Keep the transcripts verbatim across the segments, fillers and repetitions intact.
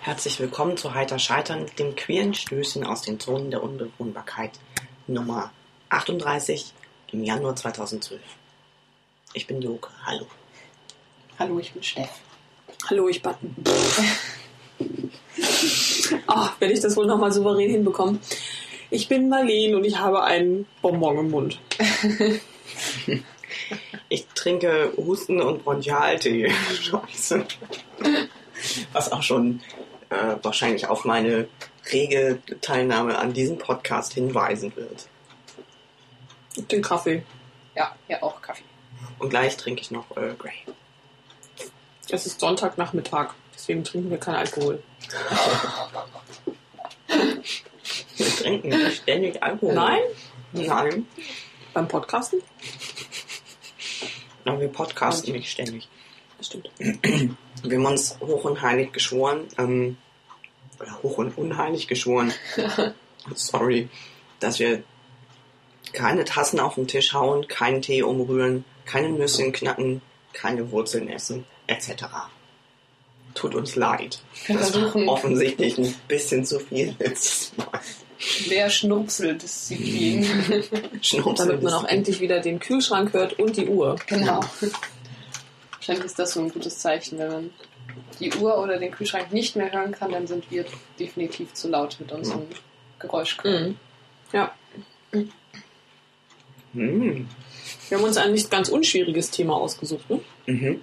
Herzlich willkommen zu Heiter Scheitern, dem queeren Stößchen aus den Zonen der Unbewohnbarkeit Nummer achtunddreißig im Januar zweitausendzwölf. Ich bin Joke, hallo. Hallo, ich bin Steff. Hallo, ich bin... Oh, werde ich das wohl nochmal souverän hinbekommen. Ich bin Marleen und ich habe einen Bonbon im Mund. Ich trinke Husten- und Bronchialtee. Scheiße. Was auch schon äh, wahrscheinlich auf meine rege Teilnahme an diesem Podcast hinweisen wird. Den Kaffee. Ja, ja, auch Kaffee. Und gleich trinke ich noch Earl Grey. Es ist Sonntagnachmittag, deswegen trinken wir keinen Alkohol. Wir trinken nicht ständig Alkohol. Nein? Nein. Beim Podcasten? Aber wir podcasten nicht ständig. Das stimmt. Wir haben uns hoch und heilig geschworen, ähm, oder hoch und unheilig geschworen, sorry, dass wir keine Tassen auf den Tisch hauen, keinen Tee umrühren, keine Nüsschen knacken, keine Wurzeln essen, et cetera. Tut uns leid. Wir Das versuchen- war offensichtlich ein bisschen zu viel letztes Mal. Schwer Schnurzeldisziplin. Schnupfen. Damit man auch endlich wieder den Kühlschrank hört und die Uhr. Genau. Wahrscheinlich ist das so ein gutes Zeichen. Wenn man die Uhr oder den Kühlschrank nicht mehr hören kann, dann sind wir definitiv zu laut mit unserem Geräusch. Mhm. Ja. Hm. Wir haben uns ein nicht ganz unschwieriges Thema ausgesucht, ne? Mhm.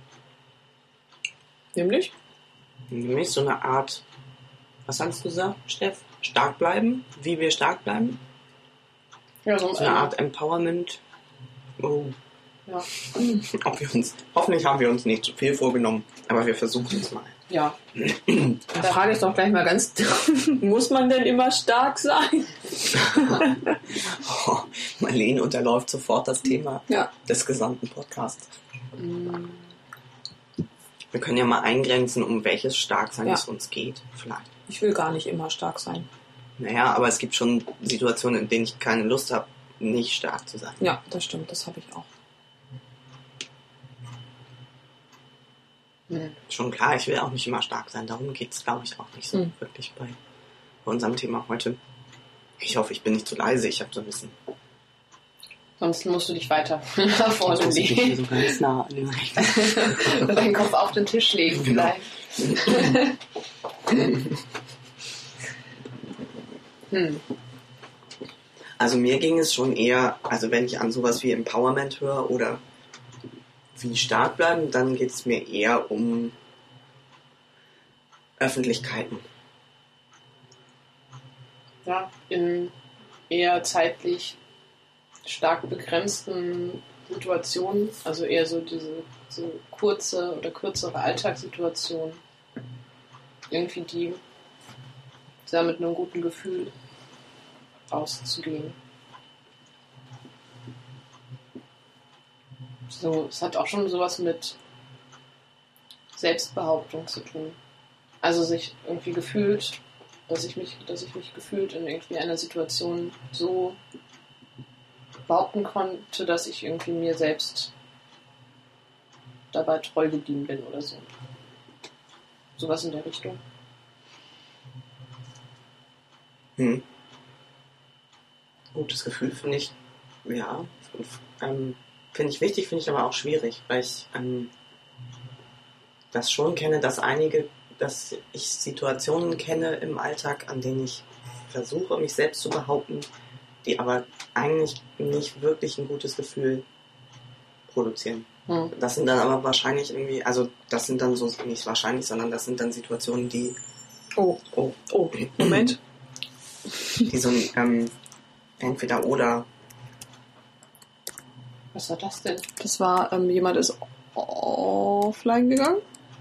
Nämlich? Nämlich so eine Art, was hast du gesagt, Steff? Stark bleiben? Wie wir stark bleiben? Ja, so So eine Art Empowerment. Oh. Ja. Ob wir uns, hoffentlich haben wir uns nicht zu viel vorgenommen, aber wir versuchen es mal. Ja. Da frage ich doch gleich mal ganz, muss man denn immer stark sein? Oh, Marleen unterläuft sofort das Thema Ja. des gesamten Podcasts. Wir können ja mal eingrenzen, um welches Starksein Ja. es uns geht, vielleicht. Ich will gar nicht immer stark sein. Naja, aber es gibt schon Situationen, in denen ich keine Lust habe, nicht stark zu sein. Ja, das stimmt, das habe ich auch. Hm. Schon klar, ich will auch nicht immer stark sein. Darum geht es, glaube ich, auch nicht so Hm. wirklich bei, bei unserem Thema heute. Ich hoffe, ich bin nicht zu leise. Ich habe so ein bisschen... Sonst musst du dich weiter nach vorne muss ich legen. so ganz nah an den Rechner. Oder deinen Kopf auf den Tisch legen Genau. vielleicht. hm. Also mir ging es schon eher, also wenn ich an sowas wie Empowerment höre oder wie stark bleiben, dann geht es mir eher um Öffentlichkeiten. Ja, in eher zeitlich stark begrenzten Situationen, also eher so diese so kurze oder kürzere Alltagssituationen, irgendwie die da mit einem guten Gefühl rauszugehen. So, es hat auch schon sowas mit Selbstbehauptung zu tun. Also sich irgendwie gefühlt, dass ich mich, dass ich mich gefühlt in irgendwie einer Situation so behaupten konnte, dass ich irgendwie mir selbst dabei treu geblieben bin oder so. Sowas in der Richtung. Hm. Gutes Gefühl finde ich, ja, ähm, finde ich wichtig, finde ich aber auch schwierig, weil ich ähm, das schon kenne, dass einige, dass ich Situationen kenne im Alltag, an denen ich versuche, mich selbst zu behaupten, die aber eigentlich nicht wirklich ein gutes Gefühl produzieren. Hm. Das sind dann aber wahrscheinlich irgendwie, also das sind dann so, nicht wahrscheinlich, sondern das sind dann Situationen, die, Oh, oh, oh, Moment. die so ein ähm, entweder oder. Was war das denn? Das war, ähm, jemand ist offline gegangen.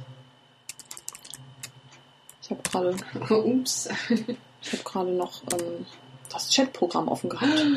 Ich habe gerade Ups. ich habe gerade noch ähm, das Chatprogramm offen gehabt.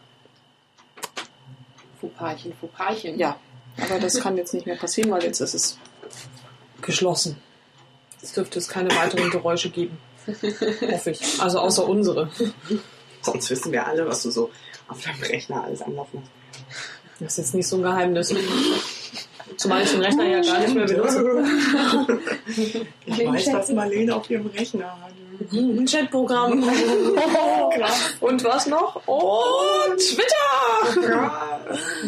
Fauxpaschen, Fauxpaschen. Ja, aber das kann jetzt nicht mehr passieren, weil jetzt ist es geschlossen. Jetzt dürfte es keine weiteren Geräusche geben. Hoffe ich. Also außer unsere. Sonst wissen wir alle, was du so auf deinem Rechner alles am Laufen hast. Das ist jetzt nicht so ein Geheimnis. Zumal ich den Rechner ja gar nicht mehr benutze. Ich weiß, was Marlene auf ihrem Rechner hat. Ein Chatprogramm. Und was noch? Und Twitter!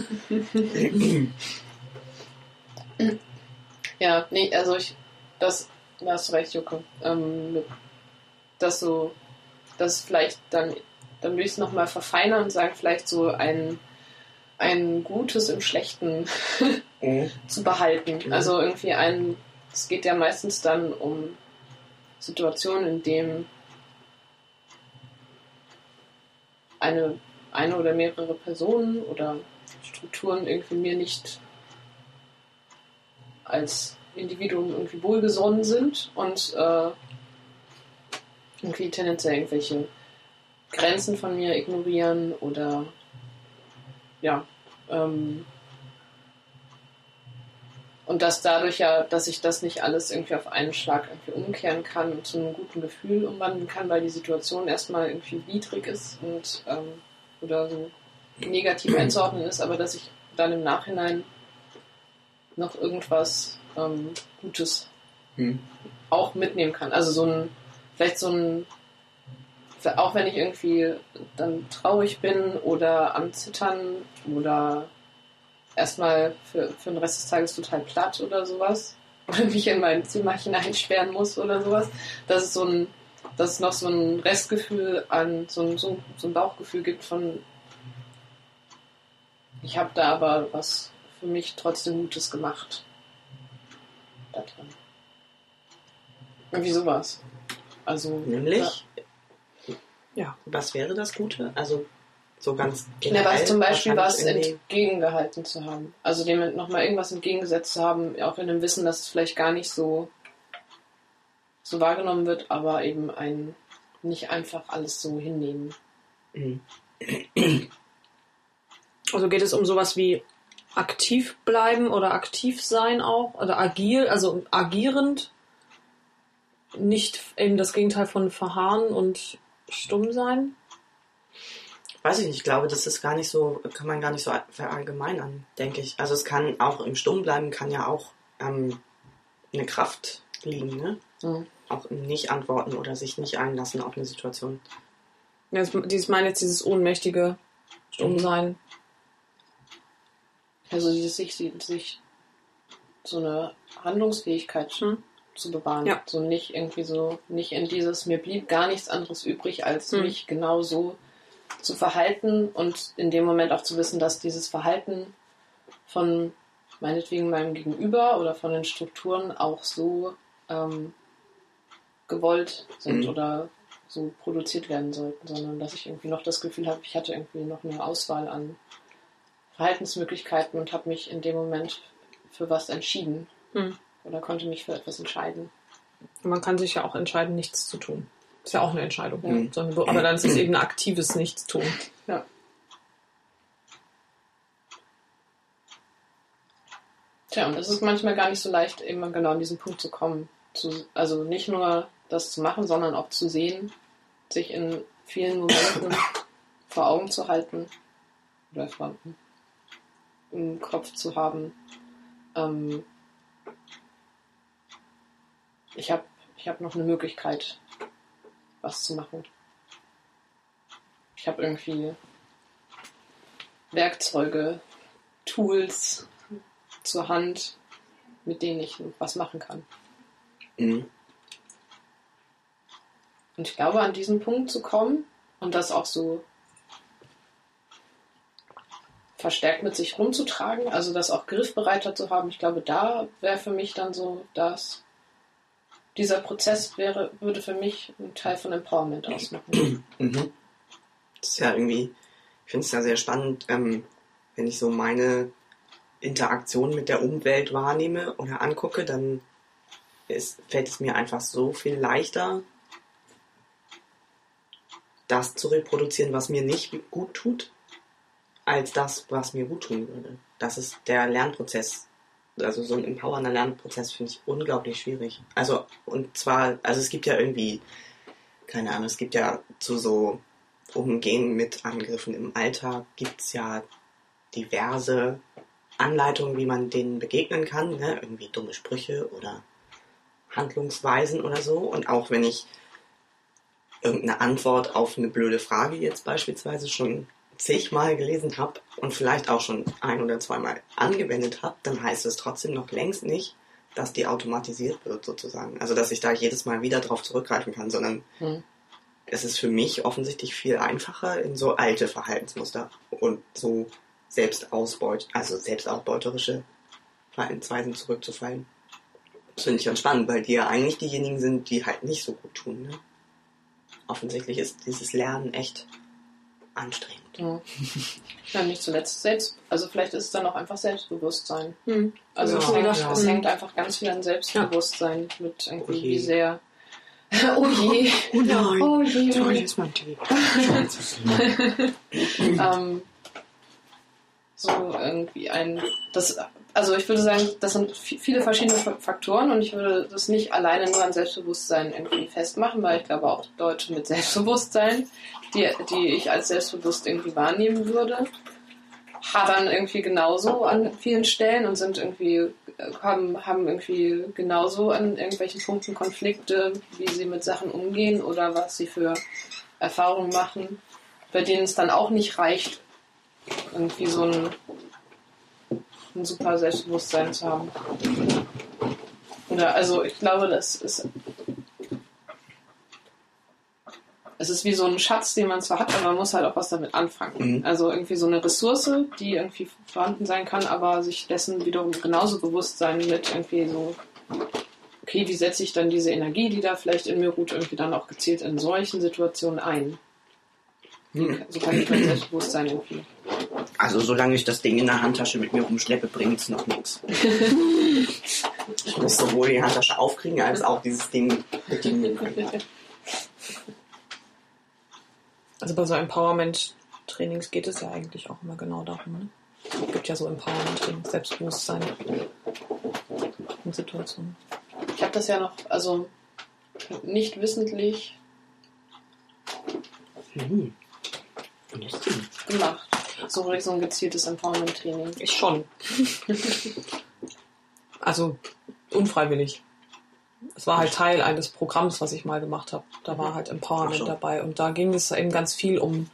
Ja, nee, also ich, das, da hast du recht, Joko. Ähm, dass so, dass vielleicht dann, dann würde ich es nochmal verfeinern und sagen, vielleicht so ein, ein Gutes im Schlechten Mhm. zu behalten. Mhm. Also irgendwie ein, es geht ja meistens dann um Situationen, in denen eine, eine oder mehrere Personen oder Strukturen irgendwie mir nicht als Individuum irgendwie wohlgesonnen sind und äh, irgendwie tendenziell irgendwelche Grenzen von mir ignorieren oder ja, ähm, und dass dadurch ja, dass ich das nicht alles irgendwie auf einen Schlag irgendwie umkehren kann und zu einem guten Gefühl umwandeln kann, weil die Situation erstmal irgendwie widrig ist und ähm, oder so negativ einzuordnen ist, aber dass ich dann im Nachhinein noch irgendwas ähm, Gutes Hm. auch mitnehmen kann. Also so ein, vielleicht so ein, auch wenn ich irgendwie dann traurig bin oder am Zittern oder erstmal für, für den Rest des Tages total platt oder sowas oder mich in mein Zimmer hineinsperren muss oder sowas, dass es so ein, dass es noch so ein Restgefühl an, so ein, so, so ein Bauchgefühl gibt von ich habe da aber was für mich trotzdem Gutes gemacht. Da drin. Irgendwie sowas. Also, Nämlich? Ja. Was wäre das Gute? Also so ganz ja, was zum Beispiel was wahrscheinlich entgegengehalten zu haben. Also dem nochmal irgendwas entgegengesetzt zu haben, auch in dem Wissen, dass es vielleicht gar nicht so, so wahrgenommen wird, aber eben ein nicht einfach alles so hinnehmen. Mhm. Also geht es um sowas wie aktiv bleiben oder aktiv sein auch oder agil, also agierend, nicht eben das Gegenteil von verharren und stumm sein? Weiß ich nicht, ich glaube, das ist gar nicht so, kann man gar nicht so verallgemeinern, denke ich. Also es kann auch im Stummbleiben kann ja auch ähm, eine Kraft liegen, ne? Mhm. Auch im Nicht-Antworten oder sich nicht einlassen auf eine Situation. Ja, das, dieses meine jetzt dieses ohnmächtige Stummsein. Also dieses sich, sich so eine Handlungsfähigkeit Hm. zu bewahren. Ja. So nicht irgendwie so, nicht in dieses, mir blieb gar nichts anderes übrig, als Hm. mich genau so zu verhalten und in dem Moment auch zu wissen, dass dieses Verhalten von meinetwegen meinem Gegenüber oder von den Strukturen auch so ähm, gewollt sind Mhm. oder so produziert werden sollten, sondern dass ich irgendwie noch das Gefühl habe, ich hatte irgendwie noch eine Auswahl an Verhaltensmöglichkeiten und habe mich in dem Moment für was entschieden Hm. oder konnte mich für etwas entscheiden. Und man kann sich ja auch entscheiden, nichts zu tun. Ist ja auch eine Entscheidung. Ja. Ne? Sondern, aber dann ist es eben ein aktives Nichtstun. Ja. Tja, und es ist manchmal gar nicht so leicht, eben genau an diesen Punkt zu kommen. Zu, also nicht nur das zu machen, sondern auch zu sehen, sich in vielen Momenten vor Augen zu halten oder vor, im Kopf zu haben. Ähm, ich habe ich hab noch eine Möglichkeit, was zu machen. Ich habe irgendwie Werkzeuge, Tools zur Hand, mit denen ich was machen kann. Mhm. Und ich glaube, an diesen Punkt zu kommen und das auch so verstärkt mit sich rumzutragen, also das auch griffbereiter zu haben, ich glaube, da wäre für mich dann so, dass dieser Prozess wäre, würde für mich einen Teil von Empowerment ausmachen. Mhm. Das ist ja irgendwie, ich finde es ja sehr spannend, ähm, wenn ich so meine Interaktion mit der Umwelt wahrnehme oder angucke, dann ist, fällt es mir einfach so viel leichter, das zu reproduzieren, was mir nicht gut tut, als das, was mir gut tun würde. Das ist der Lernprozess. Also so ein empowernder Lernprozess finde ich unglaublich schwierig. Also, und zwar, also es gibt ja irgendwie, keine Ahnung, es gibt ja zu so Umgehen mit Angriffen im Alltag gibt es ja diverse Anleitungen, wie man denen begegnen kann, ne? Irgendwie dumme Sprüche oder Handlungsweisen oder so. Und auch wenn ich irgendeine Antwort auf eine blöde Frage jetzt beispielsweise schon zigmal gelesen habe und vielleicht auch schon ein- oder zweimal angewendet habe, dann heißt es trotzdem noch längst nicht, dass die automatisiert wird sozusagen. Also dass ich da jedes Mal wieder drauf zurückgreifen kann, sondern hm. es ist für mich offensichtlich viel einfacher, in so alte Verhaltensmuster und so Selbstausbeut, also selbstausbeuterische Verhaltensweisen zurückzufallen. Das finde ich ganz spannend, weil die ja eigentlich diejenigen sind, die halt nicht so gut tun. Ne? Offensichtlich ist dieses Lernen echt anstrengend. Ja. ja, nicht zuletzt selbst. Also vielleicht ist es dann auch einfach Selbstbewusstsein. Hm. Also ja, es, hängt, ja. es hängt einfach ganz viel an Selbstbewusstsein ja. mit irgendwie, oh wie sehr... oh je. Oh nein. Oh je. Oh, jetzt mein Tee. ähm, so irgendwie ein... Das, also ich würde sagen, das sind viele verschiedene Faktoren und ich würde das nicht alleine nur an Selbstbewusstsein irgendwie festmachen, weil ich glaube auch Leute mit Selbstbewusstsein, die, die ich als selbstbewusst irgendwie wahrnehmen würde, hadern irgendwie genauso an vielen Stellen und sind irgendwie, haben, haben irgendwie genauso an irgendwelchen Punkten Konflikte, wie sie mit Sachen umgehen oder was sie für Erfahrungen machen, bei denen es dann auch nicht reicht, irgendwie so ein ein super Selbstbewusstsein zu haben. Oder, also ich glaube, das ist es ist wie so ein Schatz, den man zwar hat, aber man muss halt auch was damit anfangen. Mhm. Also irgendwie so eine Ressource, die irgendwie vorhanden sein kann, aber sich dessen wiederum genauso bewusst sein mit irgendwie so, okay, wie setze ich dann diese Energie, die da vielleicht in mir ruht, irgendwie dann auch gezielt in solchen Situationen ein. Mhm. So kann ich mein Selbstbewusstsein irgendwie. Also solange ich das Ding in der Handtasche mit mir rumschleppe, bringt es noch nichts. Ich muss sowohl die Handtasche aufkriegen, als auch dieses Ding bedienen können. Also bei so Empowerment-Trainings geht es ja eigentlich auch immer genau darum. Ne? Es gibt ja so Empowerment-Trainings, Selbstbewusstsein in Situationen. Ich habe das ja noch, also nicht wissentlich hm. gemacht. So, so ein gezieltes Empowerment-Training. Ich schon. Also unfreiwillig. Es war halt Teil eines Programms, was ich mal gemacht habe. Da war halt Empowerment so. dabei. Und da ging es eben ganz viel um...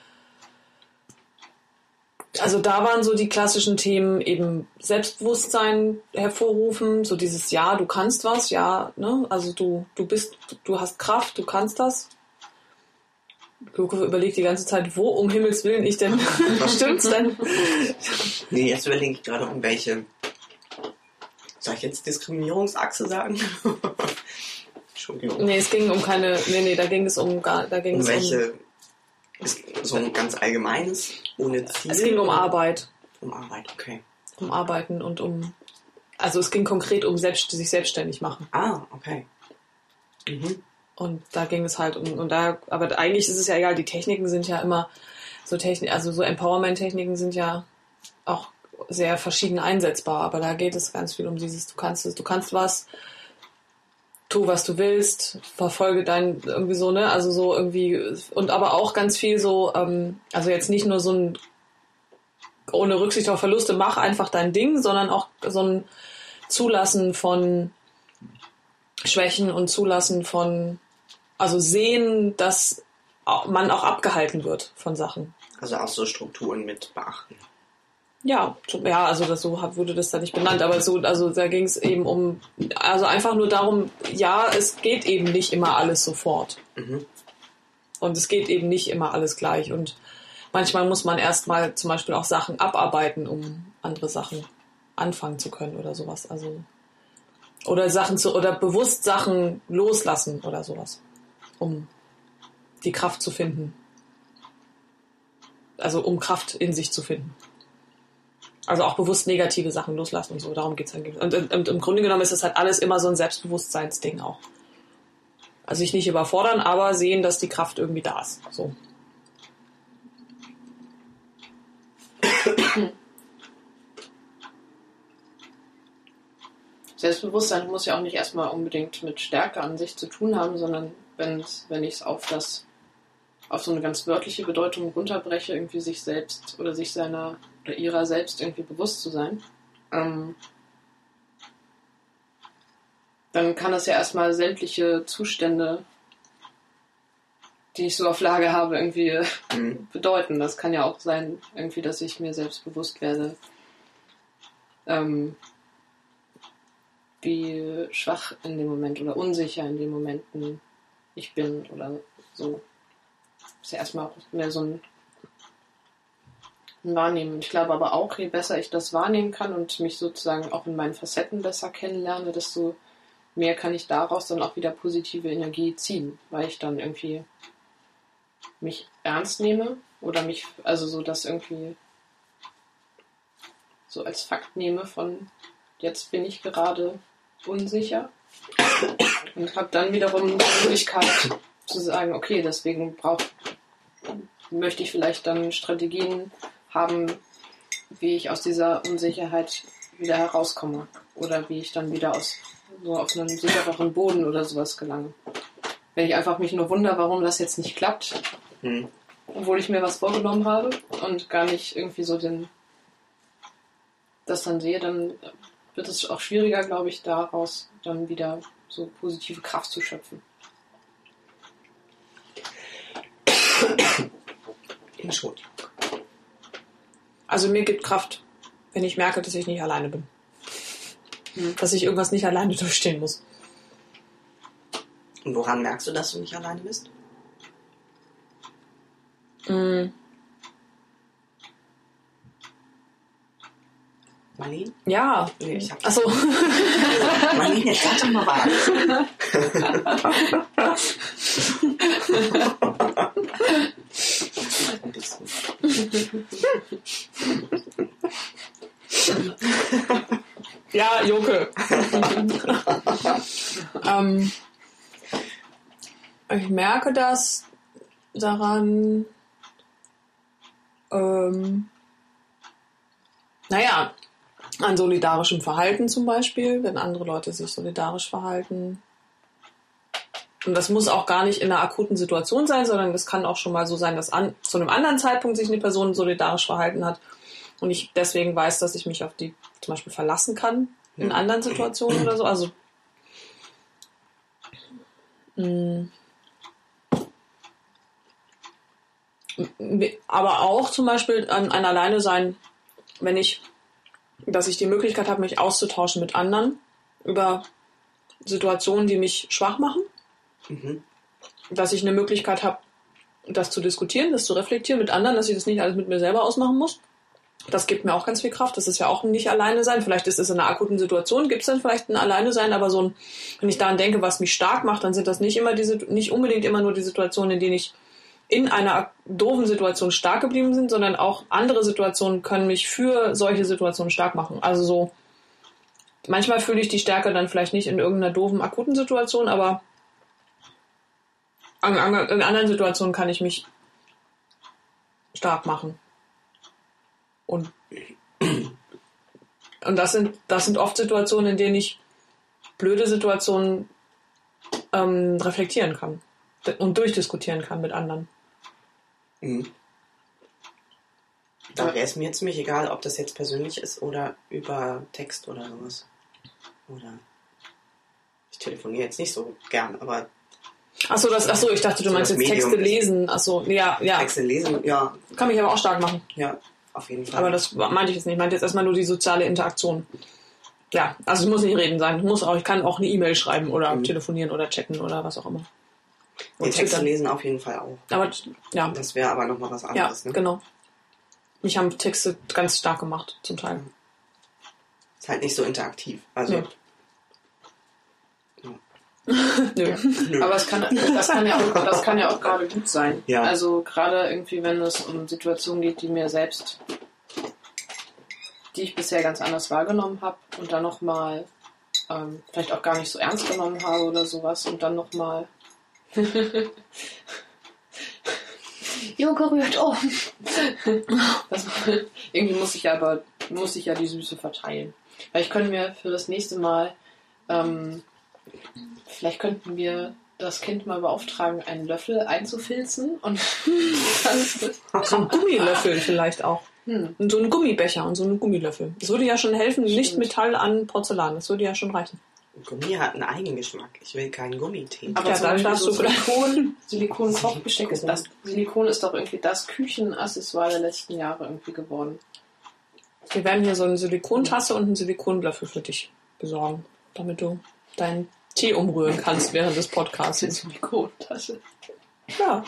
Also da waren so die klassischen Themen eben Selbstbewusstsein hervorrufen, so dieses Ja, du kannst was, ja, ne? Also du, du bist, du hast Kraft, du kannst das. Luke überlegt die ganze Zeit, wo um Himmels Willen ich denn... Stimmt's denn? Nee, jetzt überlege ich gerade, um welche... Soll ich jetzt Diskriminierungsachse sagen? Entschuldigung. Nee, es ging um keine... Nee, nee, da ging es um... Da ging um es welche... Um, so ein ganz allgemeines, ohne Ziel? Es ging um Arbeit. Um Arbeit, okay. Um Arbeiten und um... Also es ging konkret um selbst, sich selbstständig machen. Ah, okay. Mhm. Und da ging es halt um, und da, aber eigentlich ist es ja egal, die Techniken sind ja immer so Technik, also so Empowerment-Techniken sind ja auch sehr verschieden einsetzbar, aber da geht es ganz viel um dieses, du kannst es, du kannst was, tu was du willst, verfolge dein, irgendwie so, ne, also so irgendwie, und aber auch ganz viel so, ähm, also jetzt nicht nur so ein, ohne Rücksicht auf Verluste, mach einfach dein Ding, sondern auch so ein Zulassen von Schwächen und Zulassen von, also sehen, dass man auch abgehalten wird von Sachen. Also auch so Strukturen mit beachten. Ja, ja, also das, so wurde das da nicht benannt, aber so, also da ging es eben um, also einfach nur darum, ja, es geht eben nicht immer alles sofort. Mhm. Und es geht eben nicht immer alles gleich und manchmal muss man erstmal zum Beispiel auch Sachen abarbeiten, um andere Sachen anfangen zu können oder sowas, also oder Sachen zu, oder bewusst Sachen loslassen oder sowas, um die Kraft zu finden. Also um Kraft in sich zu finden. Also auch bewusst negative Sachen loslassen und so, darum geht's dann. Und, und, und im Grunde genommen ist das halt alles immer so ein Selbstbewusstseinsding auch. Also sich nicht überfordern, aber sehen, dass die Kraft irgendwie da ist. So. Selbstbewusstsein muss ja auch nicht erstmal unbedingt mit Stärke an sich zu tun haben, sondern wenn wenn ich es auf das auf so eine ganz wörtliche Bedeutung runterbreche, irgendwie sich selbst oder sich seiner oder ihrer selbst irgendwie bewusst zu sein, ähm, dann kann das ja erstmal sämtliche Zustände, die ich so auf Lager habe, irgendwie mhm. bedeuten. Das kann ja auch sein, irgendwie, dass ich mir selbst bewusst werde, ähm, wie schwach in dem Moment oder unsicher in den Momenten ich bin oder so. Das ist ja erstmal auch mehr so ein, ein Wahrnehmen. Ich glaube aber auch, je besser ich das wahrnehmen kann und mich sozusagen auch in meinen Facetten besser kennenlerne, desto mehr kann ich daraus dann auch wieder positive Energie ziehen, weil ich dann irgendwie mich ernst nehme oder mich, also so das irgendwie so als Fakt nehme von jetzt bin ich gerade unsicher und habe dann wiederum die Möglichkeit zu sagen, okay, deswegen brauch, möchte ich vielleicht dann Strategien haben, wie ich aus dieser Unsicherheit wieder herauskomme oder wie ich dann wieder aus so auf einen sichereren Boden oder sowas gelange. Wenn ich einfach mich nur wundere, warum das jetzt nicht klappt, hm. obwohl ich mir was vorgenommen habe und gar nicht irgendwie so den das dann sehe, dann wird es auch schwieriger, glaube ich, daraus dann wieder so positive Kraft zu schöpfen. Entschuldigung. Also mir gibt Kraft, wenn ich merke, dass ich nicht alleine bin. Hm. Dass ich irgendwas nicht alleine durchstehen muss. Und woran merkst du, dass du nicht alleine bist? Hm. Marlene? Ja. Nee, ich hab Achso. Marlene, jetzt sag doch mal was. Ja, Joke. ähm, ich merke das daran, ähm, naja, an solidarischem Verhalten zum Beispiel, wenn andere Leute sich solidarisch verhalten. Und das muss auch gar nicht in einer akuten Situation sein, sondern das kann auch schon mal so sein, dass an, zu einem anderen Zeitpunkt sich eine Person solidarisch verhalten hat und ich deswegen weiß, dass ich mich auf die zum Beispiel verlassen kann in ja. anderen Situationen oder so. Also mh, aber auch zum Beispiel an ein Alleine sein, wenn ich dass ich die Möglichkeit habe, mich auszutauschen mit anderen über Situationen, die mich schwach machen. Mhm. Dass ich eine Möglichkeit habe, das zu diskutieren, das zu reflektieren mit anderen, dass ich das nicht alles mit mir selber ausmachen muss. Das gibt mir auch ganz viel Kraft. Das ist ja auch ein nicht alleine sein. Vielleicht ist es in einer akuten Situation, gibt es dann vielleicht ein alleine sein, aber so ein, wenn ich daran denke, was mich stark macht, dann sind das nicht immer diese, nicht unbedingt immer nur die Situationen, in denen ich in einer doofen Situation stark geblieben bin, sondern auch andere Situationen können mich für solche Situationen stark machen. Also so, manchmal fühle ich die Stärke dann vielleicht nicht in irgendeiner doofen, akuten Situation, aber in anderen Situationen kann ich mich stark machen. Und, und das sind, das sind oft Situationen, in denen ich blöde Situationen ähm, reflektieren kann und durchdiskutieren kann mit anderen. Mhm. Da wäre es mir ziemlich egal, ob das jetzt persönlich ist oder über Text oder sowas. Oder ich telefoniere jetzt nicht so gern, aber Achso, das, achso, ich dachte, du so meinst jetzt Medium Texte lesen. Achso, ja, ja. Texte lesen, ja. Kann mich aber auch stark machen. Ja, auf jeden Fall. Aber das meinte ich jetzt nicht. Ich meinte jetzt erstmal nur die soziale Interaktion. Ja, also es muss nicht reden sein. Ich, muss auch, ich kann auch eine E-Mail schreiben oder mhm. telefonieren oder chatten oder was auch immer. Und Texte Twitter. Lesen auf jeden Fall auch. Aber, ja. Das wäre aber nochmal was anderes. Ja, ne? genau. Mich haben Texte ganz stark gemacht, zum Teil. Ist halt nicht so interaktiv. Also... Nee. Nö. Nö. Aber es kann, das, kann ja auch, das kann ja auch gerade gut sein. Ja. Also gerade irgendwie, wenn es um Situationen geht, die mir selbst, die ich bisher ganz anders wahrgenommen habe und dann nochmal ähm, vielleicht auch gar nicht so ernst genommen habe oder sowas und dann nochmal Joke rührt um. Das, irgendwie muss ich aber muss ich ja die Süße verteilen. Weil ich könnte mir für das nächste Mal ähm, vielleicht könnten wir das Kind mal beauftragen, einen Löffel einzufilzen und dann so ein Gummilöffel vielleicht auch. Hm. Und so ein Gummibecher und so einen Gummilöffel. Das würde ja schon helfen, Stimmt. nicht Metall an Porzellan. Das würde ja schon reichen. Gummi hat einen Eigengeschmack. Ich will keinen Gummitee. Aber Ja, zum dann Beispiel darfst so du vielleicht- Silikon, Silikon-Kochbesteck ist das. Silikon ist doch irgendwie das Küchenaccessoire der letzten Jahre irgendwie geworden. Wir werden hier so eine Silikontasse und einen Silikonlöffel für dich besorgen, damit du deinen Tee umrühren kannst während des Die Podcasts. Silikontasche. Ja.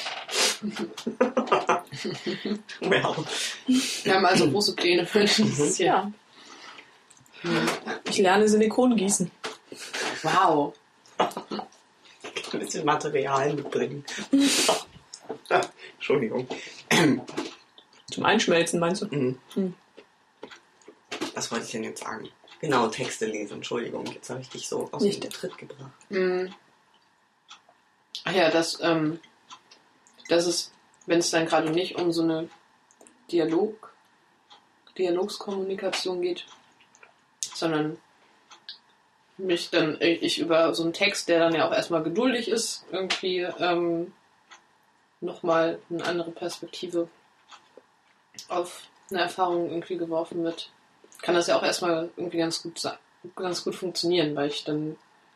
Well. Wir haben also große Pläne für dieses Jahr. ja. Ich lerne Silikon gießen. Wow. Ein bisschen Material mitbringen. Entschuldigung. Zum Einschmelzen, meinst du? Mhm. Hm. Was wollte ich denn jetzt sagen? Genau, Texte lesen. Entschuldigung, jetzt habe ich dich so aus Nicht. dem Tritt gebracht. Mhm. Ach ja, das, ähm, das ist, wenn es dann gerade nicht um so eine Dialog, Dialogskommunikation geht, sondern mich dann, ich über so einen Text, der dann ja auch erstmal geduldig ist, irgendwie ähm, nochmal eine andere Perspektive auf eine Erfahrung irgendwie geworfen wird, kann das ja auch erstmal irgendwie ganz gut sein, ganz gut funktionieren, weil ich dann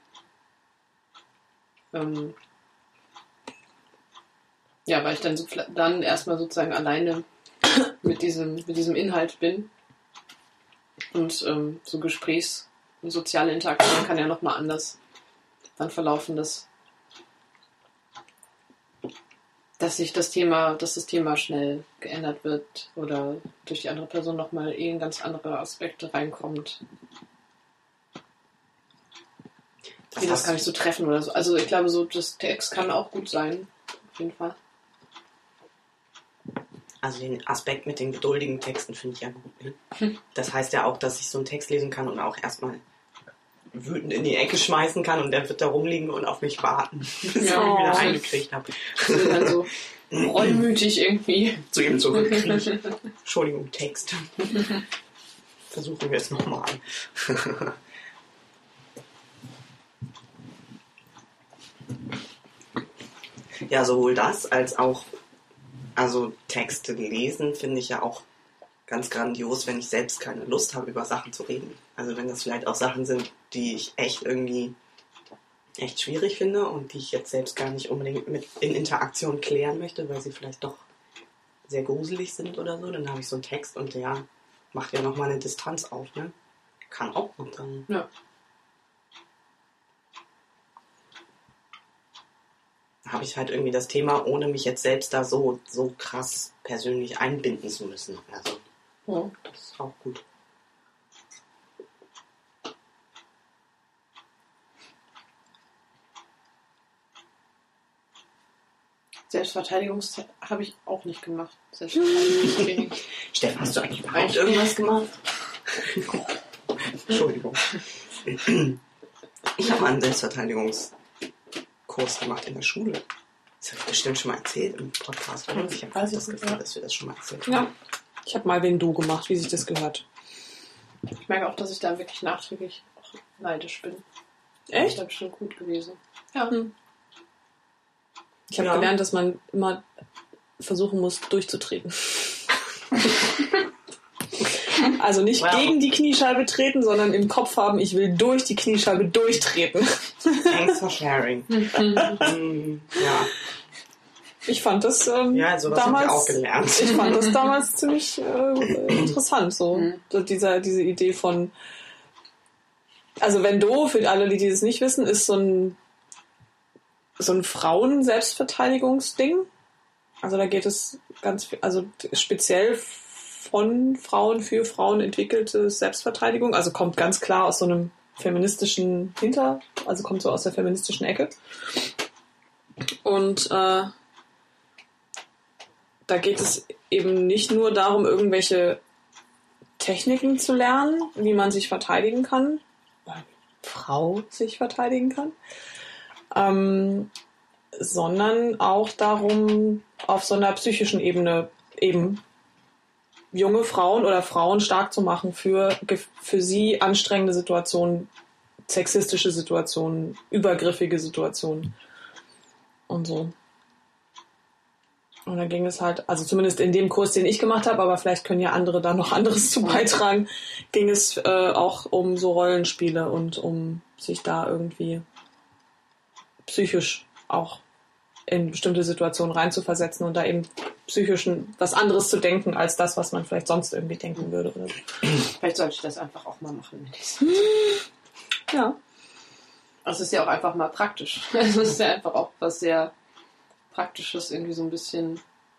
ähm, ja, weil ich dann so dann erstmal sozusagen alleine mit diesem, mit diesem Inhalt bin. Und ähm, so Gesprächs- und soziale Interaktion kann ja nochmal anders dann verlaufen, dass, dass sich das Thema, dass das Thema schnell geändert wird oder durch die andere Person nochmal eh in ganz andere Aspekte reinkommt. Das Wie das hast- kann ich so treffen oder so. Also ich glaube, so das Text kann auch gut sein. Auf jeden Fall. Also den Aspekt mit den geduldigen Texten finde ich ja gut. Ne? Das heißt ja auch, dass ich so einen Text lesen kann und auch erstmal wütend in die Ecke schmeißen kann und der wird da rumliegen und auf mich warten, bis ich ihn Ja. wieder eingekriegt habe. So dann so reumütig irgendwie. Zu ihm zurückkriegen. Entschuldigung, Text. Versuchen wir es nochmal. Ja, sowohl das als auch, also Texte lesen finde ich ja auch ganz grandios, wenn ich selbst keine Lust habe, über Sachen zu reden. Also wenn das vielleicht auch Sachen sind, die ich echt irgendwie echt schwierig finde und die ich jetzt selbst gar nicht unbedingt mit in Interaktion klären möchte, weil sie vielleicht doch sehr gruselig sind oder so, dann habe ich so einen Text und der macht ja nochmal eine Distanz auf, ne? Kann auch gut sein. Ja. Habe ich halt irgendwie das Thema, ohne mich jetzt selbst da so, so krass persönlich einbinden zu müssen. Also, Ja. das ist auch gut. Selbstverteidigungs habe ich auch nicht gemacht. Selbstverteidigungstraining. Steffen, hast du eigentlich überhaupt irgendwas gemacht? Entschuldigung. Ich habe mal einen Selbstverteidigungskurs gemacht in der Schule. Das habe ich bestimmt schon mal erzählt im Podcast. Oder? Ich habe Weiß ich das nicht, Gefühl, ja. dass wir das schon mal erzählt haben. Ja. Ich habe mal wen du gemacht, wie sich das gehört. Ich merke auch, dass ich da wirklich nachträglich auch neidisch bin. Das Echt? ist da bestimmt gut gewesen. Ja. Hm. Ich habe Ja. gelernt, dass man immer versuchen muss, durchzutreten. Also nicht Wow. gegen die Kniescheibe treten, sondern im Kopf haben, ich will durch die Kniescheibe durchtreten. Thanks for sharing. Mm, ja. Ich fand das ähm, ja, sowas habe damals, ich auch gelernt. ich fand das damals ziemlich äh, interessant, so, Mhm. so dieser, diese Idee von, also Vendo, für alle, die das nicht wissen, ist so ein so ein Frauen-Selbstverteidigungsding. Also da geht es ganz, viel- also speziell von Frauen für Frauen entwickelte Selbstverteidigung. Also kommt ganz klar aus so einem feministischen Hinter, also kommt so aus der feministischen Ecke. Und äh, da geht es eben nicht nur darum, irgendwelche Techniken zu lernen, wie man sich verteidigen kann, oder Frau sich verteidigen kann, ähm, sondern auch darum, auf so einer psychischen Ebene eben junge Frauen oder Frauen stark zu machen für, für sie anstrengende Situationen, sexistische Situationen, übergriffige Situationen und so. Und dann ging es halt, also zumindest in dem Kurs, den ich gemacht habe, aber vielleicht können ja andere da noch anderes zu beitragen, ging es äh, auch um so Rollenspiele und um sich da irgendwie psychisch auch in bestimmte Situationen reinzuversetzen und da eben psychisch was anderes zu denken, als das, was man vielleicht sonst irgendwie denken würde. Oder so. Vielleicht sollte ich das einfach auch mal machen. Ja. Es ist ja auch einfach mal praktisch. Es ist ja einfach auch was sehr Praktisches, irgendwie so ein bisschen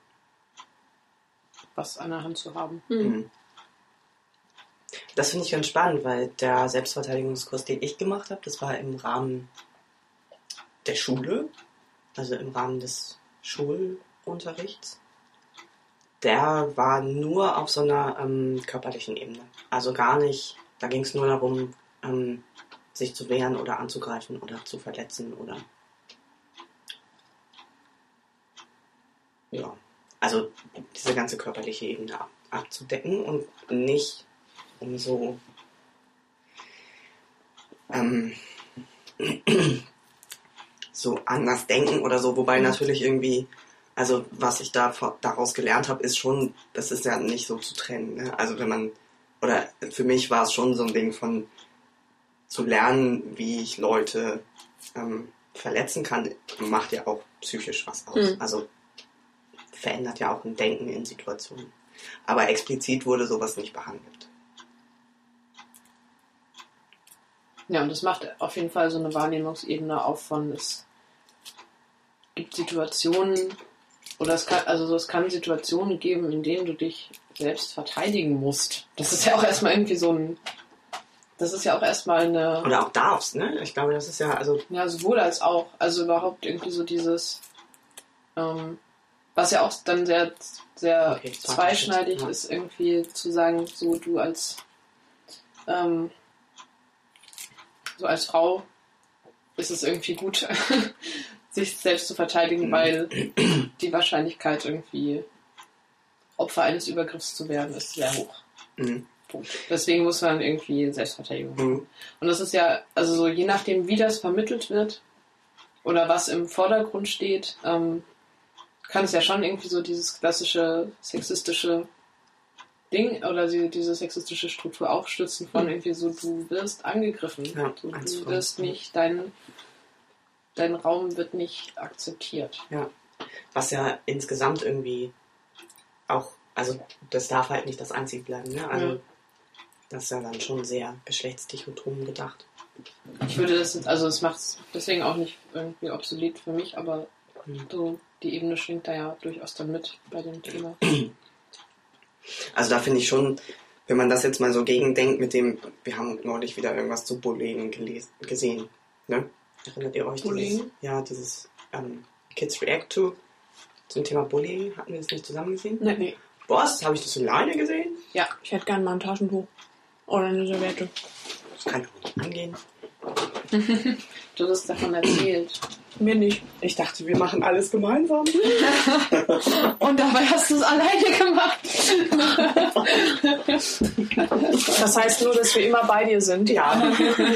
was an der Hand zu haben. Mhm. Das finde ich ganz spannend, weil der Selbstverteidigungskurs, den ich gemacht habe, das war im Rahmen der Schule, also im Rahmen des Schulunterrichts. Der war nur auf so einer ähm, körperlichen Ebene. Also gar nicht, da ging es nur darum, ähm, sich zu wehren oder anzugreifen oder zu verletzen oder ja, also diese ganze körperliche Ebene ab, abzudecken und nicht um so ähm, so anders denken oder so, wobei natürlich irgendwie, also was ich da daraus gelernt habe, ist schon, das ist ja nicht so zu trennen, ne? Also wenn man, oder für mich war es schon so ein Ding von zu lernen, wie ich Leute ähm, verletzen kann, macht ja auch psychisch was aus. Mhm. Also verändert ja auch ein Denken in Situationen. Aber explizit wurde sowas nicht behandelt. Ja, und das macht auf jeden Fall so eine Wahrnehmungsebene auf von, es gibt Situationen, oder es kann, also es kann Situationen geben, in denen du dich selbst verteidigen musst. Das ist ja auch erstmal irgendwie so ein, das ist ja auch erstmal eine... Oder auch darfst, ne? Ich glaube, das ist ja, also... Ja, sowohl als auch. Also überhaupt irgendwie so dieses, ähm, was ja auch dann sehr, sehr okay, zweischneidig ja. ist, irgendwie zu sagen, so du als, ähm, so als Frau ist es irgendwie gut, sich selbst zu verteidigen, weil die Wahrscheinlichkeit irgendwie Opfer eines Übergriffs zu werden ist sehr hoch. Mhm. Punkt. Deswegen muss man irgendwie Selbstverteidigung machen. Mhm. Und das ist ja, also so je nachdem, wie das vermittelt wird oder was im Vordergrund steht, ähm, kann es ja schon irgendwie so dieses klassische sexistische Ding oder die, diese sexistische Struktur aufstützen von mhm. irgendwie so, du wirst angegriffen. Ja, du, du wirst nicht, dein, dein Raum wird nicht akzeptiert. Ja, was ja insgesamt irgendwie auch, also das darf halt nicht das Einzige bleiben, ne? Also ja. Das ist ja dann schon sehr geschlechtsdichotom gedacht. Ich würde das jetzt, also es macht es deswegen auch nicht irgendwie obsolet für mich, aber mhm. so die Ebene schwingt da ja durchaus dann mit bei dem Thema. Also da finde ich schon, wenn man das jetzt mal so gegendenkt mit dem, wir haben neulich wieder irgendwas zu Bullying gelesen, gesehen, ne? Erinnert ihr euch? Bullying? Dieses, ja, dieses ähm, Kids React to zum Thema Bullying, hatten wir das nicht zusammen gesehen? Nee, nee. Was? Habe ich das alleine gesehen? Ja. Ich hätte gerne mal ein Taschentuch. Oder eine Serviette. Das kann doch nicht angehen. Du hast davon erzählt. Mir nicht. Ich dachte, wir machen alles gemeinsam. Und dabei hast du es alleine gemacht. Das heißt nur, dass wir immer bei dir sind. Ja.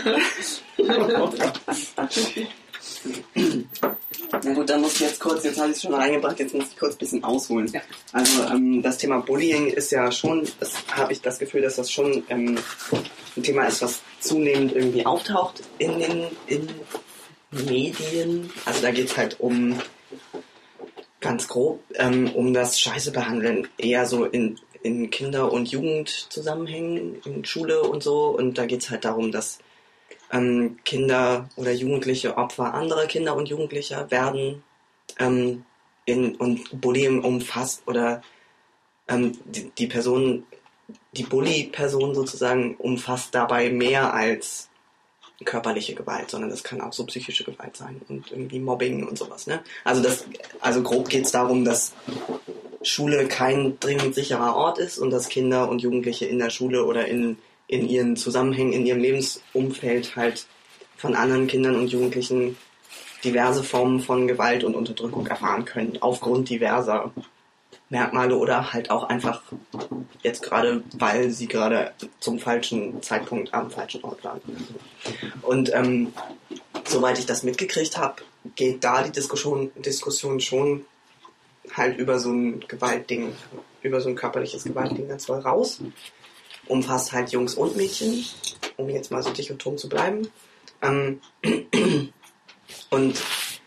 Na gut, dann muss ich jetzt kurz, jetzt habe ich es schon reingebracht, jetzt muss ich kurz ein bisschen ausholen. Ja. Also ähm, das Thema Bullying ist ja schon, das habe ich das Gefühl, dass das schon ähm, ein Thema ist, was zunehmend irgendwie auftaucht in den in Medien. Also da geht es halt um, ganz grob, ähm, um das Scheiße behandeln, eher so in, in Kinder- und Jugendzusammenhängen, in Schule und so. Und da geht es halt darum, dass Ähm, Kinder oder Jugendliche Opfer anderer Kinder und Jugendlicher werden ähm, in, und Bullying umfasst oder ähm, die, die Person, die Bully-Person sozusagen umfasst dabei mehr als körperliche Gewalt, sondern das kann auch so psychische Gewalt sein und irgendwie Mobbing und sowas, ne? Also das, also grob geht es darum, dass Schule kein dringend sicherer Ort ist und dass Kinder und Jugendliche in der Schule oder in in ihren Zusammenhängen, in ihrem Lebensumfeld halt von anderen Kindern und Jugendlichen diverse Formen von Gewalt und Unterdrückung erfahren können, aufgrund diverser Merkmale oder halt auch einfach jetzt gerade, weil sie gerade zum falschen Zeitpunkt am falschen Ort waren. Und ähm, soweit ich das mitgekriegt habe, geht da die Diskussion, Diskussion schon halt über so ein Gewaltding, über so ein körperliches Gewaltding ganz doll raus. Umfasst halt Jungs und Mädchen, um jetzt mal so dichotom zu bleiben. Ähm, und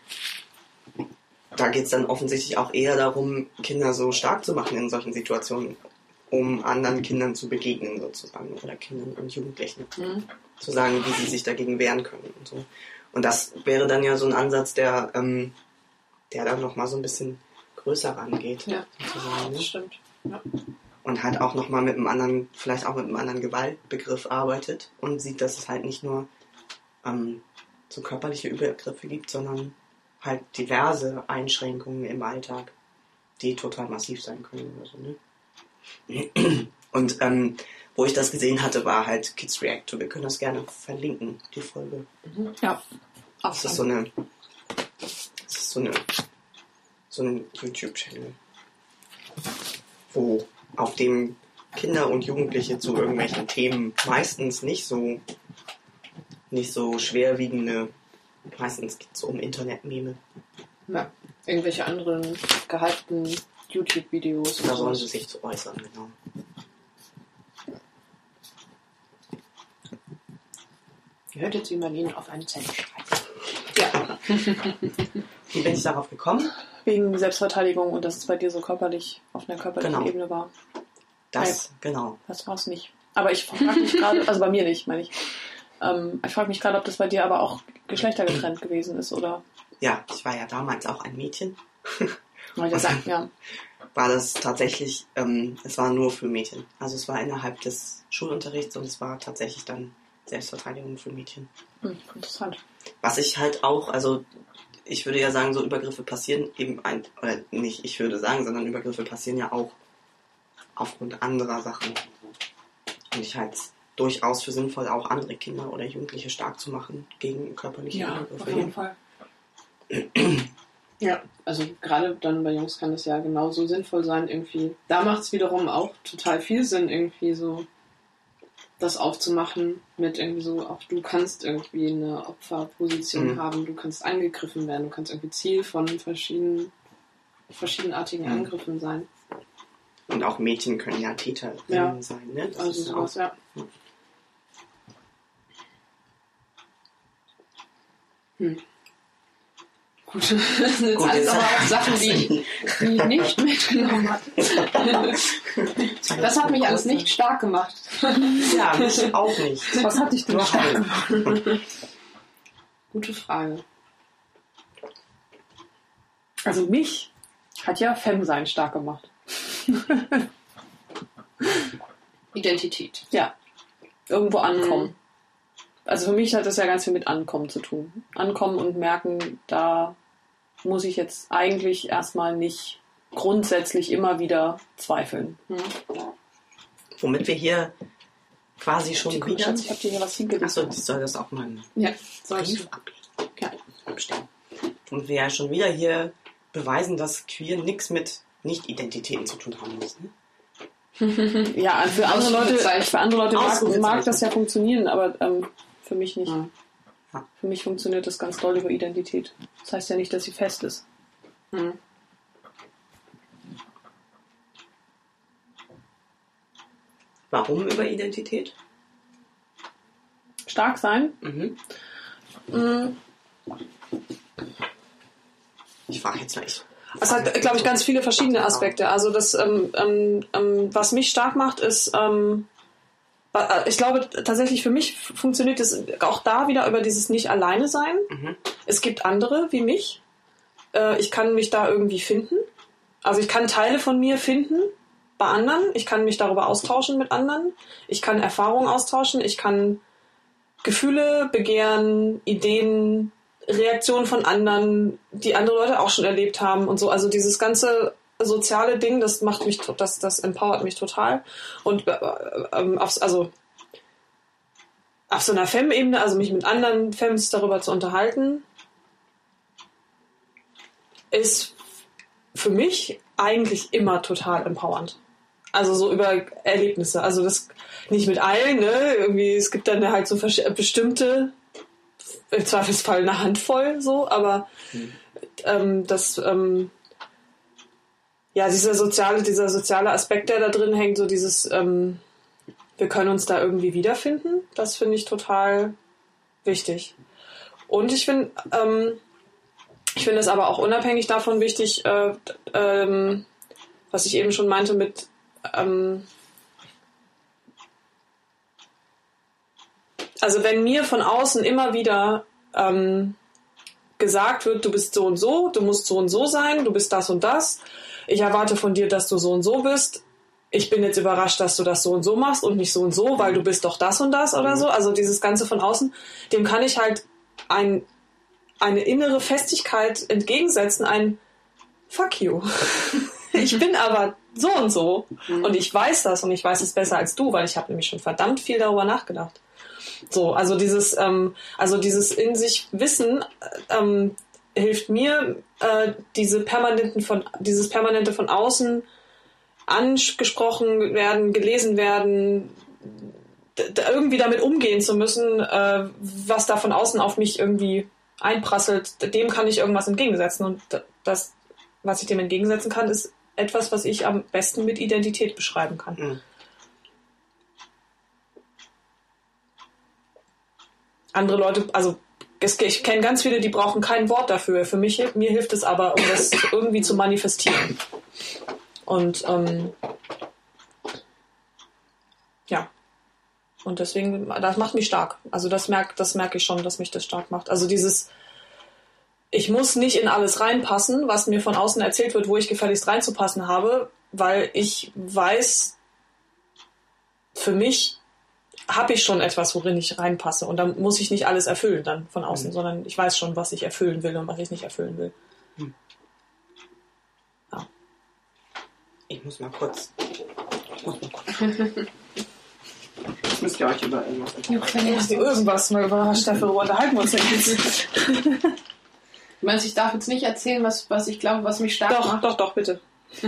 da geht es dann offensichtlich auch eher darum, Kinder so stark zu machen in solchen Situationen, um anderen Kindern zu begegnen sozusagen oder Kindern und Jugendlichen Mhm. zu sagen, wie sie sich dagegen wehren können und so. Und das wäre dann ja so ein Ansatz, der, ähm, der dann nochmal so ein bisschen größer rangeht. Ja, Sozusagen, das ne? stimmt. Ja. Und halt auch nochmal mit einem anderen, vielleicht auch mit einem anderen Gewaltbegriff arbeitet und sieht, dass es halt nicht nur ähm, so körperliche Übergriffe gibt, sondern halt diverse Einschränkungen im Alltag, die total massiv sein können oder so, ne? Und ähm, wo ich das gesehen hatte, war halt Kids React to. Wir können das gerne verlinken, die Folge. Ja. Das ist so eine, das ist so eine, so ein YouTube-Channel, wo auf dem Kinder und Jugendliche zu irgendwelchen Themen meistens nicht so, nicht so schwerwiegende, meistens geht es um Internet-Meme. Ja. Irgendwelche anderen gehypten YouTube-Videos. Da oder sollen so. sie sich zu äußern, genau. Ihr hört jetzt, wie man ihnen auf einen Zettel schreibt. Ja. Wie bin ich darauf gekommen? Wegen Selbstverteidigung und dass es bei dir so körperlich, auf einer körperlichen Genau. Ebene war. Das, genau. Das war es nicht. Aber ich frage mich gerade, also bei mir nicht, meine ich. Ähm, ich frage mich gerade, ob das bei dir aber auch geschlechtergetrennt gewesen ist, oder? Ja, ich war ja damals auch ein Mädchen. Weil ich das sag, ja. War das tatsächlich, ähm, es war nur für Mädchen. Also es war innerhalb des Schulunterrichts und es war tatsächlich dann Selbstverteidigung für Mädchen. Hm, interessant. Was ich halt auch, also ich würde ja sagen, so Übergriffe passieren eben ein, oder nicht ich würde sagen, sondern Übergriffe passieren ja auch aufgrund anderer Sachen. Und ich halte es durchaus für sinnvoll, auch andere Kinder oder Jugendliche stark zu machen gegen körperliche Ja, Übergriffe. auf jeden Fall. Ja, also gerade dann bei Jungs kann es ja genauso sinnvoll sein, irgendwie. Da macht es wiederum auch total viel Sinn, irgendwie so das aufzumachen mit irgendwie so, auch du kannst irgendwie eine Opferposition Mhm. haben, du kannst angegriffen werden, du kannst irgendwie Ziel von verschiedenen, verschiedenartigen Mhm. Angriffen sein. Und auch Mädchen können ja Täter Ja. sein. Ne? Das Also ist ja sowas, ja. Hm. Gut, das sind jetzt Gut, alles jetzt- aber auch Sachen, die ich, die ich nicht mitgenommen habe. Das hat mich alles nicht stark gemacht. Ja, mich auch nicht. Was hat dich denn Nur stark halb. Gute Frage. Also mich hat ja Femsein stark gemacht. Identität. Ja. Irgendwo ankommen. Mhm. Also für mich hat das ja ganz viel mit Ankommen zu tun. Ankommen und merken, da muss ich jetzt eigentlich erstmal nicht grundsätzlich immer wieder zweifeln. Hm. Womit wir hier quasi schon Guck, wieder... Schatz, ich habe dir hier was hingelegt. Achso, ich soll das auch mal einen Ja, sollst Brief du. ablegen. Ja, abstellen. Und wir ja schon wieder hier beweisen, dass queer nichts mit Nicht-Identitäten zu tun haben muss. Ne? Ja, für andere Leute, Ausrufezeichen. für andere Leute mag, Ausrufezeichen. mag das ja funktionieren, aber ähm, für mich nicht. Hm. Für mich funktioniert das ganz doll über Identität. Das heißt ja nicht, dass sie fest ist. Hm. Warum über Identität? Stark sein? Mhm. Mhm. Ich frage jetzt gleich. Es hat, glaube ich, ganz viele verschiedene Aspekte. Also das, ähm, ähm, ähm, was mich stark macht, ist, ähm, ich glaube tatsächlich für mich funktioniert es auch da wieder über dieses nicht alleine sein. Mhm. Es gibt andere wie mich. Äh, ich kann mich da irgendwie finden. Also ich kann Teile von mir finden bei anderen. Ich kann mich darüber austauschen mit anderen. Ich kann Erfahrungen austauschen. Ich kann Gefühle, Begehren, Ideen, Reaktionen von anderen, die andere Leute auch schon erlebt haben und so. Also dieses ganze soziale Ding, das macht mich, das, das empowert mich total. Und äh, ähm, aufs, also auf so einer Fem-Ebene, also mich mit anderen Fems darüber zu unterhalten, ist für mich eigentlich immer total empowernd. Also so über Erlebnisse. Also das nicht mit allen, ne? Irgendwie, es gibt dann halt so versch- bestimmte, im Zweifelsfall eine Handvoll so, aber Mhm. ähm, das ähm, ja, dieser soziale, dieser soziale Aspekt, der da drin hängt, so dieses, ähm, wir können uns da irgendwie wiederfinden, das finde ich total wichtig. Und ich finde, ähm, ich finde es aber auch unabhängig davon wichtig, äh, ähm, was ich eben schon meinte mit, ähm, also wenn mir von außen immer wieder ähm, gesagt wird, du bist so und so, du musst so und so sein, du bist das und das, ich erwarte von dir, dass du so und so bist, ich bin jetzt überrascht, dass du das so und so machst und nicht so und so, weil du bist doch das und das oder so, also dieses Ganze von außen, dem kann ich halt ein, eine innere Festigkeit entgegensetzen, ein Fuck you. Ich bin aber so und so und ich weiß das und ich weiß es besser als du, weil ich habe nämlich schon verdammt viel darüber nachgedacht. So, also dieses, ähm, also dieses in sich Wissen ähm, hilft mir, äh, diese permanenten von, dieses permanente von außen angesprochen werden, gelesen werden, d- irgendwie damit umgehen zu müssen, äh, was da von außen auf mich irgendwie einprasselt, dem kann ich irgendwas entgegensetzen. Und das, was ich dem entgegensetzen kann, ist etwas, was ich am besten mit Identität beschreiben kann. Mhm. Andere Leute, also ich kenne ganz viele, die brauchen kein Wort dafür. Für mich, mir hilft es aber, um das irgendwie zu manifestieren. Und ähm, ja, und deswegen, das macht mich stark. Also das merke das merke ich schon, dass mich das stark macht. Also dieses, ich muss nicht in alles reinpassen, was mir von außen erzählt wird, wo ich gefälligst reinzupassen habe, weil ich weiß, für mich habe ich schon etwas, worin ich reinpasse. Und dann muss ich nicht alles erfüllen dann von außen, mhm. sondern ich weiß schon, was ich erfüllen will und was ich nicht erfüllen will. Mhm. Ja. Ich muss mal kurz... Ich muss mal kurz... Jetzt müsst ihr euch über irgendwas unterhalten. Irgendwas mal überrascht dafür, worüber unterhalten wir uns jetzt. Du meinst, ich darf jetzt nicht erzählen, was, was ich glaube, was mich stark doch, macht? Doch, doch, doch, bitte.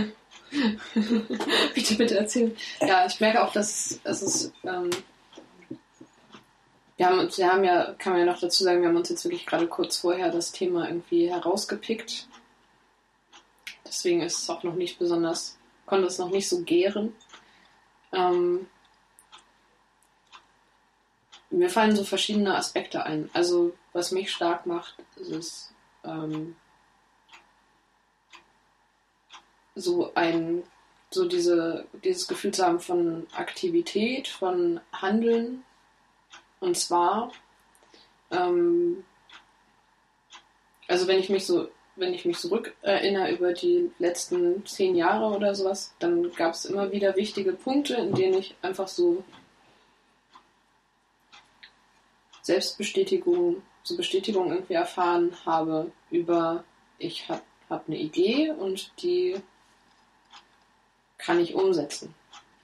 bitte, bitte erzählen. Ja, ich merke auch, dass, dass es... Ähm, Wir haben, wir haben ja, kann man ja noch dazu sagen, wir haben uns jetzt wirklich gerade kurz vorher das Thema irgendwie herausgepickt. Deswegen ist es auch noch nicht besonders, konnte es noch nicht so gären. Ähm, mir fallen so verschiedene Aspekte ein. Also, was mich stark macht, ist es, ähm, so ein, so diese, dieses Gefühl zu haben von Aktivität, von Handeln. Und zwar, ähm, also wenn ich mich so, wenn ich mich zurückerinnere über die letzten zehn Jahre oder sowas, dann gab es immer wieder wichtige Punkte, in denen ich einfach so Selbstbestätigung, so Bestätigung irgendwie erfahren habe über, ich habe hab eine Idee und die kann ich umsetzen.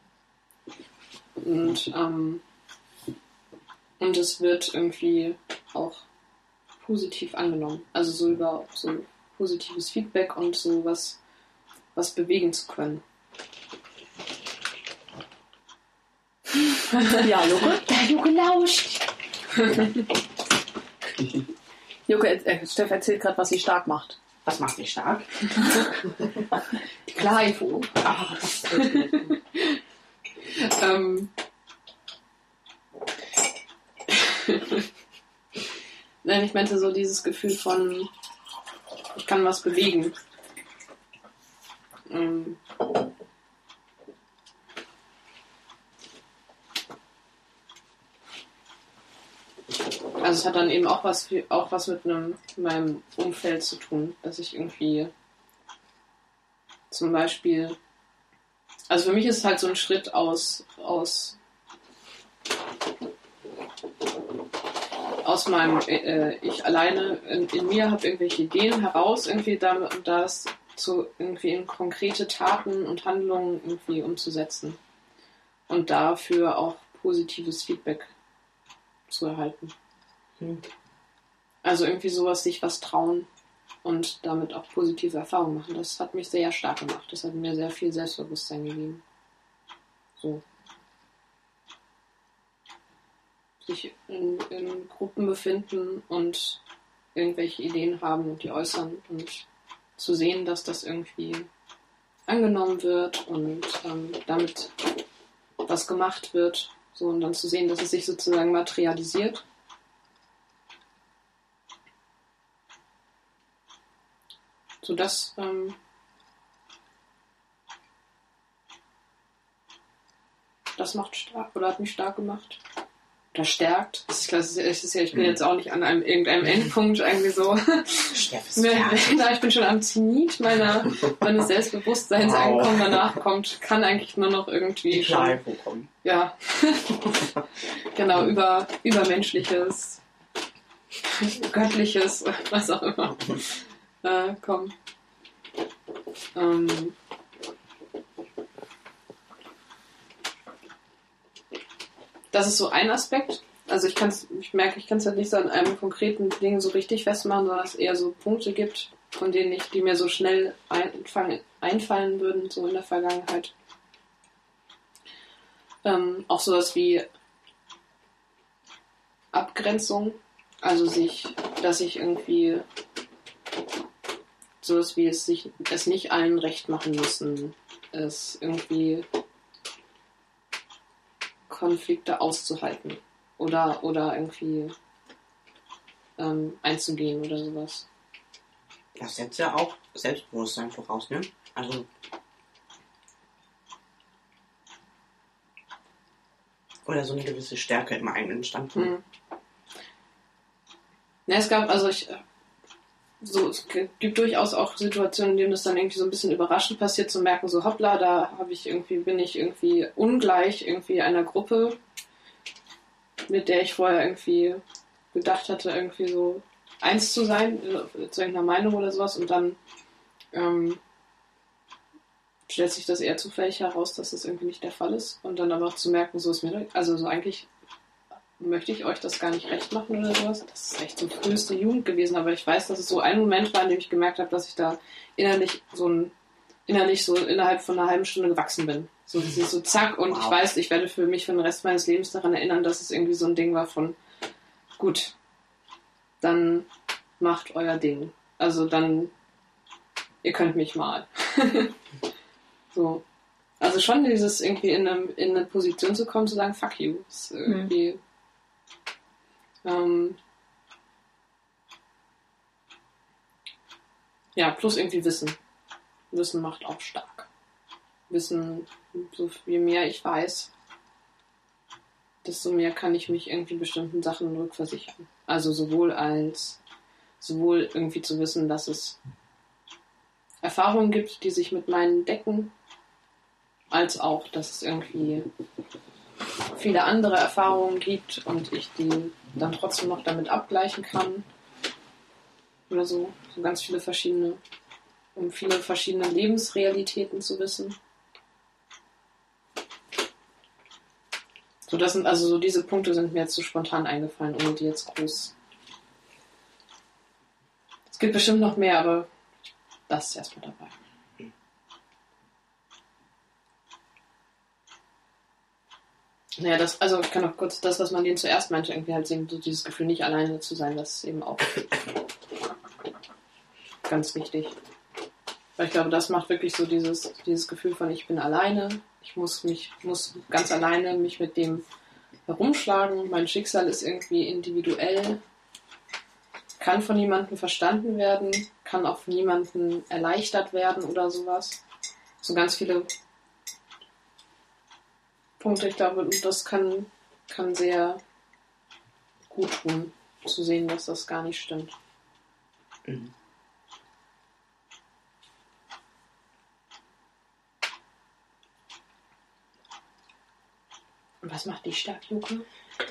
Und, ähm, Und es wird irgendwie auch positiv angenommen. Also so über so positives Feedback und so was, was bewegen zu können. Ja, Luke? Der Luke lauscht. Luke, äh, Steff erzählt gerade, was sie stark macht. Was macht dich stark? Die Klarheit. Ah, das ist ähm, Nein, ich meinte so dieses Gefühl von, ich kann was bewegen. Ähm also es hat dann eben auch was, auch was mit einem, meinem Umfeld zu tun, dass ich irgendwie zum Beispiel, also für mich ist es halt so ein Schritt aus, aus aus meinem, äh, ich alleine in, in mir habe irgendwelche Ideen heraus, irgendwie damit, um das zu, irgendwie in konkrete Taten und Handlungen irgendwie umzusetzen. Und dafür auch positives Feedback zu erhalten. Mhm. Also irgendwie sowas, sich was trauen und damit auch positive Erfahrungen machen. Das hat mich sehr stark gemacht. Das hat mir sehr viel Selbstbewusstsein gegeben. So. Sich in, in Gruppen befinden und irgendwelche Ideen haben und die äußern und zu sehen, dass das irgendwie angenommen wird und ähm, damit was gemacht wird. So, und dann zu sehen, dass es sich sozusagen materialisiert. So, das ähm, das macht stark oder hat mich stark gemacht. Oder stärkt. Das ist klar, das ist ja, ich bin jetzt auch nicht an einem irgendeinem Endpunkt irgendwie so. Ja, ich bin schon am Zenit meiner, meines Selbstbewusstseins wow. angekommen. Danach kommt, kann eigentlich nur noch irgendwie die schon, kommen. Ja. Genau, über übermenschliches, göttliches, was auch immer. Äh, kommen. Ähm, Das ist so ein Aspekt. Also ich kann's, ich merke, ich kann es halt nicht so an einem konkreten Ding so richtig festmachen, sondern es eher so Punkte gibt, von denen ich, die mir so schnell einfallen, einfallen würden, so in der Vergangenheit. Ähm, auch sowas wie Abgrenzung, also sich, dass ich irgendwie sowas wie es sich es nicht allen recht machen müssen, es irgendwie Konflikte auszuhalten oder, oder irgendwie ähm, einzugehen oder sowas. Das setzt ja auch Selbstbewusstsein voraus, ne? Also oder so eine gewisse Stärke im eigenen Standpunkt. Hm. Ja, es gab, also ich so, es gibt durchaus auch Situationen, in denen das dann irgendwie so ein bisschen überraschend passiert, zu merken, so hoppla, da habe ich irgendwie, bin ich irgendwie ungleich irgendwie einer Gruppe, mit der ich vorher irgendwie gedacht hatte, irgendwie so eins zu sein, zu irgendeiner Meinung oder sowas, und dann ähm, stellt sich das eher zufällig heraus, dass das irgendwie nicht der Fall ist, und dann aber auch zu merken, so ist mir, also so eigentlich möchte ich euch das gar nicht recht machen oder sowas. Das ist echt so früheste Jugend gewesen, aber ich weiß, dass es so ein Moment war, in dem ich gemerkt habe, dass ich da innerlich so ein, innerlich so innerhalb von einer halben Stunde gewachsen bin. So, das ist so zack, und wow. Ich weiß, ich werde für mich für den Rest meines Lebens daran erinnern, dass es irgendwie so ein Ding war von, gut, dann macht euer Ding. Also dann, ihr könnt mich mal. So. Also schon dieses irgendwie in eine, in eine Position zu kommen, zu sagen, fuck you. Ist irgendwie, mhm. ähm, ja, plus irgendwie Wissen. Wissen macht auch stark. Wissen, so je mehr ich weiß, desto mehr kann ich mich irgendwie bestimmten Sachen rückversichern. Also sowohl als, sowohl irgendwie zu wissen, dass es Erfahrungen gibt, die sich mit meinen decken, als auch, dass es irgendwie viele andere Erfahrungen gibt und ich die dann trotzdem noch damit abgleichen kann. Oder so. So ganz viele verschiedene, um viele verschiedene Lebensrealitäten zu wissen. So, das sind, also so diese Punkte sind mir jetzt so spontan eingefallen, ohne die jetzt groß. Es gibt bestimmt noch mehr, aber das ist erstmal dabei. Naja, das, also ich kann noch kurz das, was man denen zuerst meinte, irgendwie halt sehen, so dieses Gefühl, nicht alleine zu sein, das ist eben auch ganz wichtig. Weil ich glaube, das macht wirklich so dieses, dieses Gefühl von, ich bin alleine, ich muss mich, muss ganz alleine mich mit dem herumschlagen, mein Schicksal ist irgendwie individuell, kann von niemandem verstanden werden, kann auch von niemandem erleichtert werden oder sowas. So ganz viele Punkte, ich glaube, das kann, kann sehr gut tun, zu sehen, dass das gar nicht stimmt. Mhm. Und was macht dich stark, Luke?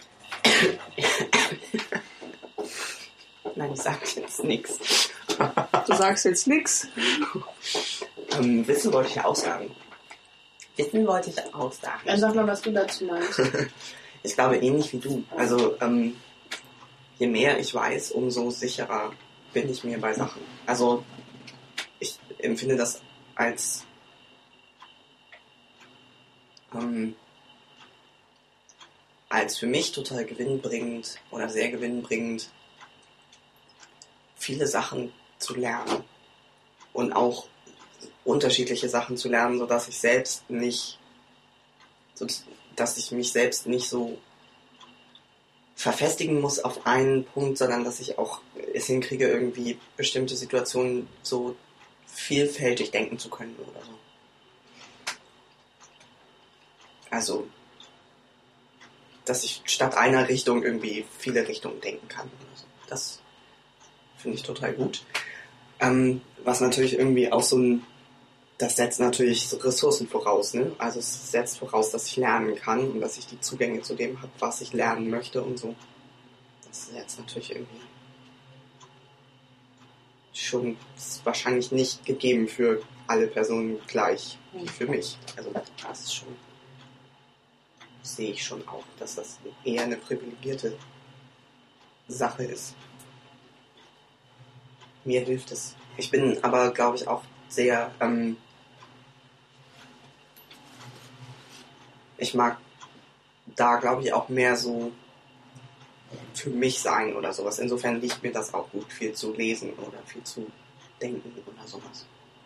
Nein, ich sag jetzt nichts. Du sagst jetzt nichts? Ähm, Wissen wollte ich ja aussagen. Wissen wollte ich aussagen. Dann sag mal, was du dazu meinst. Ich glaube ähnlich wie du. Also ähm, je mehr ich weiß, umso sicherer bin ich mir bei Sachen. Also ich empfinde das als ähm, als für mich total gewinnbringend oder sehr gewinnbringend, viele Sachen zu lernen und auch unterschiedliche Sachen zu lernen, sodass ich selbst nicht, so, dass ich mich selbst nicht so verfestigen muss auf einen Punkt, sondern dass ich auch es hinkriege, irgendwie bestimmte Situationen so vielfältig denken zu können oder so. Also, dass ich statt einer Richtung irgendwie viele Richtungen denken kann. Oder so. Das finde ich total gut. Ähm, was natürlich irgendwie auch so ein, das setzt natürlich so Ressourcen voraus, ne? Also es setzt voraus, dass ich lernen kann und dass ich die Zugänge zu dem habe, was ich lernen möchte und so. Das ist jetzt natürlich irgendwie schon wahrscheinlich nicht gegeben für alle Personen gleich wie für mich. Also das ist schon, sehe ich schon auch, dass das eher eine privilegierte Sache ist. Mir hilft es. Ich bin aber, glaube ich, auch sehr, ähm, ich mag da, glaube ich, auch mehr so für mich sein oder sowas. Insofern liegt mir das auch gut, viel zu lesen oder viel zu denken oder sowas.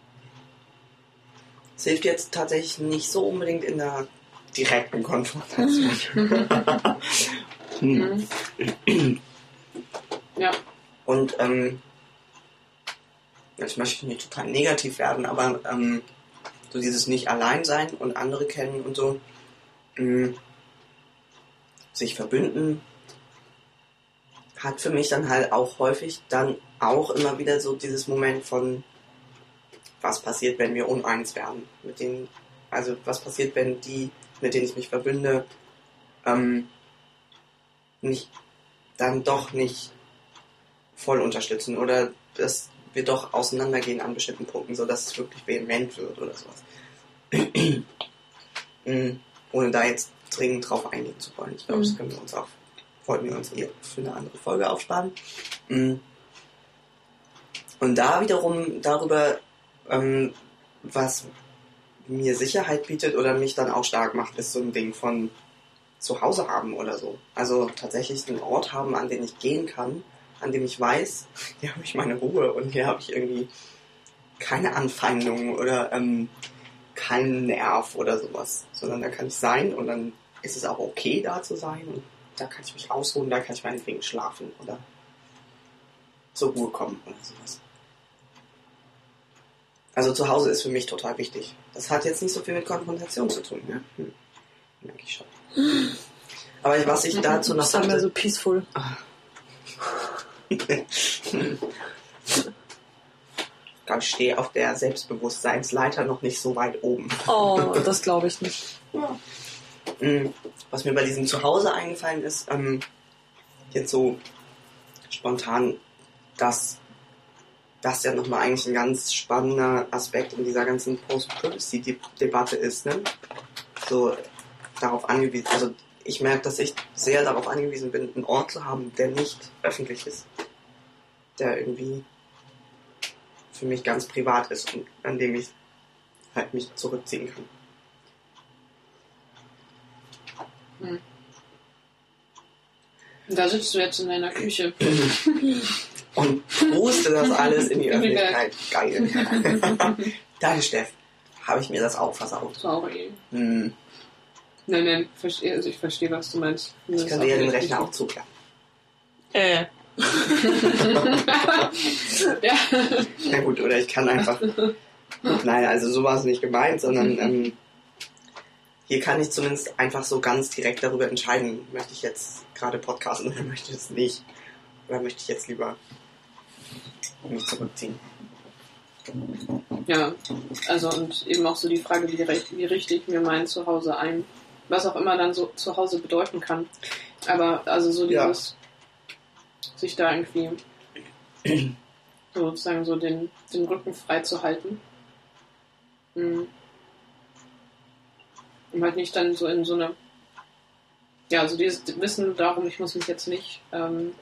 Es hilft jetzt tatsächlich nicht so unbedingt in der direkten Konfrontation. hm. Ja. Und ähm, jetzt möchte ich nicht total negativ werden, aber ähm, so dieses nicht allein sein und andere kennen und so, mh, sich verbünden, hat für mich dann halt auch häufig dann auch immer wieder so dieses Moment von, was passiert, wenn wir uneins werden, mit denen, also was passiert, wenn die, mit denen ich mich verbünde, ähm, nicht, dann doch nicht voll unterstützen oder dass wir doch auseinandergehen an bestimmten Punkten, sodass es wirklich vehement wird oder sowas. Ohne da jetzt dringend drauf eingehen zu wollen. Ich glaube, mhm. das können wir uns auch, wollten wir uns eher für eine andere Folge aufsparen. Und da wiederum darüber, ähm, was mir Sicherheit bietet oder mich dann auch stark macht, ist so ein Ding von zu Hause haben oder so. Also tatsächlich einen Ort haben, an den ich gehen kann, an dem ich weiß, hier habe ich meine Ruhe und hier habe ich irgendwie keine Anfeindungen oder ähm, keinen Nerv oder sowas, sondern da kann ich sein und dann ist es auch okay, da zu sein und da kann ich mich ausruhen, da kann ich meinetwegen schlafen oder zur Ruhe kommen oder sowas. Also zu Hause ist für mich total wichtig. Das hat jetzt nicht so viel mit Konfrontation zu tun, ne? Hm. Merke ich schon. Aber was ich dazu noch sagte... Das ist so peaceful. Ich glaube, ich stehe auf der Selbstbewusstseinsleiter noch nicht so weit oben. Oh, das glaube ich nicht. Ja. Was mir bei diesem Zuhause eingefallen ist, ähm, jetzt so spontan, dass das ja nochmal eigentlich ein ganz spannender Aspekt in dieser ganzen Post-Privacy-Debatte ist, ne? So darauf angewiesen, also ich merke, dass ich sehr darauf angewiesen bin, einen Ort zu haben, der nicht öffentlich ist. Der irgendwie für mich ganz privat ist und an dem ich halt mich zurückziehen kann. Hm. Da sitzt du jetzt in deiner Küche. Und poste das alles in die Öffentlichkeit. Geil. Danke, Steff. Habe ich mir das auch versaut. Sorry. Hm. Nein, nein, verstehe, also ich verstehe, was du meinst. Ich das könnte ja den Rechner auch zuklappen. Äh. Ja. Na gut, oder ich kann einfach... Nein, also so war es nicht gemeint, sondern ähm, hier kann ich zumindest einfach so ganz direkt darüber entscheiden, möchte ich jetzt gerade podcasten oder möchte ich es nicht. Oder möchte ich jetzt lieber mich zurückziehen. Ja, also und eben auch so die Frage, wie, wie richte ich mir mein Zuhause ein, was auch immer dann so Zuhause bedeuten kann. Aber also so dieses, ja. sich da irgendwie sozusagen so den, den Rücken frei zu halten. Um halt nicht dann so in so eine, ja, also dieses Wissen darum, ich muss mich jetzt nicht, ähm,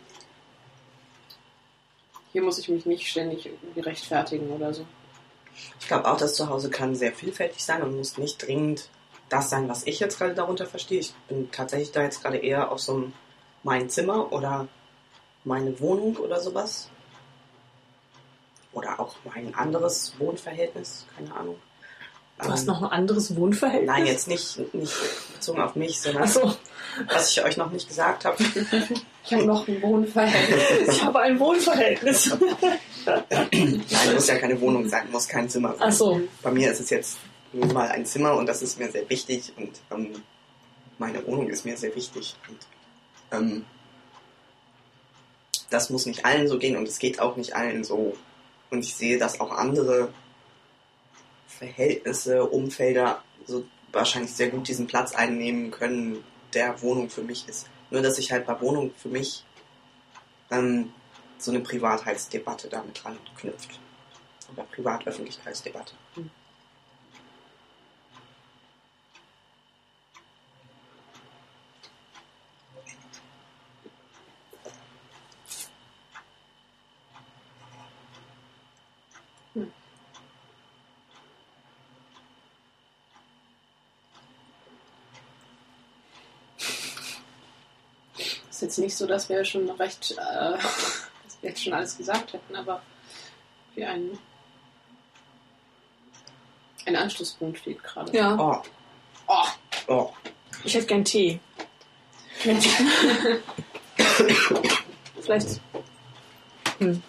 hier muss ich mich nicht ständig irgendwie rechtfertigen oder so. Ich glaube auch, das Zuhause kann sehr vielfältig sein und muss nicht dringend das sein, was ich jetzt gerade darunter verstehe. Ich bin tatsächlich da jetzt gerade eher auf so einem mein Zimmer oder meine Wohnung oder sowas. oder auch mein anderes Wohnverhältnis, keine Ahnung. Du hast noch ein anderes Wohnverhältnis? Nein, jetzt nicht, nicht bezogen auf mich, sondern Ach so. was ich euch noch nicht gesagt habe. Ich habe noch ein Wohnverhältnis. Ich habe ein Wohnverhältnis. Nein, muss ja keine Wohnung sein, muss kein Zimmer sein. Ach so. Bei mir ist es jetzt nur mal ein Zimmer und das ist mir sehr wichtig und ähm, meine Wohnung ist mir sehr wichtig. Und, ähm, das muss nicht allen so gehen und es geht auch nicht allen so. Und ich sehe, dass auch andere Verhältnisse, Umfelder so wahrscheinlich sehr gut diesen Platz einnehmen können, der Wohnung für mich ist. Nur, dass sich halt bei Wohnung für mich ähm, so eine Privatheitsdebatte damit dran knüpft. Oder Privat-Öffentlichkeitsdebatte. Hm. Ist jetzt nicht so, dass wir schon recht, äh, dass wir jetzt schon alles gesagt hätten, aber wie ein, ein Anschlusspunkt steht gerade. Ja. Oh. Oh. Oh. Ich hätte gern Tee. Vielleicht. Hm.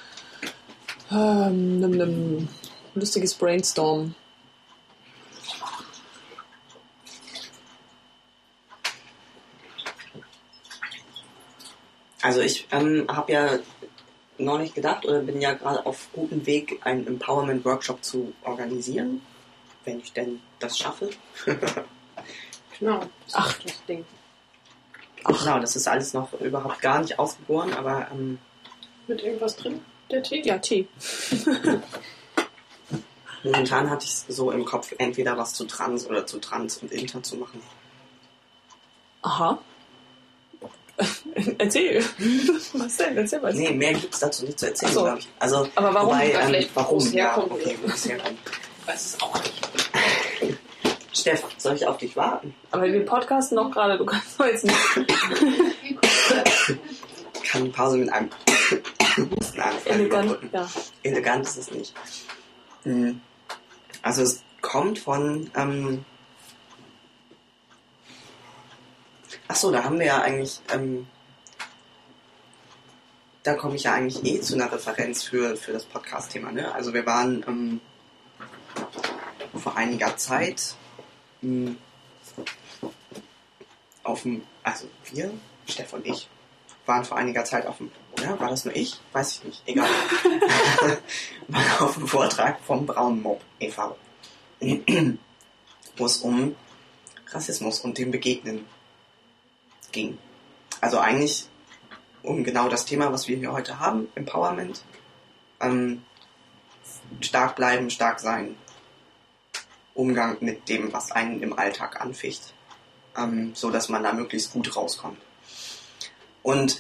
Ähm, nimm, nimm. Lustiges Brainstorm. Also ich ähm, habe ja noch nicht gedacht oder bin ja gerade auf gutem Weg, einen Empowerment-Workshop zu organisieren, wenn ich denn das schaffe. Genau, das Ach. ist das Ding. Ach, genau, das ist alles noch überhaupt gar nicht ausgegoren, aber ähm, Mit irgendwas drin? Der Tee? Ja, Tee. momentan hatte ich es so im Kopf, entweder was zu Trans oder zu Trans und Inter zu machen. Aha. Erzähl. Was denn? Erzähl was. Nee, mehr gibt es dazu nicht zu erzählen, Ach so. glaube ich. Also, Aber warum? Wobei, Ja, ähm, vielleicht, wo warum? es Ja, herkommt. okay, wo es herkommt. Ich weiß es auch nicht. Steff, soll ich auf dich warten? Aber wir podcasten noch gerade, du kannst doch jetzt nicht. Ich kann die Pause mit einem Husten anfangen. Elegant, überbrücken. ja. Elegant ist es nicht. Mhm. Also es kommt von... Ähm Achso, da haben wir ja eigentlich... Ähm da komme ich ja eigentlich eh zu einer Referenz für, für das Podcast-Thema. Ne? Also wir waren ähm, vor einiger Zeit mh, auf dem... Also wir, Steff und ich, waren vor einiger Zeit auf dem... Ja, war das nur ich? Weiß ich nicht. Egal. waren auf dem Vortrag vom Braunen Mob e V wo es um Rassismus und dem Begegnen ging. Also eigentlich um genau das Thema, was wir hier heute haben, Empowerment. Ähm, stark bleiben, stark sein. Umgang mit dem, was einen im Alltag anficht. Ähm, so dass man da möglichst gut rauskommt. Und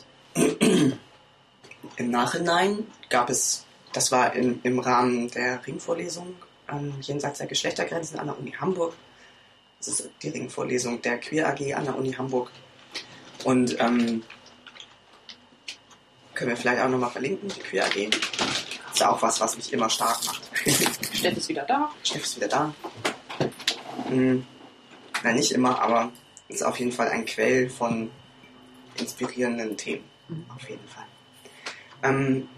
im Nachhinein gab es, das war in, im Rahmen der Ringvorlesung ähm, jenseits der Geschlechtergrenzen an der Uni Hamburg. Das ist die Ringvorlesung der Queer A G an der Uni Hamburg. Und ähm, können wir vielleicht auch nochmal verlinken, die Queer A G. Das ist ja auch was, was mich immer stark macht. Steff ist wieder da. Steff ist wieder da. Hm, ja, nicht immer, aber ist auf jeden Fall ein Quell von inspirierenden Themen. Mhm. Auf jeden Fall. Ähm,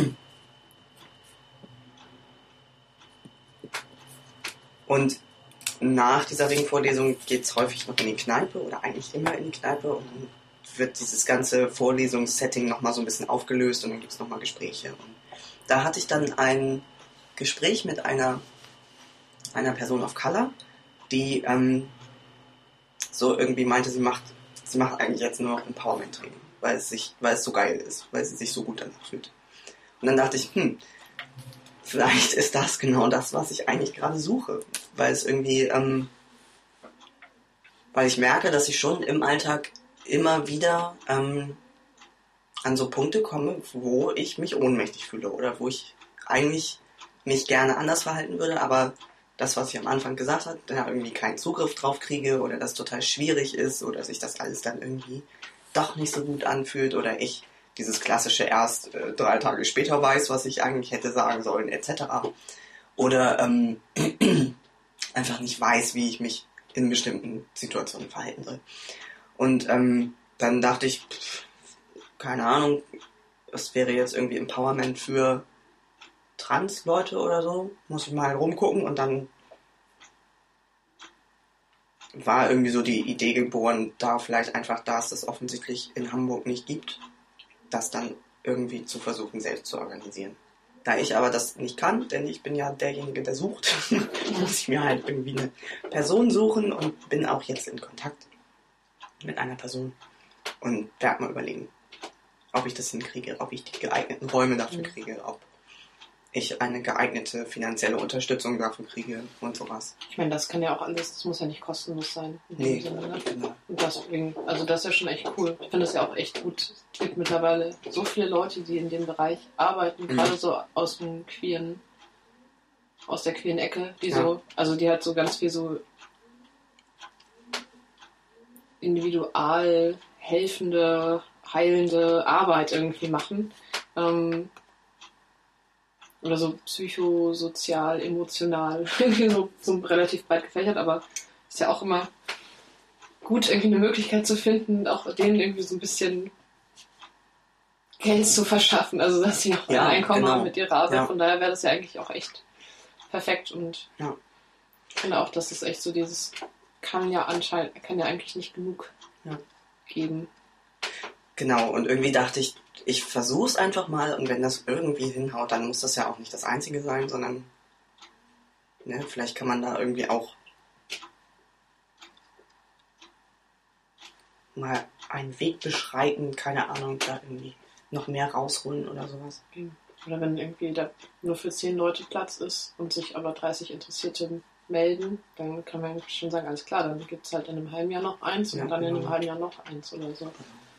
und nach dieser Ringvorlesung geht es häufig noch in die Kneipe oder eigentlich immer in die Kneipe und dann wird dieses ganze Vorlesungssetting nochmal so ein bisschen aufgelöst und dann gibt es nochmal Gespräche. Und da hatte ich dann ein Gespräch mit einer, einer Person of Color, die ähm, so irgendwie meinte, sie macht, sie macht eigentlich jetzt nur noch Empowerment-Training, weil es, sich, weil es so geil ist, weil sie sich so gut danach fühlt. Und dann dachte ich, hm, vielleicht ist das genau das, was ich eigentlich gerade suche, weil es irgendwie, ähm, weil ich merke, dass ich schon im Alltag immer wieder ähm, an so Punkte komme, wo ich mich ohnmächtig fühle oder wo ich eigentlich mich gerne anders verhalten würde, aber das, was ich am Anfang gesagt habe, da irgendwie keinen Zugriff drauf kriege oder das total schwierig ist oder sich das alles dann irgendwie doch nicht so gut anfühlt oder ich dieses klassische erst äh, drei Tage später weiß, was ich eigentlich hätte sagen sollen, et cetera. Oder ähm, einfach nicht weiß, wie ich mich in bestimmten Situationen verhalten soll. Und ähm, dann dachte ich, pff, keine Ahnung, das wäre jetzt irgendwie Empowerment für Trans-Leute oder so. Muss ich mal rumgucken. Und dann war irgendwie so die Idee geboren, da vielleicht einfach, da es das offensichtlich in Hamburg nicht gibt, das dann irgendwie zu versuchen, selbst zu organisieren. Da ich aber das nicht kann, denn ich bin ja derjenige, der sucht, muss ich mir halt irgendwie eine Person suchen und bin auch jetzt in Kontakt mit einer Person und werde mal überlegen, ob ich das hinkriege, ob ich die geeigneten Räume dafür kriege, ob ich eine geeignete finanzielle Unterstützung dafür kriege und sowas. Ich meine, das kann ja auch alles, das muss ja nicht kostenlos sein. In Nee, dem Sinne, ne? genau. Und deswegen, also das ist ja schon echt cool. Ich finde das ja auch echt gut. Es gibt mittlerweile so viele Leute, die in dem Bereich arbeiten, Mhm. gerade so aus dem queeren, aus der queeren Ecke, die Ja. so, also die halt so ganz viel so individual helfende, heilende Arbeit irgendwie machen. Ähm, oder so psychosozial, emotional, irgendwie so, so relativ breit gefächert, aber ist ja auch immer gut, irgendwie eine Möglichkeit zu finden, auch denen irgendwie so ein bisschen Geld zu verschaffen, also dass sie noch Ja, ein Einkommen genau. haben mit ihrer Arbeit, Ja. von daher wäre das ja eigentlich auch echt perfekt und Ja. ich finde auch, dass es echt so dieses kann ja anscheinend, kann ja eigentlich nicht genug Ja. geben. Genau, und irgendwie dachte ich, ich versuch's einfach mal und wenn das irgendwie hinhaut, dann muss das ja auch nicht das Einzige sein, sondern ne, vielleicht kann man da irgendwie auch mal einen Weg beschreiten, keine Ahnung, da irgendwie noch mehr rausholen oder sowas. Oder wenn irgendwie da nur für zehn Leute Platz ist und sich aber dreißig Interessierte melden, dann kann man schon sagen, alles klar, dann gibt es halt in einem halben Jahr noch eins und Ja, dann in einem genau. halben Jahr noch eins oder so.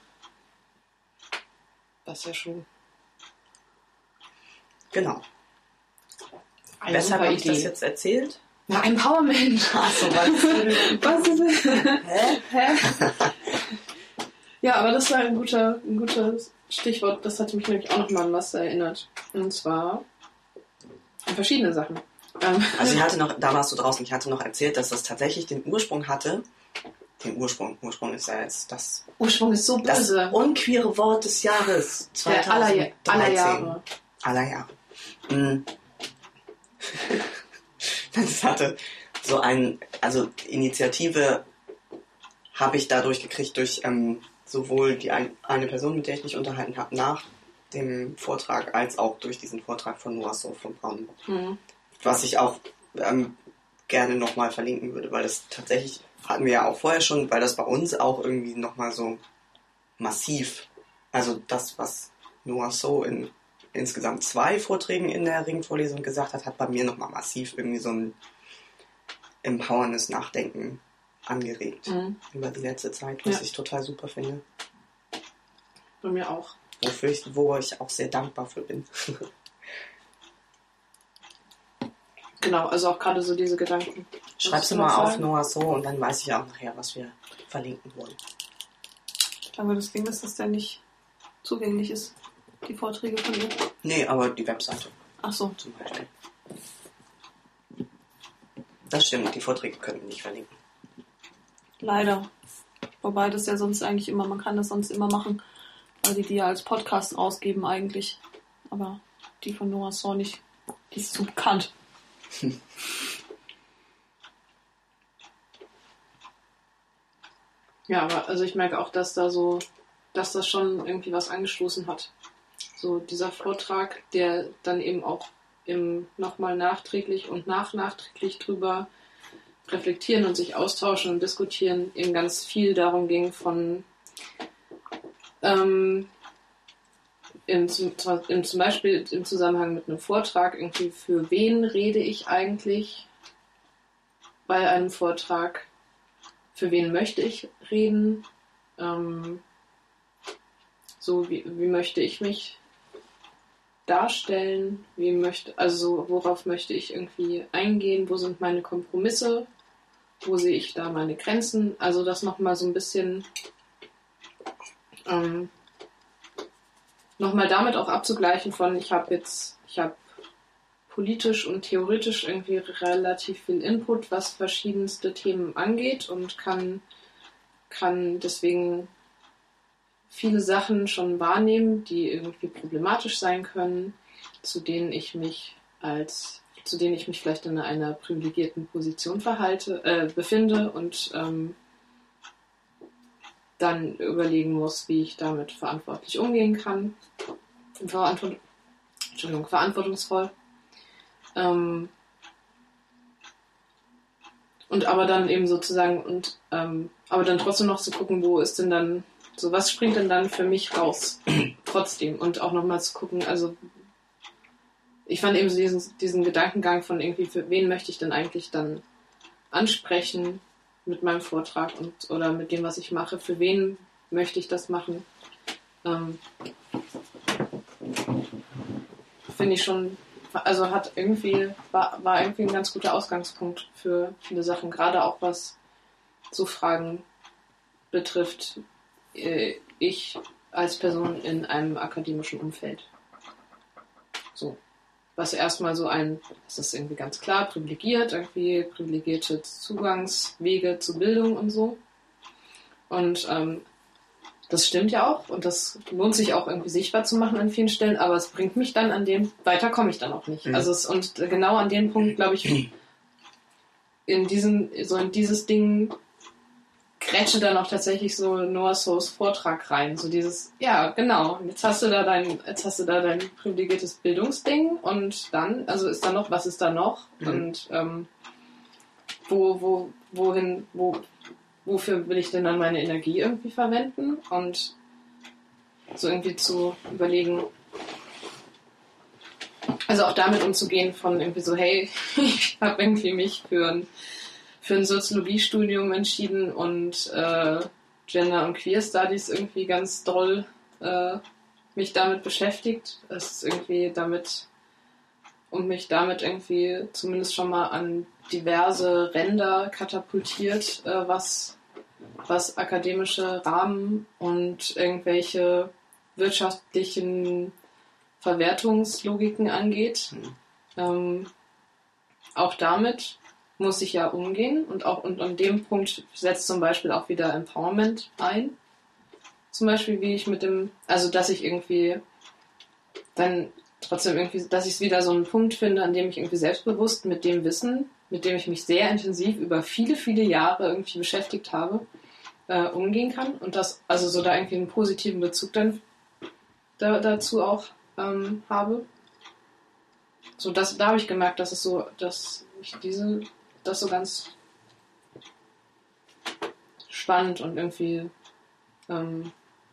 Das ist ja schon Genau. eine Weshalb super habe ich das Idee. jetzt erzählt? Na, Empowerment! Achso, was? Was ist das? Hä? Hä? Ja, aber das war ein guter, ein gutes Stichwort. Das hat mich nämlich auch noch mal an was erinnert. Und zwar an verschiedene Sachen. Ähm, Also ich hatte noch, da warst du draußen, ich hatte noch erzählt, dass das tatsächlich den Ursprung hatte. Den Ursprung, Ursprung ist ja jetzt das, Ursprung ist so das böse. unqueere Wort des Jahres Der aller, zweitausenddreizehn. aller Jahre. Aller Jahre. Mm. Das hatte so ein, also Initiative habe ich dadurch gekriegt, durch ähm, sowohl die ein, eine Person, mit der ich mich unterhalten habe, nach dem Vortrag, als auch durch diesen Vortrag von Noah So von Brandenburg. Mhm. Was ich auch ähm, gerne nochmal verlinken würde, weil das tatsächlich, hatten wir ja auch vorher schon, weil das bei uns auch irgendwie nochmal so massiv, also das, was Noah So in insgesamt zwei Vorträgen in der Ringvorlesung gesagt hat, hat bei mir nochmal massiv irgendwie so ein empowerndes Nachdenken angeregt Mhm. über die letzte Zeit, was Ja. ich total super finde. Bei mir auch. Wofür ich, wo ich auch sehr dankbar für bin. Genau, also auch gerade so diese Gedanken. Schreib's du mal was auf sagen? Noah So und dann weiß ich auch nachher, was wir verlinken wollen. Aber das Ding ist, dass der nicht zugänglich ist, die Vorträge von ihr. Nee, aber die Webseite Ach so. zum Beispiel. Das stimmt, die Vorträge können wir nicht verlinken. Leider. Wobei das ja sonst eigentlich immer, man kann das sonst immer machen, weil die die ja als Podcast rausgeben eigentlich. Aber die von Noah So nicht. Die ist zu bekannt. Ja, aber also ich merke auch, dass da so, dass das schon irgendwie was angestoßen hat. So dieser Vortrag, der dann eben auch im nochmal nachträglich und nach nachträglich drüber reflektieren und sich austauschen und diskutieren, eben ganz viel darum ging von ähm, im, zum, im, zum Beispiel im Zusammenhang mit einem Vortrag irgendwie, für wen rede ich eigentlich bei einem Vortrag, für wen möchte ich reden, ähm, so wie, wie möchte ich mich darstellen, wie möchte, also worauf möchte ich irgendwie eingehen, wo sind meine Kompromisse, wo sehe ich da meine Grenzen, also das nochmal so ein bisschen ähm, nochmal damit auch abzugleichen von, ich habe jetzt, ich habe politisch und theoretisch irgendwie relativ viel Input, was verschiedenste Themen angeht und kann, kann deswegen viele Sachen schon wahrnehmen, die irgendwie problematisch sein können, zu denen ich mich als, zu denen ich mich vielleicht in einer privilegierten Position verhalte, äh, befinde und ähm, dann überlegen muss, wie ich damit verantwortlich umgehen kann. Verantwort- Entschuldigung, verantwortungsvoll. Ähm, und aber dann eben sozusagen und ähm, aber dann trotzdem noch zu gucken, wo ist denn dann, so was springt denn dann für mich raus trotzdem und auch nochmal zu gucken, also ich fand eben so diesen, diesen Gedankengang von irgendwie, für wen möchte ich denn eigentlich dann ansprechen mit meinem Vortrag und oder mit dem, was ich mache, für wen möchte ich das machen, ähm, finde ich schon, also hat irgendwie, war, war irgendwie ein ganz guter Ausgangspunkt für viele Sachen, gerade auch was so Fragen betrifft, äh, ich als Person in einem akademischen Umfeld. So. Was erstmal so ein, das ist irgendwie ganz klar, privilegiert, irgendwie privilegierte Zugangswege zur Bildung und so. Und ähm, das stimmt ja auch und das lohnt sich auch irgendwie sichtbar zu machen an vielen Stellen, aber es bringt mich dann an dem, weiter komme ich dann auch nicht. Mhm. Also es, und genau an dem Punkt, glaube ich, in diesen, so in dieses Ding grätsche dann auch tatsächlich so Noah So's Vortrag rein. So dieses, ja, genau, jetzt hast du da dein, jetzt hast du da dein privilegiertes Bildungsding und dann, also ist da noch, was ist da noch? Mhm. Und ähm, wo, wo, wohin, wo, wofür will ich denn dann meine Energie irgendwie verwenden? Und so irgendwie zu überlegen, also auch damit umzugehen von irgendwie so, hey, ich habe irgendwie mich für ein für ein Soziologiestudium entschieden und äh, Gender und Queer Studies irgendwie ganz doll äh, mich damit beschäftigt. Es ist irgendwie damit und mich damit irgendwie zumindest schon mal an diverse Ränder katapultiert, äh, was, was akademische Rahmen und irgendwelche wirtschaftlichen Verwertungslogiken angeht. Mhm. Ähm, auch damit muss ich ja umgehen und auch und an dem Punkt setzt zum Beispiel auch wieder Empowerment ein. Zum Beispiel, wie ich mit dem, also dass ich irgendwie dann trotzdem irgendwie, dass ich es wieder so einen Punkt finde, an dem ich irgendwie selbstbewusst mit dem Wissen, mit dem ich mich sehr intensiv über viele, viele Jahre irgendwie beschäftigt habe, äh, umgehen kann und das, also so da irgendwie einen positiven Bezug dann da, dazu auch ähm, habe. So, das, da habe ich gemerkt, dass es so, dass ich diese das so ganz spannend und irgendwie ähm,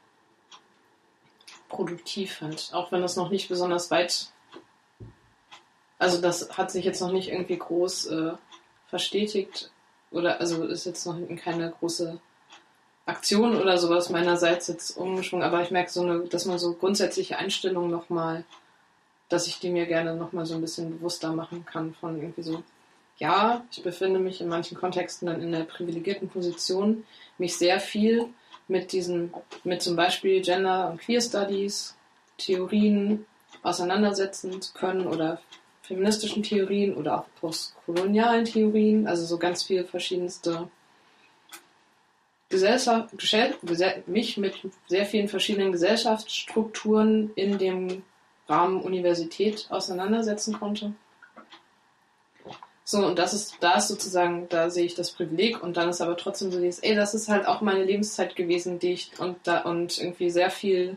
produktiv fand. Auch wenn das noch nicht besonders weit, also das hat sich jetzt noch nicht irgendwie groß äh, verstetigt oder also ist jetzt noch keine große Aktion oder sowas meinerseits jetzt umgeschwungen, aber ich merke so eine, dass man so grundsätzliche Einstellungen nochmal, dass ich die mir gerne nochmal so ein bisschen bewusster machen kann von irgendwie so, ja, ich befinde mich in manchen Kontexten dann in der privilegierten Position, mich sehr viel mit diesen, mit zum Beispiel Gender- und Queer Studies, Theorien auseinandersetzen zu können oder feministischen Theorien oder auch postkolonialen Theorien, also so ganz viele verschiedenste Gesellschaft, Gesell, mich mit sehr vielen verschiedenen Gesellschaftsstrukturen in dem Rahmen Universität auseinandersetzen konnte. So, und das ist, da ist sozusagen, da sehe ich das Privileg und dann ist aber trotzdem so dieses, ey, das ist halt auch meine Lebenszeit gewesen, die ich und da und irgendwie sehr viel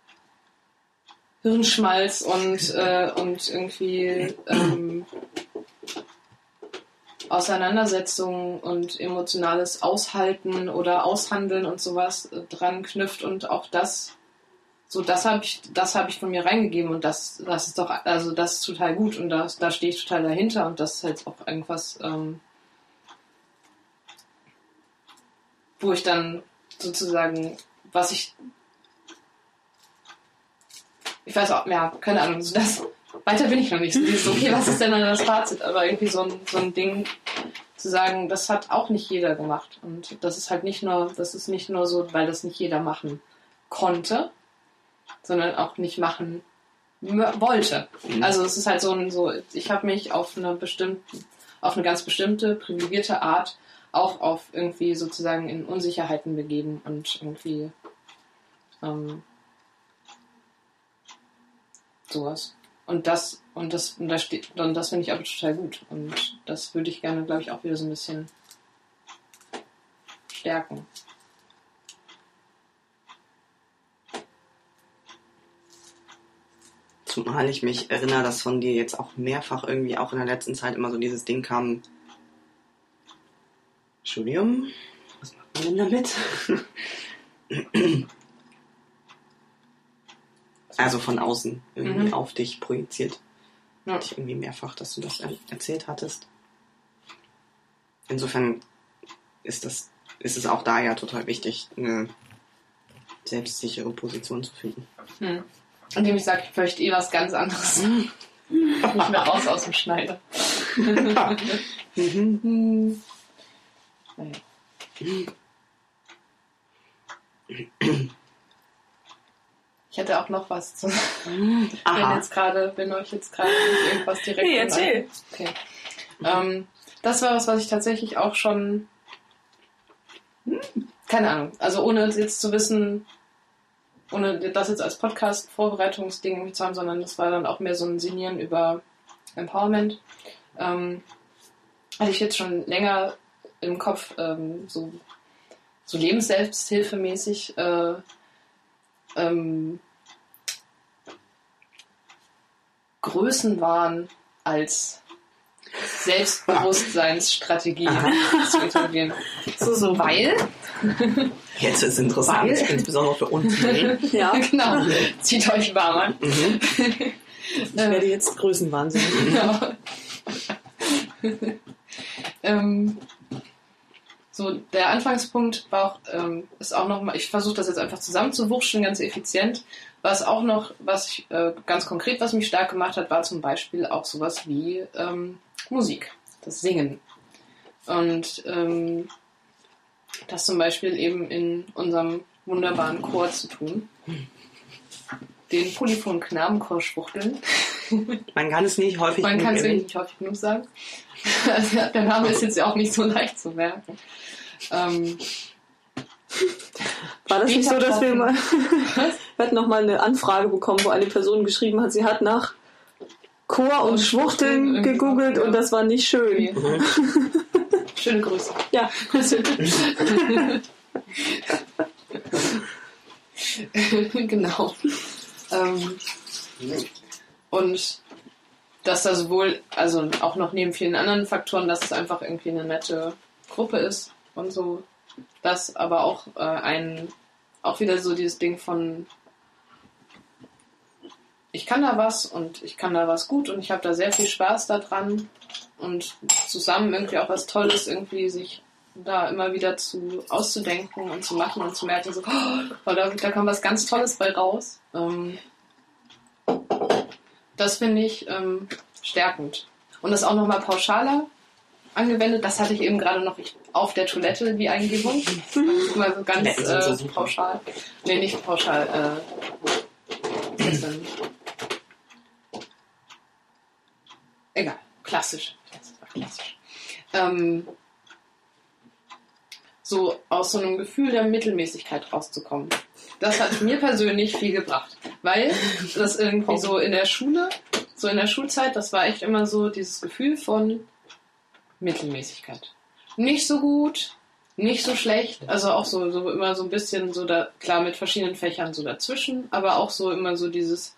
Hirnschmalz und, äh, und irgendwie ähm, Auseinandersetzungen und emotionales Aushalten oder Aushandeln und sowas dran knüpft und auch das, so das habe ich, das habe ich von mir reingegeben und das, das ist doch, also das ist total gut und das, da stehe ich total dahinter und das ist halt auch irgendwas, ähm, wo ich dann sozusagen, was ich, ich weiß auch, ja, keine Ahnung, so das, weiter bin ich noch nicht. So dieses, okay, was ist denn dann das Fazit? Aber irgendwie so ein, so ein Ding zu sagen, das hat auch nicht jeder gemacht und das ist halt nicht nur, das ist nicht nur so, weil das nicht jeder machen konnte, sondern auch nicht machen wollte. Mhm. Also es ist halt so ein, so, ich habe mich auf eine bestimmte, auf eine ganz bestimmte, privilegierte Art auch auf irgendwie sozusagen in Unsicherheiten begeben und irgendwie ähm, sowas. Und das, und das, und das steht, und das finde ich aber total gut. Und das würde ich gerne, glaube ich, auch wieder so ein bisschen stärken. Zumal ich mich erinnere, dass von dir jetzt auch mehrfach irgendwie auch in der letzten Zeit immer so dieses Ding kam, Studium, was macht man denn damit? Also von außen irgendwie Mhm. auf dich projiziert. Ja. Hatte ich irgendwie mehrfach, dass du das er- erzählt hattest. Insofern ist das, ist es auch da ja total wichtig, eine selbstsichere Position zu finden. Hm. Indem ich sage, ich möchte eh was ganz anderes. Nicht mehr raus aus dem Schneider. Mhm. Hm. Naja. Ich hätte auch noch was zu wenn Aha. jetzt gerade, wenn euch jetzt gerade nicht irgendwas direkt. Nee, erzähl. Okay. Ähm, das war was, was ich tatsächlich auch schon. Keine Ahnung. Also ohne jetzt zu wissen, ohne das jetzt als Podcast-Vorbereitungsding irgendwie zu haben, sondern das war dann auch mehr so ein Sinnieren über Empowerment. Ähm, hatte ich jetzt schon länger im Kopf, ähm, so, so Lebensselbsthilfemäßig äh, ähm, Größenwahn als Selbstbewusstseinsstrategie zu etablieren. So, so. Weil, Jetzt ist es interessant, Weil- insbesondere für uns. Ja, genau, zieht euch warm an. Mhm. ich werde jetzt Größenwahnsinn. Ja. ähm, so, der Anfangspunkt war auch, ähm, ist auch nochmal, ich versuche das jetzt einfach zusammenzuwurschteln, ganz effizient. Was auch noch, was ich, äh, ganz konkret, was mich stark gemacht hat, war zum Beispiel auch sowas wie ähm, Musik, das Singen. Und ähm, das zum Beispiel eben in unserem wunderbaren Chor zu tun. Den Polyphon Knabenchor Schwuchteln. Man kann es nicht häufig Man genug kann es erwähnen. wirklich nicht häufig genug sagen. Also, der Name ist jetzt ja auch nicht so leicht zu merken. Ähm, War das nicht so, dass wir mal... Was? Wir hatten noch mal eine Anfrage bekommen, wo eine Person geschrieben hat, sie hat nach Chor und, Und Schwuchteln Schwuchteln gegoogelt irgendwie, und das war nicht schön. okay. Schöne Grüße. Ja, Genau. Ähm, und dass das wohl, also auch noch neben vielen anderen Faktoren, dass es einfach irgendwie eine nette Gruppe ist und so, dass aber auch äh, ein, auch wieder so dieses Ding von ich kann da was und ich kann da was gut und ich habe da sehr viel Spaß daran und zusammen irgendwie auch was Tolles irgendwie sich da immer wieder zu auszudenken und zu machen und zu merken, so, oh, da, da kam was ganz Tolles bei raus. Ähm, das finde ich ähm, stärkend. Und das auch nochmal pauschaler angewendet, das hatte ich eben gerade noch auf der Toilette, die Eingebung. Mal so ganz Toiletten sind so äh, super. pauschal. Nee, nicht pauschal. Äh, was ist das denn? Egal, klassisch. Das ist klassisch. Ähm, so aus so einem Gefühl der Mittelmäßigkeit rauszukommen. Das hat mir persönlich viel gebracht, weil das irgendwie so in der Schule, so in der Schulzeit, das war echt immer so dieses Gefühl von Mittelmäßigkeit. Nicht so gut, nicht so schlecht, also auch so, so immer so ein bisschen so da, klar mit verschiedenen Fächern so dazwischen, aber auch so immer so dieses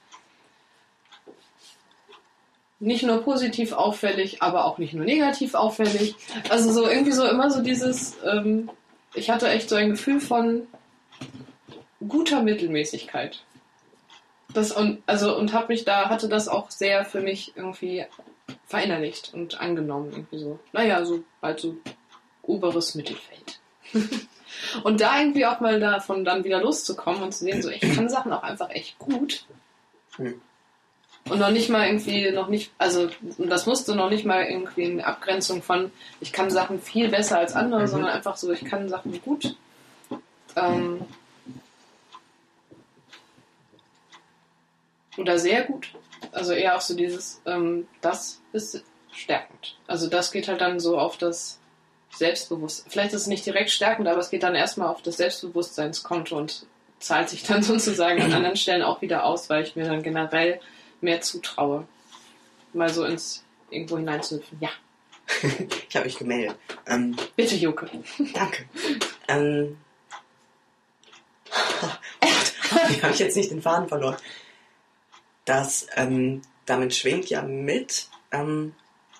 nicht nur positiv auffällig, aber auch nicht nur negativ auffällig. Also so irgendwie so immer so dieses, ähm, ich hatte echt so ein Gefühl von guter Mittelmäßigkeit. Das und also und habe mich da hatte das auch sehr für mich irgendwie verinnerlicht und angenommen irgendwie so. Naja, so halt so oberes Mittelfeld. Und da irgendwie auch mal davon dann wieder loszukommen und zu sehen, so ich kann Sachen auch einfach echt gut. Hm. Und noch nicht mal irgendwie, noch nicht, also das musste noch nicht mal irgendwie eine Abgrenzung von, ich kann Sachen viel besser als andere, Mhm. sondern einfach so, ich kann Sachen gut. Ähm, oder sehr gut. Also eher auch so dieses, ähm, das ist stärkend. Also das geht halt dann so auf das Selbstbewusstsein. Vielleicht ist es nicht direkt stärkend, aber es geht dann erstmal auf das Selbstbewusstseinskonto und zahlt sich dann sozusagen an anderen Stellen auch wieder aus, weil ich mir dann generell mehr zutraue. Mal so ins irgendwo hineinzuhüpfen. Ja. Ich habe mich gemeldet. Ähm, Bitte, Joke. danke. Ähm, wie habe ich jetzt nicht den Faden verloren? Das, ähm, damit schwingt ja mit, ähm,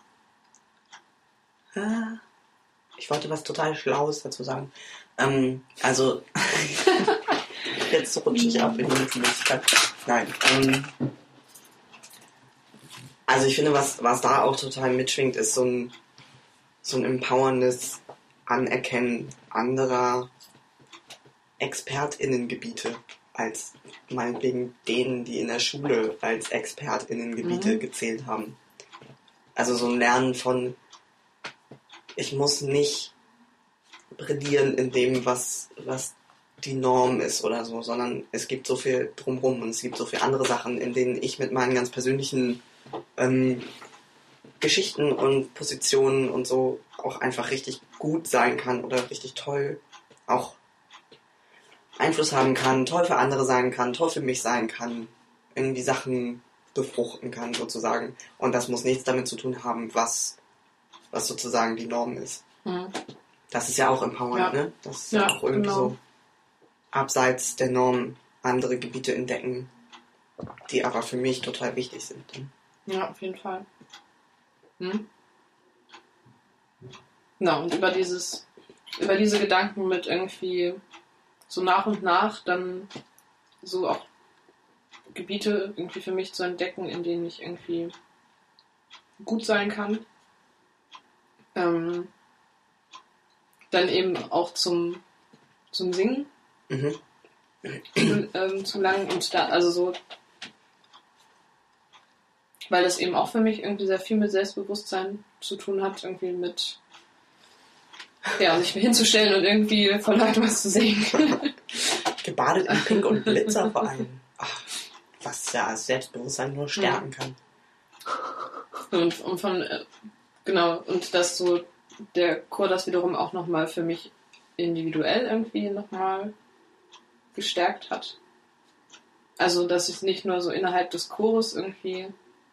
ah, ich wollte was total Schlaues dazu sagen. Ähm, also, jetzt rutsche ich ab in die Mittelmäßigkeit. Nein, ähm, also ich finde, was, was da auch total mitschwingt, ist so ein, so ein empowerndes Anerkennen anderer ExpertInnengebiete als meinetwegen denen, die in der Schule als ExpertInnengebiete Mhm. gezählt haben. Also so ein Lernen von, ich muss nicht brillieren in dem, was, was die Norm ist oder so, sondern es gibt so viel drumrum und es gibt so viele andere Sachen, in denen ich mit meinen ganz persönlichen ähm, Geschichten und Positionen und so auch einfach richtig gut sein kann oder richtig toll auch Einfluss haben kann, toll für andere sein kann, toll für mich sein kann, irgendwie Sachen befruchten kann sozusagen. Und das muss nichts damit zu tun haben, was, was sozusagen die Norm ist. Mhm. Das ist ja auch empowernd, Ja. ne? Das ist ja, Ja, auch irgendwie genau. so abseits der Norm andere Gebiete entdecken, die aber für mich total wichtig sind. Ja, auf jeden Fall. Hm? Na, und über dieses, über diese Gedanken mit irgendwie so nach und nach dann so auch Gebiete irgendwie für mich zu entdecken, in denen ich irgendwie gut sein kann. Ähm, dann eben auch zum, zum Singen Mhm. zu, ähm, zu gelangen und da, also so, weil das eben auch für mich irgendwie sehr viel mit Selbstbewusstsein zu tun hat, irgendwie mit, ja, sich hinzustellen und irgendwie von Leuten was zu singen. Gebadet in Pink und Glitzer vor allem. Ach, was ja das Selbstbewusstsein nur stärken kann. Und, und von, äh, genau, und dass so der Chor das wiederum auch nochmal für mich individuell irgendwie nochmal gestärkt hat. Also, dass ich nicht nur so innerhalb des Chores irgendwie,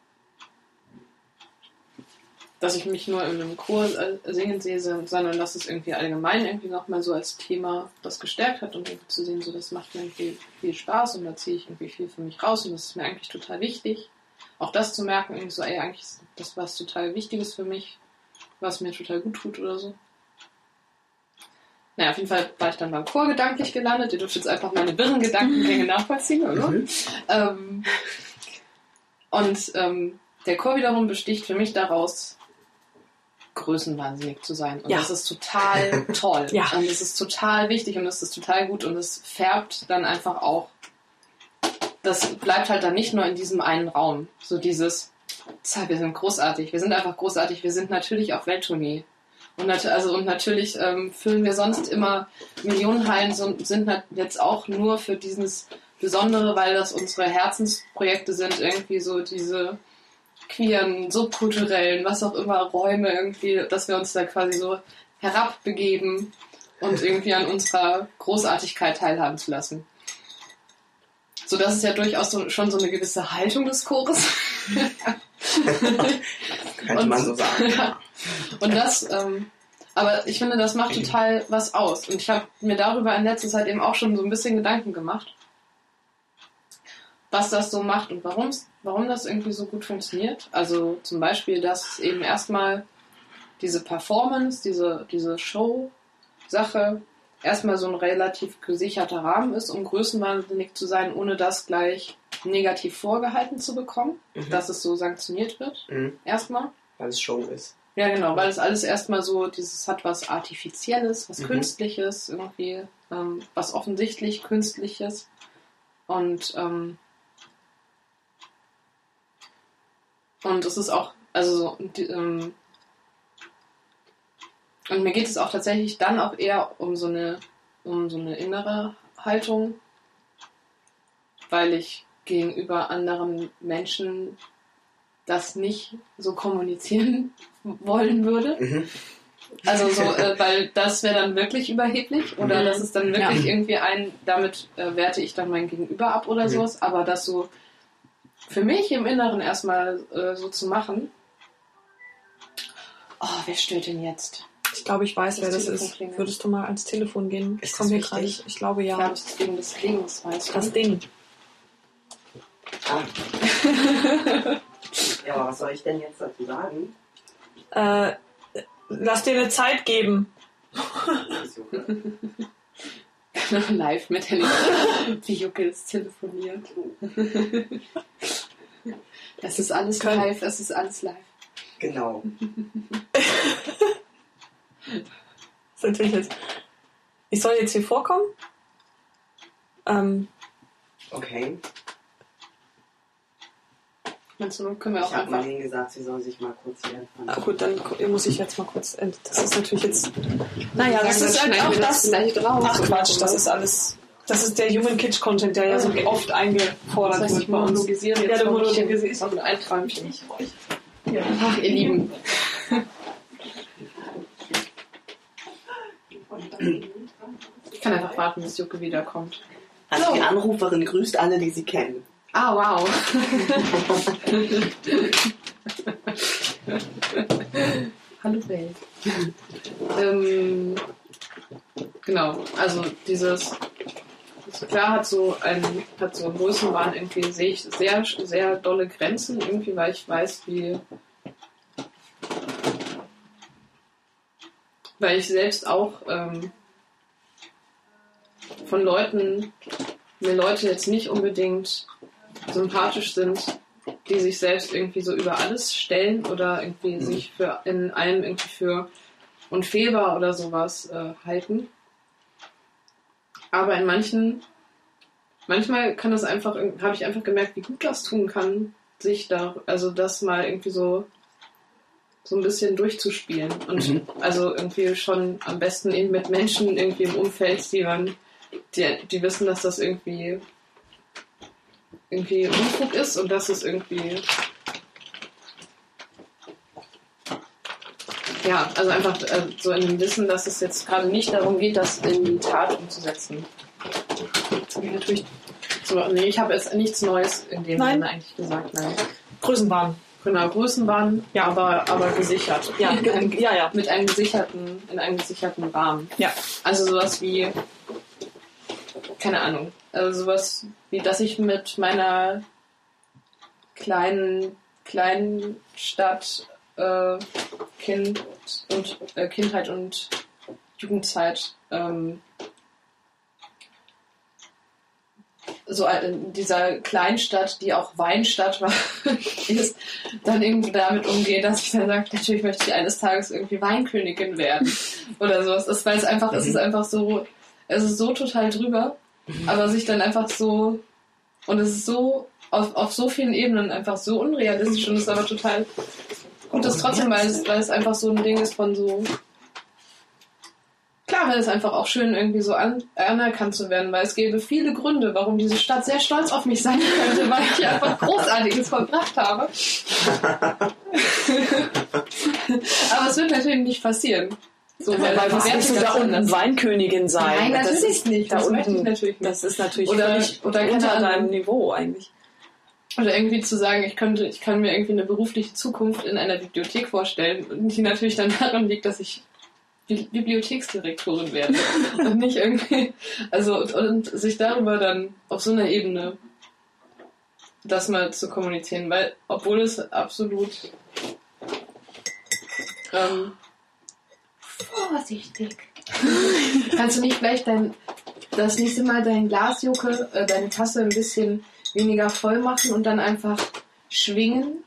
dass ich mich nur in einem Chor äh, singen sehe, sondern dass es irgendwie allgemein irgendwie nochmal so als Thema das gestärkt hat und irgendwie zu sehen, so das macht mir irgendwie viel Spaß und da ziehe ich irgendwie viel für mich raus und das ist mir eigentlich total wichtig. Auch das zu merken, irgendwie so, ey, eigentlich ist das was total Wichtiges für mich, was mir total gut tut oder so. Naja, auf jeden Fall war ich dann beim Chor gedanklich gelandet. Ihr dürft jetzt einfach meine wirren Gedankengänge nachvollziehen, oder? Mhm. Ähm, und ähm, der Chor wiederum besticht für mich daraus, größenwahnsinnig zu sein. Und Ja. das ist total toll. Ja. Und es ist total wichtig und es ist total gut und es färbt dann einfach auch. Das bleibt halt dann nicht nur in diesem einen Raum. So dieses, wir sind großartig, wir sind einfach großartig, wir sind natürlich auf Welttournee. Und, nat- also, und natürlich ähm, füllen wir sonst immer Millionenhallen, so, sind nat- jetzt auch nur für dieses Besondere, weil das unsere Herzensprojekte sind, irgendwie so diese queeren, subkulturellen, was auch immer, Räume irgendwie, dass wir uns da quasi so herabbegeben und irgendwie an unserer Großartigkeit teilhaben zu lassen. So, das ist ja durchaus so, schon so eine gewisse Haltung des Chores. Könnte man so sagen. Ja. Und das, ähm, aber ich finde, das macht total was aus. Und ich habe mir darüber in letzter Zeit eben auch schon so ein bisschen Gedanken gemacht, was das so macht und warum warum das irgendwie so gut funktioniert. Also zum Beispiel, dass eben erstmal diese Performance, diese, diese Show-Sache erstmal so ein relativ gesicherter Rahmen ist, um größenwahnsinnig zu sein, ohne das gleich negativ vorgehalten zu bekommen, Mhm. dass es so sanktioniert wird. Mhm. Erstmal. Weil es Show ist. Ja, genau, weil es alles erstmal so, dieses hat was Artifizielles, was Mhm. Künstliches, irgendwie, ähm, was offensichtlich Künstliches. Und, ähm, und es ist auch, also, so, die, ähm, und mir geht es auch tatsächlich dann auch eher um so eine, um so eine innere Haltung, weil ich gegenüber anderen Menschen das nicht so kommunizieren wollen würde. Mhm. Also so, äh, weil das wäre dann wirklich überheblich oder Mhm. das ist dann wirklich Ja. irgendwie ein, damit äh, werte ich dann mein Gegenüber ab oder Mhm. sowas, aber das so für mich im Inneren erstmal äh, so zu machen. Oh, wer stört denn jetzt? Ich glaube, ich weiß, Das wer das Telefon ist. klingelt. Würdest du mal ans Telefon gehen? Ist Ich komme hier das gerade. wichtig? Ich glaube Ich ja. glaube, es ist wegen des Klings, weißt du? Das Ding. Ah. Ja, aber was soll ich denn jetzt dazu sagen? Äh, lass dir eine Zeit geben. Live mit Helene. Wie Jucke jetzt telefoniert. Das ist alles Können- live, das ist alles live. Genau. Das ist natürlich jetzt. Ich soll jetzt hier vorkommen? Ähm, Okay. Meinst du, können wir auch Ich habe einfach... Marlene gesagt, sie soll sich mal kurz hier ah, entfernen. gut, dann gu- muss ich jetzt mal kurz. ent- Das ist natürlich jetzt. Naja, sagen, das ist dann halt schneiden auch wir das. vielleicht raus. Ach Quatsch, das ist alles. Das ist der Human Kitsch Content, der ja so oft eingefordert Das heißt, wird ich bei uns. monologisiere jetzt Ja, du noch ein bisschen. monologisierst. Und ein Träumchen. Ja. Ach, ihr Lieben. Ich kann einfach warten, bis Jucke wiederkommt. Also die Anruferin grüßt alle, die sie kennen. Ah, wow. Hallo Welt. ähm, genau, also dieses, also klar hat so ein, hat so Größenwahn irgendwie, sehe ich sehr, sehr dolle Grenzen irgendwie, weil ich weiß, wie, weil ich selbst auch ähm, von Leuten, mir Leute jetzt nicht unbedingt sympathisch sind, die sich selbst irgendwie so über alles stellen oder irgendwie Mhm. sich für in allem irgendwie für unfehlbar oder sowas äh, halten. Aber in manchen, manchmal kann das einfach, habe ich einfach gemerkt, wie gut das tun kann, sich da, also das mal irgendwie so so ein bisschen durchzuspielen und Mhm. also irgendwie schon am besten eben mit Menschen irgendwie im Umfeld, die man, die, die wissen, dass das irgendwie irgendwie Unfug ist und dass es irgendwie ja, also einfach äh, so in dem Wissen, dass es jetzt gerade nicht darum geht, das in die Tat umzusetzen. Jetzt habe ich natürlich so, nee, ich habe jetzt nichts Neues in dem Nein. Sinne eigentlich gesagt, nein. Größenwahn. Genau, Größenbahn, ja, aber, aber gesichert. Ja, ja, ja. Mit einem gesicherten, in einem gesicherten Rahmen. Ja. Also sowas wie, keine Ahnung, also sowas wie, dass ich mit meiner kleinen, kleinen Stadt äh, Kind und äh, Kindheit und Jugendzeit ähm, so in dieser Kleinstadt, die auch Weinstadt war, ist, dann irgendwie damit umgehe, dass ich dann sage, natürlich möchte ich eines Tages irgendwie Weinkönigin werden oder sowas. Das, weil es einfach, es ist einfach so, es ist so total drüber, aber sich dann einfach so, und es ist so, auf, auf so vielen Ebenen einfach so unrealistisch und es ist aber total gut, das trotzdem, weil es, weil es einfach so ein Ding ist von so, klar wäre es einfach auch schön, irgendwie so an, anerkannt zu werden, weil es gäbe viele Gründe, warum diese Stadt sehr stolz auf mich sein könnte, weil ich einfach Großartiges vollbracht habe. Aber es wird natürlich nicht passieren. So, weil Weil die was willst du Werte da ganz unten anders. Weinkönigin sein? Nein, das natürlich ist, nicht. Da Das unten, möchte ich natürlich nicht. Das ist natürlich Oder- völlig oder keine unter Ahnung. deinem Niveau eigentlich. Oder irgendwie zu sagen, ich könnte, ich kann mir irgendwie eine berufliche Zukunft in einer Bibliothek vorstellen, die natürlich dann daran liegt, dass ich Bi- Bibliotheksdirektorin werde. Und nicht irgendwie, also, und, und sich darüber dann auf so einer Ebene das mal zu kommunizieren, weil, obwohl es absolut, ähm, vorsichtig. Kannst du nicht vielleicht dein, das nächste Mal dein Glas, Jucke, äh, deine Tasse ein bisschen weniger voll machen und dann einfach schwingen?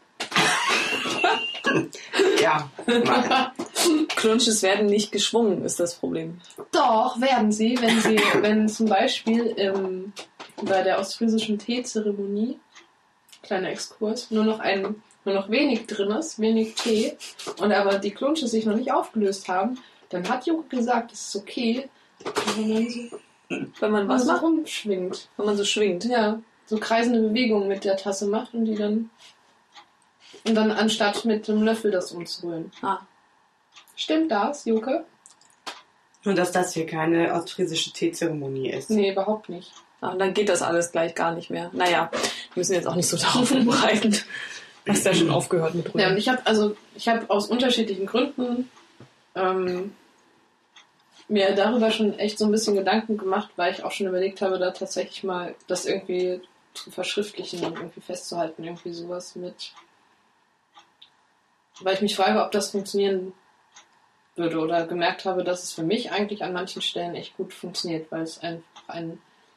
Ja, mach. Klunsches werden nicht geschwungen, ist das Problem. Doch, werden sie, wenn sie, wenn zum Beispiel ähm, bei der ostfriesischen Teezeremonie, kleiner Exkurs, nur noch ein, nur noch wenig drin ist, wenig Tee, und aber die Klunsche sich noch nicht aufgelöst haben, dann hat Jucke gesagt, es ist okay, wenn man so, Wenn man was so macht, rumschwingt. wenn man so schwingt. Ja, so kreisende Bewegungen mit der Tasse macht und die dann und dann anstatt mit dem Löffel das umzurühren. Ah. Stimmt das, Joke? Nur, dass das hier keine ostfriesische Teezeremonie ist. Nee, überhaupt nicht. Ah, und dann geht das alles gleich gar nicht mehr. Naja, wir müssen jetzt auch nicht so darauf vorbereiten. Hast ja schon aufgehört mit Rühren. Ja, und ich habe also ich habe aus unterschiedlichen Gründen ähm, mir darüber schon echt so ein bisschen Gedanken gemacht, weil ich auch schon überlegt habe, da tatsächlich mal das irgendwie zu verschriftlichen und irgendwie festzuhalten, irgendwie sowas mit. Weil ich mich frage, ob das funktionieren würde oder gemerkt habe, dass es für mich eigentlich an manchen Stellen echt gut funktioniert, weil es einfach ein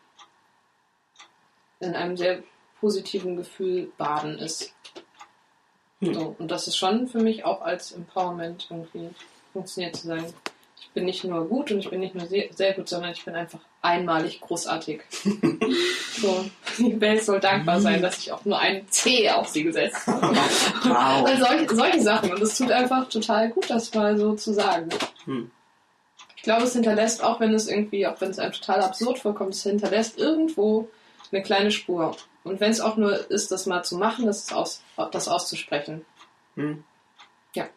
in einem sehr positiven Gefühl baden ist. Hm. So, und das ist schon für mich auch als Empowerment irgendwie funktioniert zu sagen, ich bin nicht nur gut und ich bin nicht nur sehr, sehr gut, sondern ich bin einfach einmalig großartig. So, die Welt soll dankbar sein, dass ich auch nur ein C auf sie gesetzt habe. Wow. Also solche, solche Sachen. Und es tut einfach total gut, das mal so zu sagen. Hm. Ich glaube, es hinterlässt, auch wenn es irgendwie, auch wenn es einem total absurd vorkommt, es hinterlässt irgendwo eine kleine Spur. Und wenn es auch nur ist, das mal zu machen, das, aus, das auszusprechen. Hm. Ja.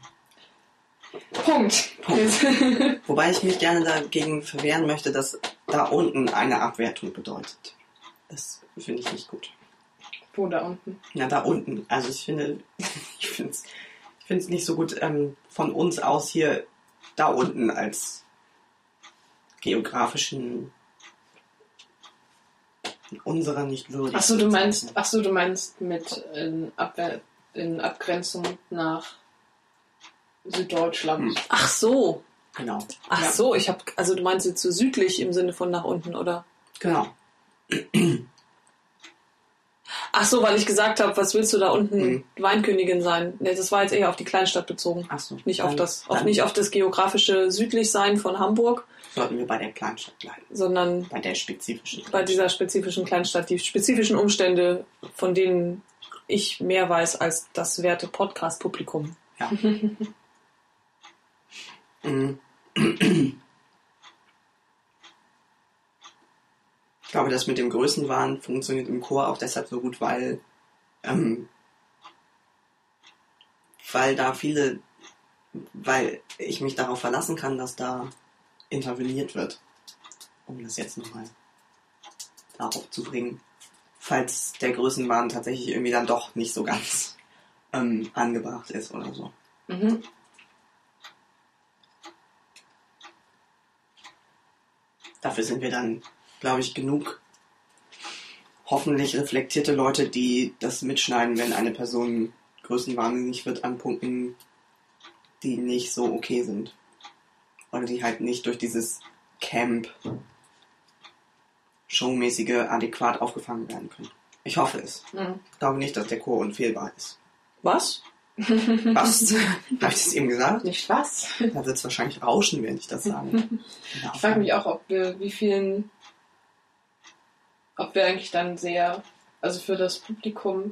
Punkt. Punkt. Wobei ich mich gerne dagegen verwehren möchte, dass da unten eine Abwertung bedeutet. Das finde ich nicht gut. Wo da unten? Ja, da unten. Also ich finde, ich finde es ich finde es nicht so gut, ähm, von uns aus hier da unten als geografischen unserer nicht würdig. Achso, du meinst, ach so, du meinst mit in, Abwehr, in Abgrenzung nach Süddeutschland. Hm. Ach so. Genau. Ach Ja. so, ich habe, also du meinst jetzt so südlich im Sinne von nach unten, oder? Genau. Ach so, weil ich gesagt habe, was willst du da unten Mhm. Weinkönigin sein? Nee, das war jetzt eher auf die Kleinstadt bezogen. Ach so. Nicht Dann- auf das, auf dann nicht auf das geografische Südlichsein von Hamburg, sollten wir bei der Kleinstadt bleiben. sondern Bei der spezifischen. bei dieser spezifischen Kleinstadt, die spezifischen Umstände, von denen ich mehr weiß als das werte Podcast-Publikum. Ja. Mhm. Ich glaube, das mit dem Größenwahn funktioniert im Chor auch deshalb so gut, weil, ähm, weil da viele, weil ich mich darauf verlassen kann, dass da interveniert wird, um das jetzt nochmal darauf zu bringen, falls der Größenwahn tatsächlich irgendwie dann doch nicht so ganz ähm, angebracht ist oder so. Mhm. Dafür sind wir dann, glaube ich, genug hoffentlich reflektierte Leute, die das mitschneiden, wenn eine Person größenwahnsinnig wird an Punkten, die nicht so okay sind. Oder die halt nicht durch dieses Camp showmäßige adäquat aufgefangen werden können. Ich hoffe es. Mhm. Ich glaube nicht, dass der Chor unfehlbar ist. Was? Was? Habe ich das eben gesagt? Nicht was? Da wird es wahrscheinlich rauschen, wenn ich das sage. Ich frage mich auch, ob wir, wie vielen, ob wir eigentlich dann sehr, also für das Publikum,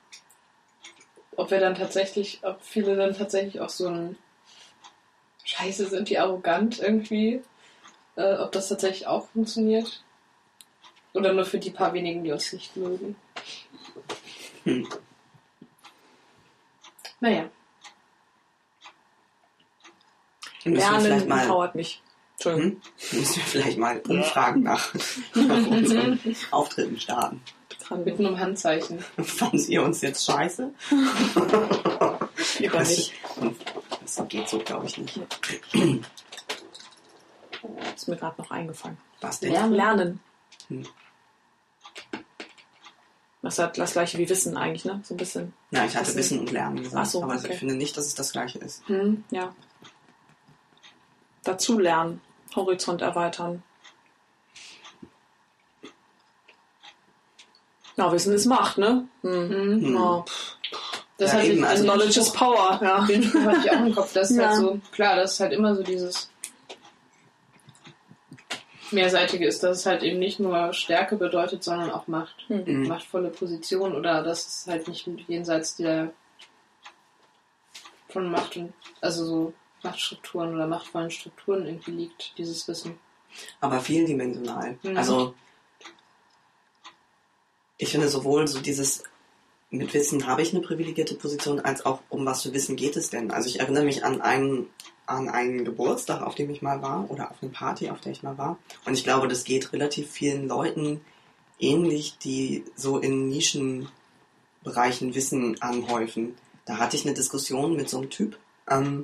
ob wir dann tatsächlich, ob viele dann tatsächlich auch so ein Scheiße, sind die arrogant irgendwie, äh, ob das tatsächlich auch funktioniert. Oder nur für die paar wenigen, die uns nicht mögen. Hm. Naja. Dann müssen wir vielleicht Lernen mal empowert mich. Entschuldigung. Hm? Müssen wir vielleicht mal Umfragen nach, nach unseren Auftritten starten. Dran Mit einem Handzeichen. Fanden Sie uns jetzt scheiße? Lieber Das- nicht. Das geht so, glaube ich, nicht. Ist mir gerade noch eingefallen. Was denn? Lernen. Lernen. Hm. Das hat das gleiche wie Wissen eigentlich, ne? So ein bisschen. Nein, ich hatte Was Wissen und Lernen gesagt. Ach so, aber okay. ich finde nicht, dass es das Gleiche ist. Hm, ja. Dazu lernen. Horizont erweitern. Ja, Wissen ist Macht, ne? Hm. Mhm. Hm. Ja, pff, Das Ja, hatte eben, ich, also den Knowledge is Spruch- Power. Ja. Den Spruch hatte ich auch im Kopf. Das ist Ja. halt so, klar, das ist halt immer so dieses Mehrseitige ist, dass es halt eben nicht nur Stärke bedeutet, sondern auch Macht. Hm. Mhm. Machtvolle Position oder dass es halt nicht jenseits der von Macht und also so Machtstrukturen oder machtvollen Strukturen irgendwie liegt, dieses Wissen. Aber vieldimensional. Mhm. Also ich finde sowohl so dieses mit Wissen habe ich eine privilegierte Position, als auch um was für Wissen geht es denn. Also ich erinnere mich an einen, an einen Geburtstag, auf dem ich mal war, oder auf eine Party, auf der ich mal war. Und ich glaube, das geht relativ vielen Leuten ähnlich, die so in Nischenbereichen Wissen anhäufen. Da hatte ich eine Diskussion mit so einem Typ ähm,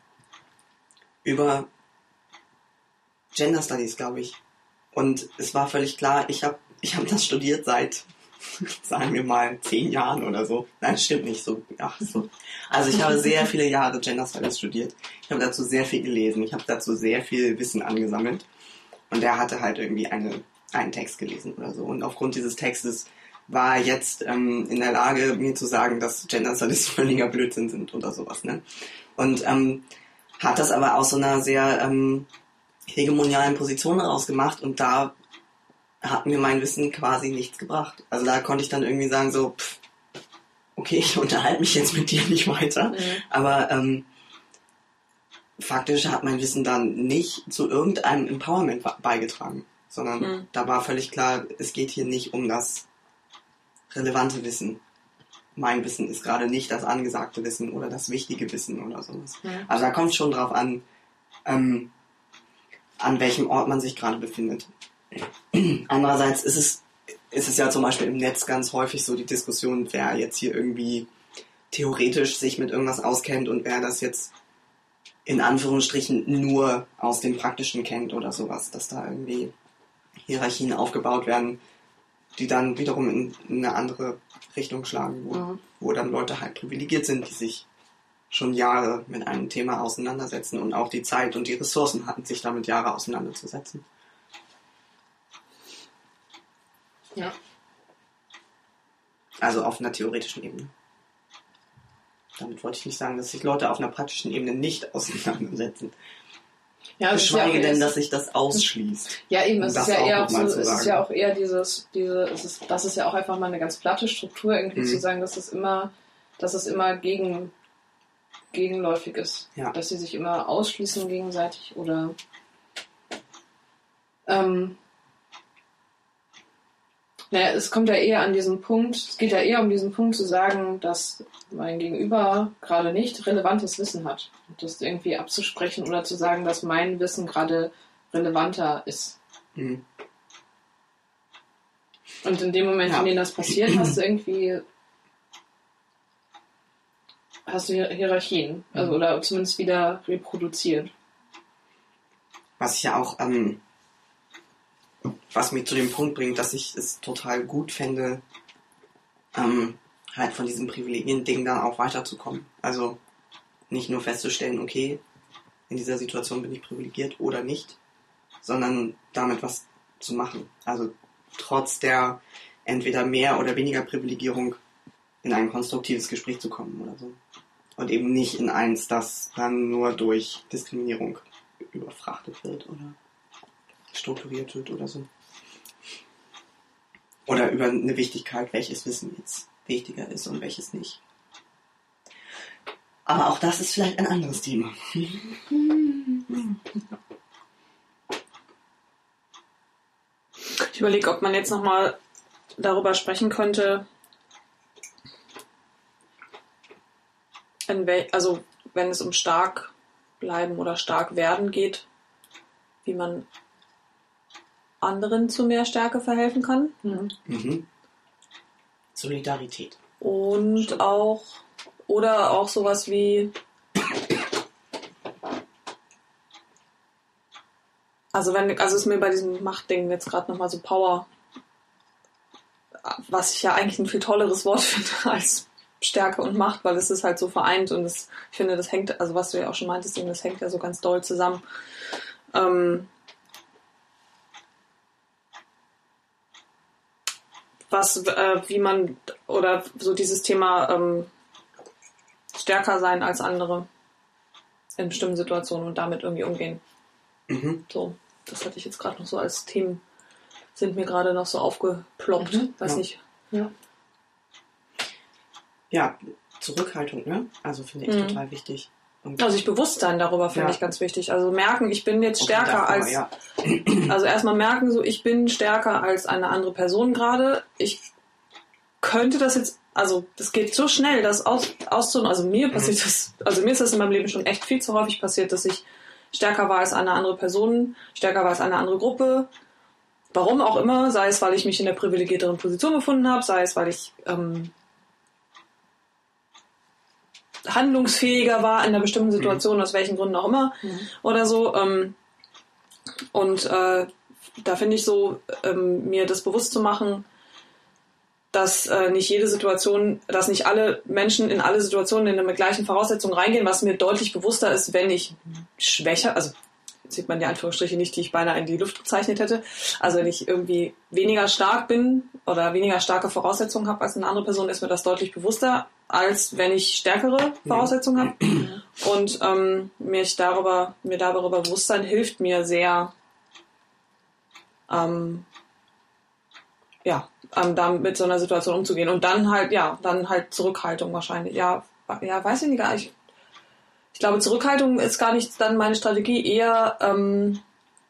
über Gender Studies, glaube ich. Und es war völlig klar, ich habe ich hab das studiert seit, sagen wir mal, zehn Jahren oder so. Nein, das stimmt nicht so. Ach, so. Also ich habe sehr viele Jahre Gender Studies studiert. Ich habe dazu sehr viel gelesen. Ich habe dazu sehr viel Wissen angesammelt. Und der hatte halt irgendwie eine, einen Text gelesen oder so. Und aufgrund dieses Textes war er jetzt ähm, in der Lage, mir zu sagen, dass Gender Studies völliger Blödsinn sind oder sowas. Ne? Und ähm, hat das aber aus so einer sehr ähm, hegemonialen Position rausgemacht. Und da hat mir mein Wissen quasi nichts gebracht. Also da konnte ich dann irgendwie sagen so, pff, okay, ich unterhalte mich jetzt mit dir nicht weiter, mhm. aber ähm, faktisch hat mein Wissen dann nicht zu irgendeinem Empowerment beigetragen, sondern mhm. da war völlig klar, es geht hier nicht um das relevante Wissen. Mein Wissen ist gerade nicht das angesagte Wissen oder das wichtige Wissen oder sowas. Mhm. Also da kommt es schon drauf an, ähm, an welchem Ort man sich gerade befindet. Andererseits ist es, ist es ja zum Beispiel im Netz ganz häufig so die Diskussion, wer jetzt hier irgendwie theoretisch sich mit irgendwas auskennt und wer das jetzt in Anführungsstrichen nur aus dem Praktischen kennt oder sowas, dass da irgendwie Hierarchien aufgebaut werden, die dann wiederum in, in eine andere Richtung schlagen, wo, mhm. wo dann Leute halt privilegiert sind, die sich schon Jahre mit einem Thema auseinandersetzen und auch die Zeit und die Ressourcen hatten, sich damit Jahre auseinanderzusetzen. Ja. Also auf einer theoretischen Ebene. Damit wollte ich nicht sagen, dass sich Leute auf einer praktischen Ebene nicht auseinandersetzen. Ja, Geschweige ja denn, dass sich das ausschließt. Ja, eben, es ist ja eher auch so, es sagen. ist ja auch eher dieses, diese, es ist, das ist ja auch einfach mal eine ganz platte Struktur, irgendwie mhm. zu sagen, dass es immer, dass es immer gegen, gegenläufig ist. Ja. Dass sie sich immer ausschließen gegenseitig oder ähm, naja, es kommt ja eher an diesen Punkt, es geht ja eher um diesen Punkt zu sagen, dass mein Gegenüber gerade nicht relevantes Wissen hat. Und das irgendwie abzusprechen oder zu sagen, dass mein Wissen gerade relevanter ist. Mhm. Und in dem Moment, ja. in dem das passiert, hast du irgendwie hast du Hierarchien. Also, mhm. oder zumindest wieder reproduziert. Was ich ja auch ähm was mich zu dem Punkt bringt, dass ich es total gut fände, ähm, halt von diesem Privilegien-Ding dann auch weiterzukommen. Also nicht nur festzustellen, okay, in dieser Situation bin ich privilegiert oder nicht, sondern damit was zu machen. Also trotz der entweder mehr oder weniger Privilegierung in ein konstruktives Gespräch zu kommen oder so. Und eben nicht in eins, das dann nur durch Diskriminierung überfrachtet wird oder strukturiert wird oder so. Oder über eine Wichtigkeit, welches Wissen jetzt wichtiger ist und welches nicht. Aber auch das ist vielleicht ein anderes Thema. Ich überlege, ob man jetzt nochmal darüber sprechen könnte, in wel- also wenn es um stark bleiben oder stark werden geht, wie man anderen zu mehr Stärke verhelfen kann. Mhm. Mhm. Solidarität. Und Stimmt. auch, oder auch sowas wie, also wenn, also ist mir bei diesem Machtding jetzt gerade nochmal so Power, was ich ja eigentlich ein viel tolleres Wort finde als Stärke und Macht, weil es ist halt so vereint und es, ich finde, das hängt, also was du ja auch schon meintest, das hängt ja so ganz doll zusammen. Ähm, was, äh, wie man, oder so dieses Thema ähm, stärker sein als andere in bestimmten Situationen und damit irgendwie umgehen. Mhm. So, das hatte ich jetzt gerade noch so als Themen, sind mir gerade noch so aufgeploppt. Mhm. Weiß Ja. nicht. Ja. Ja, Zurückhaltung, ne? Also finde ich Mhm. total wichtig. Und Also sich Bewusstsein darüber finde Ja. ich ganz wichtig. Also merken, ich bin jetzt Okay, stärker davor, als, ja. also erstmal merken, so ich bin stärker als eine andere Person gerade. Ich könnte das jetzt, also das geht so schnell, das aus, auszunehmen. Also mir passiert das, also mir ist das in meinem Leben schon echt viel zu häufig passiert, dass ich stärker war als eine andere Person, stärker war als eine andere Gruppe. Warum auch immer, sei es, weil ich mich in der privilegierteren Position befunden habe, sei es, weil ich ähm, handlungsfähiger war in einer bestimmten Situation, mhm. aus welchen Gründen auch immer, mhm. oder so. Ähm, und äh, da finde ich so, ähm, mir das bewusst zu machen, dass äh, nicht jede Situation, dass nicht alle Menschen in alle Situationen in mit gleichen Voraussetzungen reingehen, was mir deutlich bewusster ist, wenn ich schwächer, also sieht man die Anführungsstriche nicht, die ich beinahe in die Luft gezeichnet hätte, also wenn ich irgendwie weniger stark bin oder weniger starke Voraussetzungen habe als eine andere Person, ist mir das deutlich bewusster, als wenn ich stärkere Voraussetzungen habe. Und ähm, mich darüber, mir darüber bewusst sein hilft mir sehr, ähm, ja, ähm, da mit so einer Situation umzugehen. Und dann halt, ja, dann halt Zurückhaltung wahrscheinlich. Ja, ja, weiß ich nicht gar nicht. Ich glaube, Zurückhaltung ist gar nicht dann meine Strategie, eher ähm,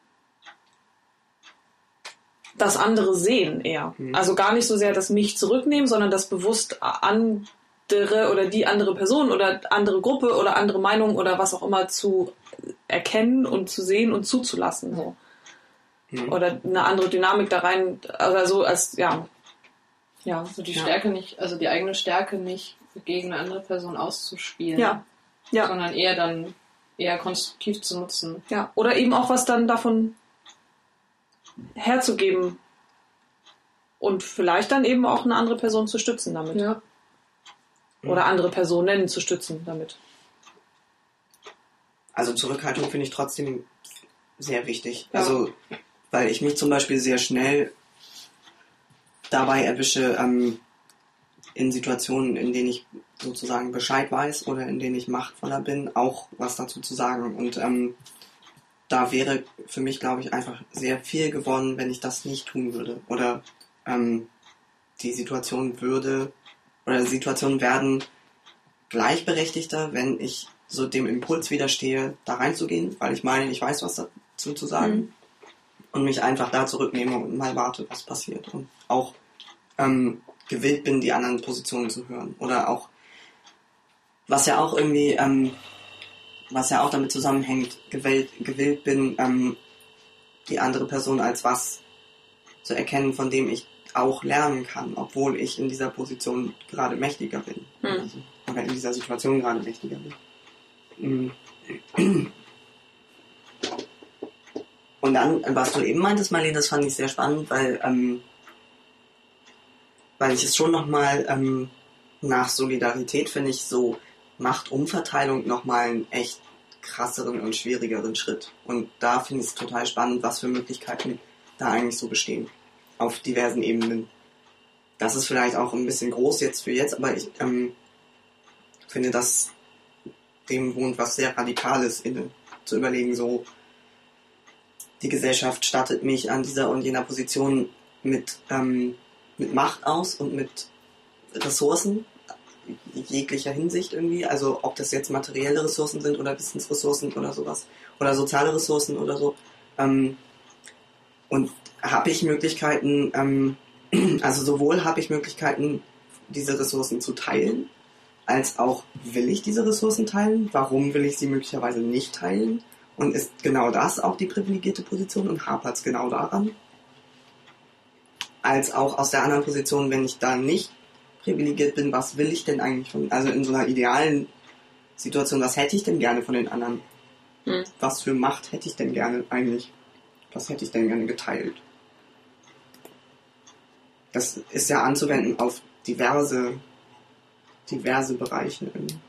das andere sehen eher. Mhm. Also gar nicht so sehr das mich zurücknehmen, sondern das bewusst andere oder die andere Person oder andere Gruppe oder andere Meinung oder was auch immer zu erkennen und zu sehen und zuzulassen. So. Mhm. Oder eine andere Dynamik da rein, also als, ja. Ja, also die ja. Stärke nicht, also die eigene Stärke nicht gegen eine andere Person auszuspielen. Ja. Ja. Sondern eher dann eher konstruktiv zu nutzen. Ja, oder eben auch was dann davon herzugeben und vielleicht dann eben auch eine andere Person zu stützen damit. Ja. Oder andere Personen zu stützen damit. Also Zurückhaltung finde ich trotzdem sehr wichtig. Ja. Also, weil ich mich zum Beispiel sehr schnell dabei erwische, ähm, in Situationen, in denen ich sozusagen Bescheid weiß oder in denen ich machtvoller bin, auch was dazu zu sagen. Und ähm, da wäre für mich, glaube ich, einfach sehr viel gewonnen, wenn ich das nicht tun würde. Oder ähm, die Situation würde, oder Situationen werden gleichberechtigter, wenn ich so dem Impuls widerstehe, da reinzugehen, weil ich meine, ich weiß, was dazu zu sagen. Mhm. Und mich einfach da zurücknehme und mal warte, was passiert. Und auch ähm, gewillt bin, die anderen Positionen zu hören. Oder auch, was ja auch irgendwie, ähm, was ja auch damit zusammenhängt, gewillt, gewillt bin, ähm, die andere Person als was zu erkennen, von dem ich auch lernen kann, obwohl ich in dieser Position gerade mächtiger bin. Hm. Also, oder in dieser Situation gerade mächtiger bin. Und dann, was du eben meintest, Marlene, das fand ich sehr spannend, weil ähm, weil ich es schon nochmal ähm, nach Solidarität finde ich so Machtumverteilung nochmal einen echt krasseren und schwierigeren Schritt. Und da finde ich es total spannend, was für Möglichkeiten da eigentlich so bestehen. Auf diversen Ebenen. Das ist vielleicht auch ein bisschen groß jetzt für jetzt, aber ich ähm, finde, dass dem wohnt was sehr Radikales inne. Zu überlegen, so die Gesellschaft stattet mich an dieser und jener Position mit ähm, mit Macht aus und mit Ressourcen jeglicher Hinsicht irgendwie, also ob das jetzt materielle Ressourcen sind oder Wissensressourcen oder sowas oder soziale Ressourcen oder so. Ähm, und habe ich Möglichkeiten, ähm, also sowohl habe ich Möglichkeiten, diese Ressourcen zu teilen, als auch will ich diese Ressourcen teilen, warum will ich sie möglicherweise nicht teilen und ist genau das auch die privilegierte Position und hapert es genau daran? Als auch aus der anderen Position, wenn ich da nicht privilegiert bin, was will ich denn eigentlich von, also in so einer idealen Situation, was hätte ich denn gerne von den anderen? Hm. Was für Macht hätte ich denn gerne eigentlich? Was hätte ich denn gerne geteilt? Das ist ja anzuwenden auf diverse, diverse Bereiche.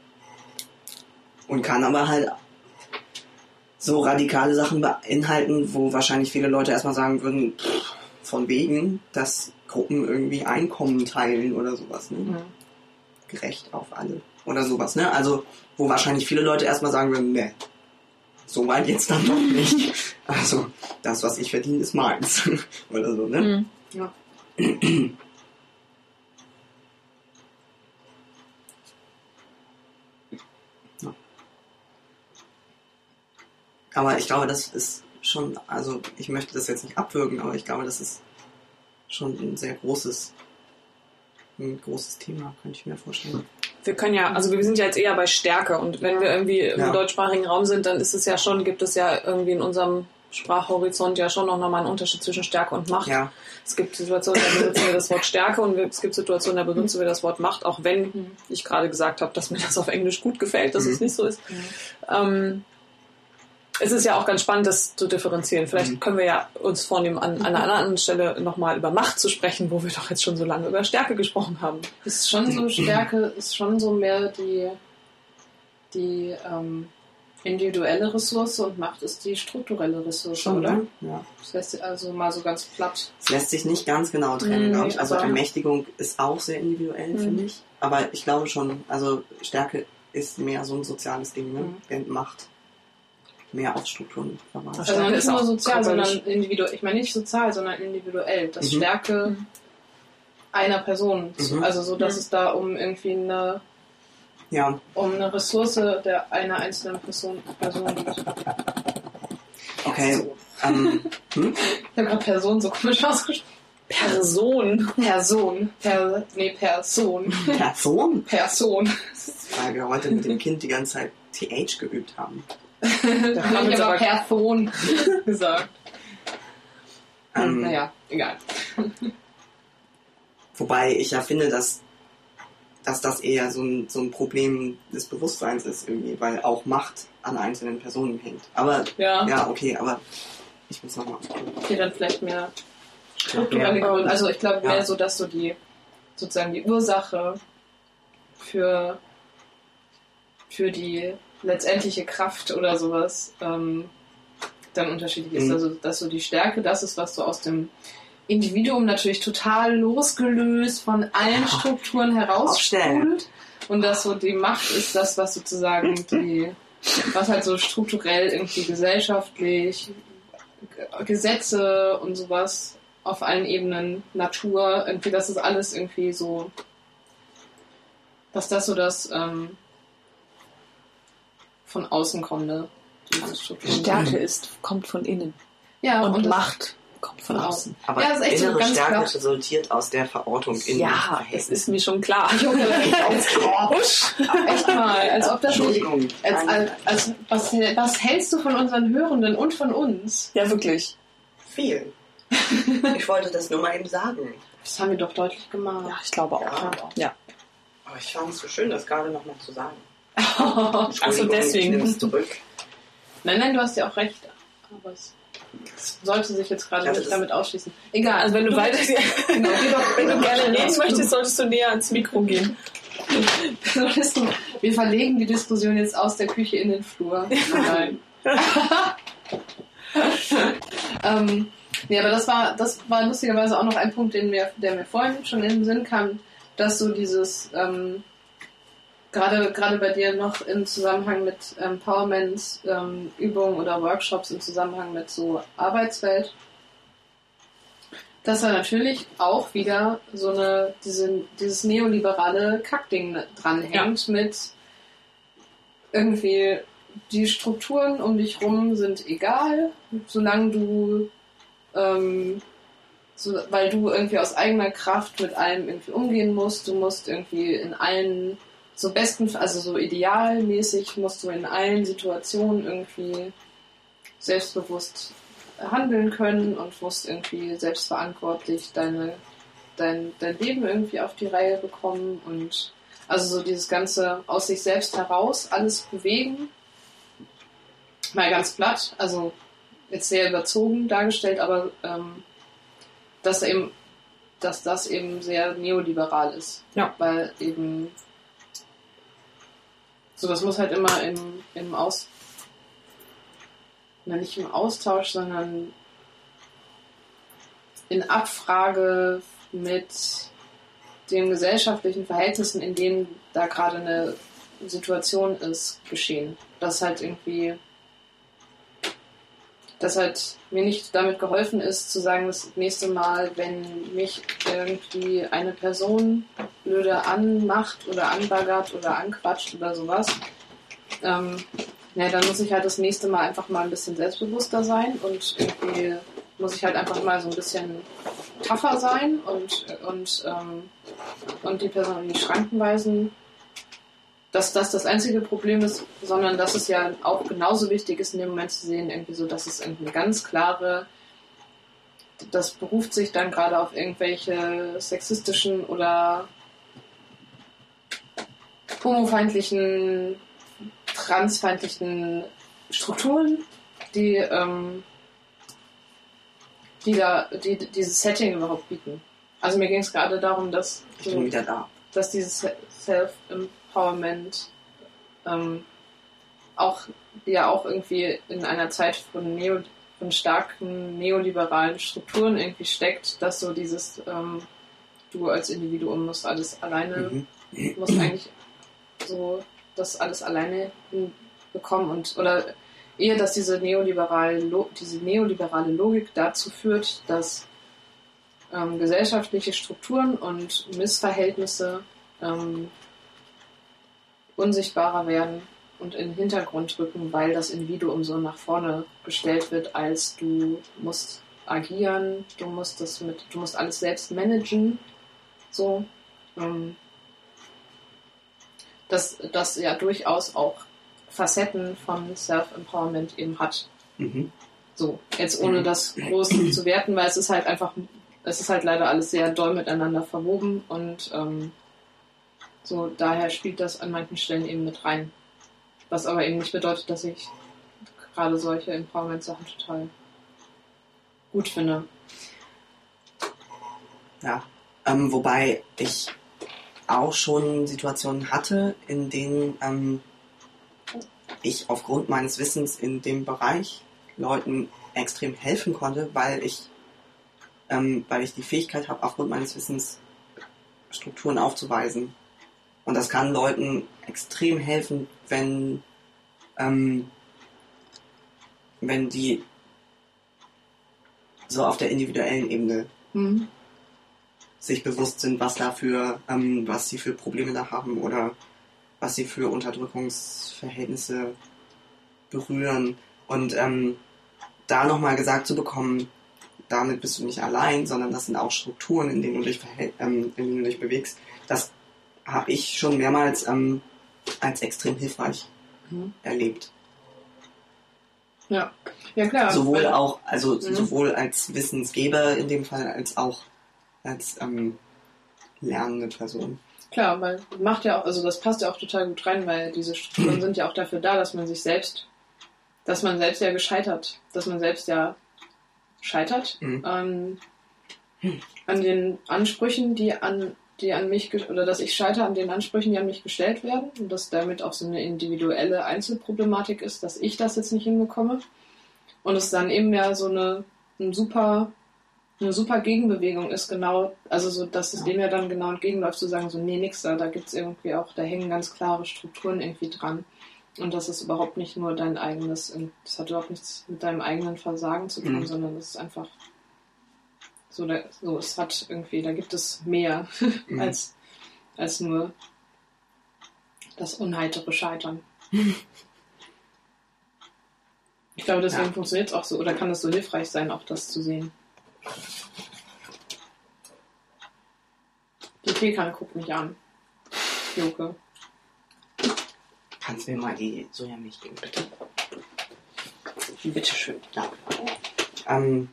Und kann aber halt so radikale Sachen beinhalten, wo wahrscheinlich viele Leute erstmal sagen würden, pff, von wegen, dass Gruppen irgendwie Einkommen teilen oder sowas, ne? Ja. Gerecht auf alle. Oder sowas, ne? Also, wo wahrscheinlich viele Leute erstmal sagen würden, ne, so weit jetzt dann doch nicht. Also, das, was ich verdiene, ist meins. Oder so, ne? Mhm. Ja. Ja. Aber ich glaube, das ist schon, also ich möchte das jetzt nicht abwürgen, aber ich glaube, das ist schon ein sehr großes ein großes Thema, könnte ich mir vorstellen. Wir können ja, also wir sind ja jetzt eher bei Stärke und wenn wir irgendwie im Ja. deutschsprachigen Raum sind, dann ist es ja schon, gibt es ja irgendwie in unserem Sprachhorizont ja schon noch nochmal einen Unterschied zwischen Stärke und Macht. Ja. Es gibt Situationen, da benutzen wir das Wort Stärke und es gibt Situationen, da benutzen wir das Wort Macht, auch wenn ich gerade gesagt habe, dass mir das auf Englisch gut gefällt, dass Mhm. es nicht so ist. Ähm, es ist ja auch ganz spannend, das zu differenzieren. Vielleicht Mhm. können wir ja uns vornehmen, an, an einer anderen Stelle nochmal über Macht zu sprechen, wo wir doch jetzt schon so lange über Stärke gesprochen haben. Ist schon so, Stärke ist schon so mehr die, die ähm, individuelle Ressource und Macht ist die strukturelle Ressource, Schon, oder? ne? Ja. Das heißt also mal so ganz platt. Es lässt sich nicht ganz genau trennen, Nee, glaube ich. Also aber- Ermächtigung ist auch sehr individuell, Mhm. finde ich. Aber ich glaube schon, also Stärke ist mehr so ein soziales Ding, ne? Mhm. Während Macht mehr auf Strukturen verweist. Also Stärke nicht ist nur auch sozial, sondern körperlich. individuell. Ich meine nicht sozial, sondern individuell. Das Mhm. Stärke einer Person. Mhm. Also so, dass Mhm. es da um irgendwie eine, Ja, um eine Ressource der einer einzelnen Person, Person geht. okay. So. Ähm, hm? Ich habe gerade Person so komisch ausgesprochen. Person. Person. Per, nee, Person. Person? Person. Weil wir heute mit dem Kind die ganze Zeit T H geübt haben. Da haben habe ich jetzt aber aber- Person gesagt. Ähm, Naja, egal. Wobei ich ja finde, dass, dass das eher so ein, so ein Problem des Bewusstseins ist irgendwie, weil auch Macht an einzelnen Personen hängt. Aber Ja, ja, okay, aber ich muss nochmal. okay, dann vielleicht mehr strukturelle Ja. Gründe. Also ich glaube Ja. mehr so, dass so die sozusagen die Ursache für, für die letztendliche Kraft oder sowas ähm, dann unterschiedlich ist. Mhm. Also dass so die Stärke das ist, was so aus dem Individuum natürlich total losgelöst von allen Strukturen heraussprudelt. Und dass so die Macht ist das, was sozusagen die, was halt so strukturell irgendwie gesellschaftlich, G- Gesetze und sowas auf allen Ebenen, Natur, irgendwie, das ist alles irgendwie so, dass das so das ähm, von außen kommende, diese Strukturen. Stärke ist, kommt von innen. Ja, Und, und das- Macht kommt von von außen. Aber Ja, das ist echt so innere ganz Stärke klar. resultiert aus der Verortung in Ja, das Verhältnissen. ist mir schon klar. echt mal, als ob das nicht, Entschuldigung. als, als, als, was, was hältst du von unseren Hörenden und von uns? Ja, wirklich. Viel. Ich wollte das nur mal eben sagen. Das haben wir doch deutlich gemacht. Ja, ich glaube auch. Ja. Ja. Aber ich fand es so schön, das gerade nochmal zu sagen. Ach so, deswegen. Ich nehme es zurück. Nein, nein, du hast ja auch recht. Aber es es sollte sich jetzt gerade Ja, nicht das- damit ausschließen. Egal. Also wenn du weiter, Genau, geh doch, wenn du gerne reden möchtest, solltest du näher ans Mikro gehen. solltest du, wir verlegen die Diskussion jetzt aus der Küche in den Flur. Nein. ähm, nee, aber das war, das war lustigerweise auch noch ein Punkt, den mir, der mir vorhin schon in den Sinn kam, dass so dieses, ähm, gerade, gerade bei dir noch im Zusammenhang mit Empowerment, ähm, Übungen oder Workshops im Zusammenhang mit so Arbeitswelt, dass da natürlich auch wieder so eine, diese, dieses neoliberale Kackding dranhängt mit irgendwie die Strukturen um dich rum sind egal, solange du, ähm, so, weil du irgendwie aus eigener Kraft mit allem irgendwie umgehen musst. Du musst irgendwie in allen, so besten, also so idealmäßig musst du in allen Situationen irgendwie selbstbewusst handeln können und musst irgendwie selbstverantwortlich deine, dein, dein Leben irgendwie auf die Reihe bekommen und also so dieses ganze aus sich selbst heraus alles bewegen. Mal ganz platt, also jetzt sehr überzogen dargestellt, aber ähm, dass eben, dass das eben sehr neoliberal ist. Ja. Weil eben so, das muss halt immer im, im Aus na, nicht im Austausch, sondern in Abfrage mit den gesellschaftlichen Verhältnissen, in denen da gerade eine Situation ist, geschehen. Dass halt irgendwie, dass halt mir nicht damit geholfen ist, zu sagen, das nächste Mal, wenn mich irgendwie eine Person blöde anmacht oder anbaggert oder anquatscht oder sowas, ähm, ja, dann muss ich halt das nächste Mal einfach mal ein bisschen selbstbewusster sein und irgendwie muss ich halt einfach mal so ein bisschen tougher sein und, und ähm, und die Person in die Schranken weisen, dass das das einzige Problem ist, sondern dass es ja auch genauso wichtig ist, in dem Moment zu sehen, irgendwie so, dass es irgendwie eine ganz klare, das beruft sich dann gerade auf irgendwelche sexistischen oder homofeindlichen, transfeindlichen Strukturen, die, ähm, die da, die dieses Setting überhaupt bieten. Also mir ging es gerade darum, dass, Ich bin wieder da. dass dieses Self-Empowerment ähm, auch, ja auch irgendwie in einer Zeit von, Neo, von starken neoliberalen Strukturen irgendwie steckt, dass so dieses ähm, du als Individuum musst alles alleine, mhm. musst eigentlich so das alles alleine bekommen und oder eher, dass diese neoliberale, diese neoliberale Logik dazu führt, dass ähm, gesellschaftliche Strukturen und Missverhältnisse ähm, unsichtbarer werden und in den Hintergrund rücken, weil das Individuum so nach vorne gestellt wird, als du musst agieren, du musst das mit, du musst alles selbst managen, so. Ähm, dass das ja durchaus auch Facetten von Self-Empowerment eben hat. Mhm. So, jetzt ohne das groß zu werten, weil es ist halt einfach, es ist halt leider alles sehr doll miteinander verwoben und ähm, so daher spielt das an manchen Stellen eben mit rein. Was aber eben nicht bedeutet, dass ich gerade solche Empowerment-Sachen total gut finde. Ja, ähm, wobei ich auch schon Situationen hatte, in denen ähm, ich aufgrund meines Wissens in dem Bereich Leuten extrem helfen konnte, weil ich, ähm, weil ich die Fähigkeit habe, aufgrund meines Wissens Strukturen aufzuweisen. Und das kann Leuten extrem helfen, wenn, ähm, wenn die so auf der individuellen Ebene mhm. sich bewusst sind, was dafür, ähm, was sie für Probleme da haben oder was sie für Unterdrückungsverhältnisse berühren. Und ähm, da nochmal gesagt zu bekommen, damit bist du nicht allein, sondern das sind auch Strukturen, in denen du dich, verhält, ähm, in denen du dich bewegst. Das habe ich schon mehrmals ähm, als extrem hilfreich mhm. erlebt. Ja, ja klar. Sowohl auch, also mhm. sowohl als Wissensgeber in dem Fall, als auch als ähm, lernende Person. Klar, weil macht ja auch, also das passt ja auch total gut rein, weil diese Strukturen sind ja auch dafür da, dass man sich selbst, dass man selbst ja gescheitert, dass man selbst ja scheitert mhm. ähm, an den Ansprüchen, die an die an mich, oder dass ich scheitere an den Ansprüchen, die an mich gestellt werden und dass damit auch so eine individuelle Einzelproblematik ist, dass ich das jetzt nicht hinbekomme und es dann eben ja so eine, ein super eine super Gegenbewegung ist, genau, also so, dass es dem ja dann genau entgegenläuft, zu sagen, so, nee, nix da, da gibt's irgendwie auch, da hängen ganz klare Strukturen irgendwie dran. Und das ist überhaupt nicht nur dein eigenes, das hat überhaupt nichts mit deinem eigenen Versagen zu tun, mhm. sondern das ist einfach so, da, so, es hat irgendwie, da gibt es mehr mhm. als, als nur das unheitere Scheitern. Ich glaube, deswegen ja. funktioniert es auch so, oder kann es so hilfreich sein, auch das zu sehen. Die Teekanne guckt mich an. Joke. Kannst du mir mal die Sojamilch geben, bitte? Bitteschön. Ja. Ähm,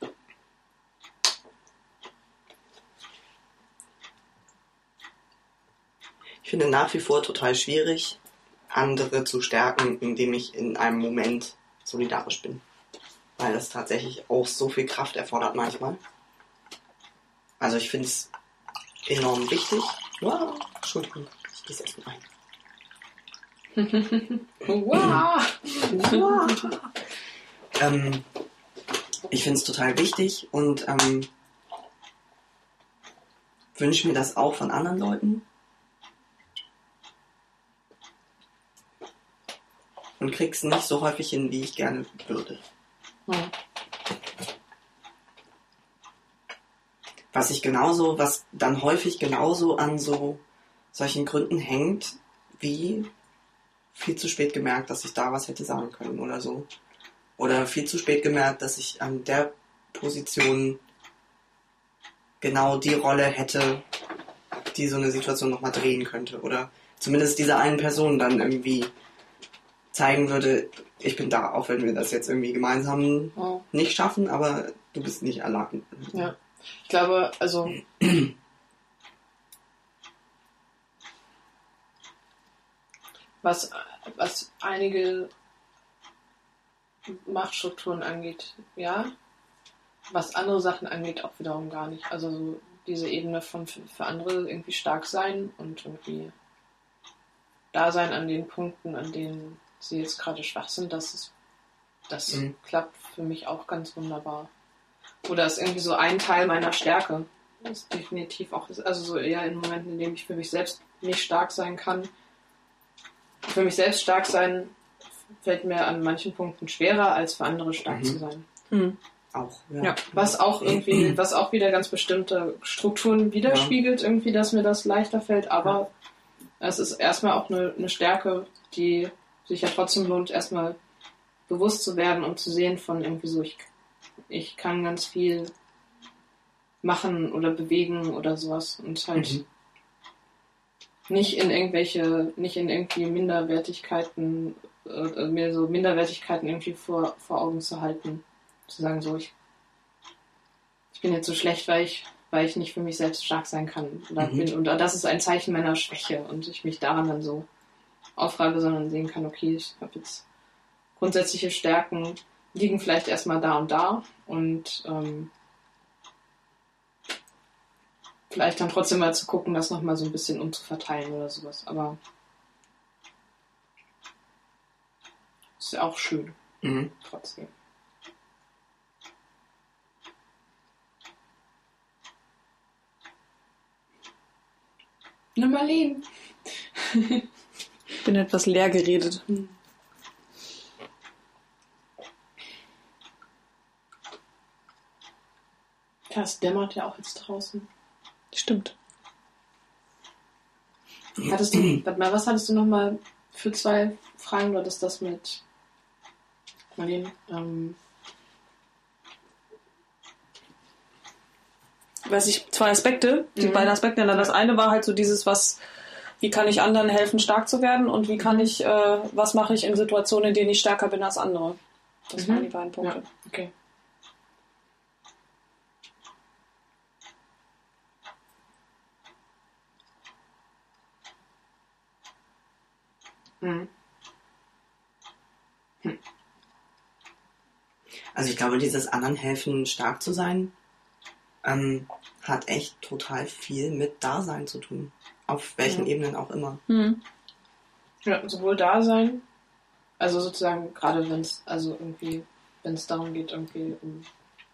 ich finde nach wie vor total schwierig, andere zu stärken, indem ich in einem Moment solidarisch bin. Weil das tatsächlich auch so viel Kraft erfordert manchmal. Also ich finde es enorm wichtig. Wow, Entschuldigung, ich gehe jetzt rein. Wow. wow. ähm, ich finde es total wichtig und ähm, wünsche mir das auch von anderen Leuten. Und krieg's nicht so häufig hin, wie ich gerne würde. Hm. Was ich genauso, was dann häufig genauso an so solchen Gründen hängt, wie viel zu spät gemerkt, dass ich da was hätte sagen können oder so. Oder viel zu spät gemerkt, dass ich an der Position genau die Rolle hätte, die so eine Situation nochmal drehen könnte. Oder zumindest dieser einen Person dann irgendwie zeigen würde, ich bin da, auch wenn wir das jetzt irgendwie gemeinsam Oh. nicht schaffen, aber du bist nicht allein. Ja. Ich glaube, also was, was einige Machtstrukturen angeht, ja. Was andere Sachen angeht, auch wiederum gar nicht. Also so diese Ebene von für, für andere irgendwie stark sein und irgendwie da sein an den Punkten, an denen sie jetzt gerade schwach sind, das ist, das Mhm. klappt für mich auch ganz wunderbar. Oder ist irgendwie so ein Teil meiner Stärke. Das ist definitiv auch, also so eher in Momenten, in denen ich für mich selbst nicht stark sein kann. Für mich selbst stark sein fällt mir an manchen Punkten schwerer, als für andere stark Mhm. zu sein. Hm. Auch, ja. Ja. Was auch irgendwie, was auch wieder ganz bestimmte Strukturen widerspiegelt, irgendwie, dass mir das leichter fällt, aber es ist erstmal auch eine, eine Stärke, die sich ja trotzdem lohnt, erstmal bewusst zu werden und zu sehen von irgendwie so, ich, ich kann ganz viel machen oder bewegen oder sowas und halt Mhm. nicht in irgendwelche, nicht in irgendwie Minderwertigkeiten, äh, mir so Minderwertigkeiten irgendwie vor, vor Augen zu halten. Zu sagen, so, ich, ich bin jetzt so schlecht, weil ich, weil ich nicht für mich selbst stark sein kann. Oder Mhm. bin, und das ist ein Zeichen meiner Schwäche und ich mich daran dann so aufreibe, sondern sehen kann, okay, ich habe jetzt grundsätzliche Stärken, liegen vielleicht erstmal da und da und ähm, vielleicht dann trotzdem mal zu gucken, das nochmal so ein bisschen umzuverteilen oder sowas. Aber ist ja auch schön, Mhm. trotzdem. Nur mal leben. Ich bin etwas leer geredet. Ja, es dämmert ja auch jetzt draußen. Stimmt. Hattest du, warte mal, was hattest du nochmal für zwei Fragen? Du hattest das mit Marlene, ähm, Weiß ich, zwei Aspekte, die Mhm. beiden Aspekte. Das eine war halt so dieses, was, wie kann ich anderen helfen, stark zu werden und wie kann ich, äh, was mache ich in Situationen, in denen ich stärker bin als andere. Das Mhm. waren die beiden Punkte. Ja, okay. Mhm. Also ich glaube, dieses anderen helfen, stark zu sein, ähm, hat echt total viel mit Dasein zu tun. Auf welchen Ja. Ebenen auch immer. Hm. Ja, sowohl da sein, also sozusagen gerade wenn es, also irgendwie, wenn es darum geht, irgendwie um,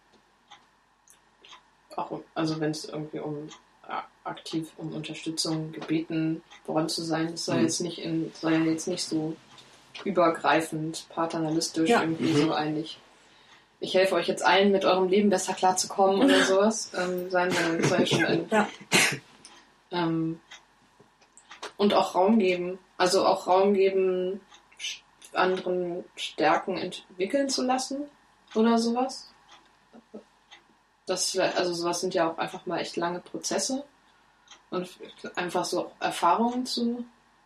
auch um, also wenn es irgendwie um a- aktiv um Unterstützung gebeten worden zu sein, das soll Mhm. jetzt nicht in, soll ja jetzt nicht so übergreifend, paternalistisch Ja. irgendwie Mhm. so eigentlich. Ich helfe euch jetzt allen, mit eurem Leben besser klarzukommen oder sowas ähm, sein, sondern es soll ja schon ein, Ja. ähm, und auch Raum geben, also auch Raum geben, sch- anderen Stärken entwickeln zu lassen oder sowas. Das, also sowas sind ja auch einfach mal echt lange Prozesse und einfach so Erfahrungen zu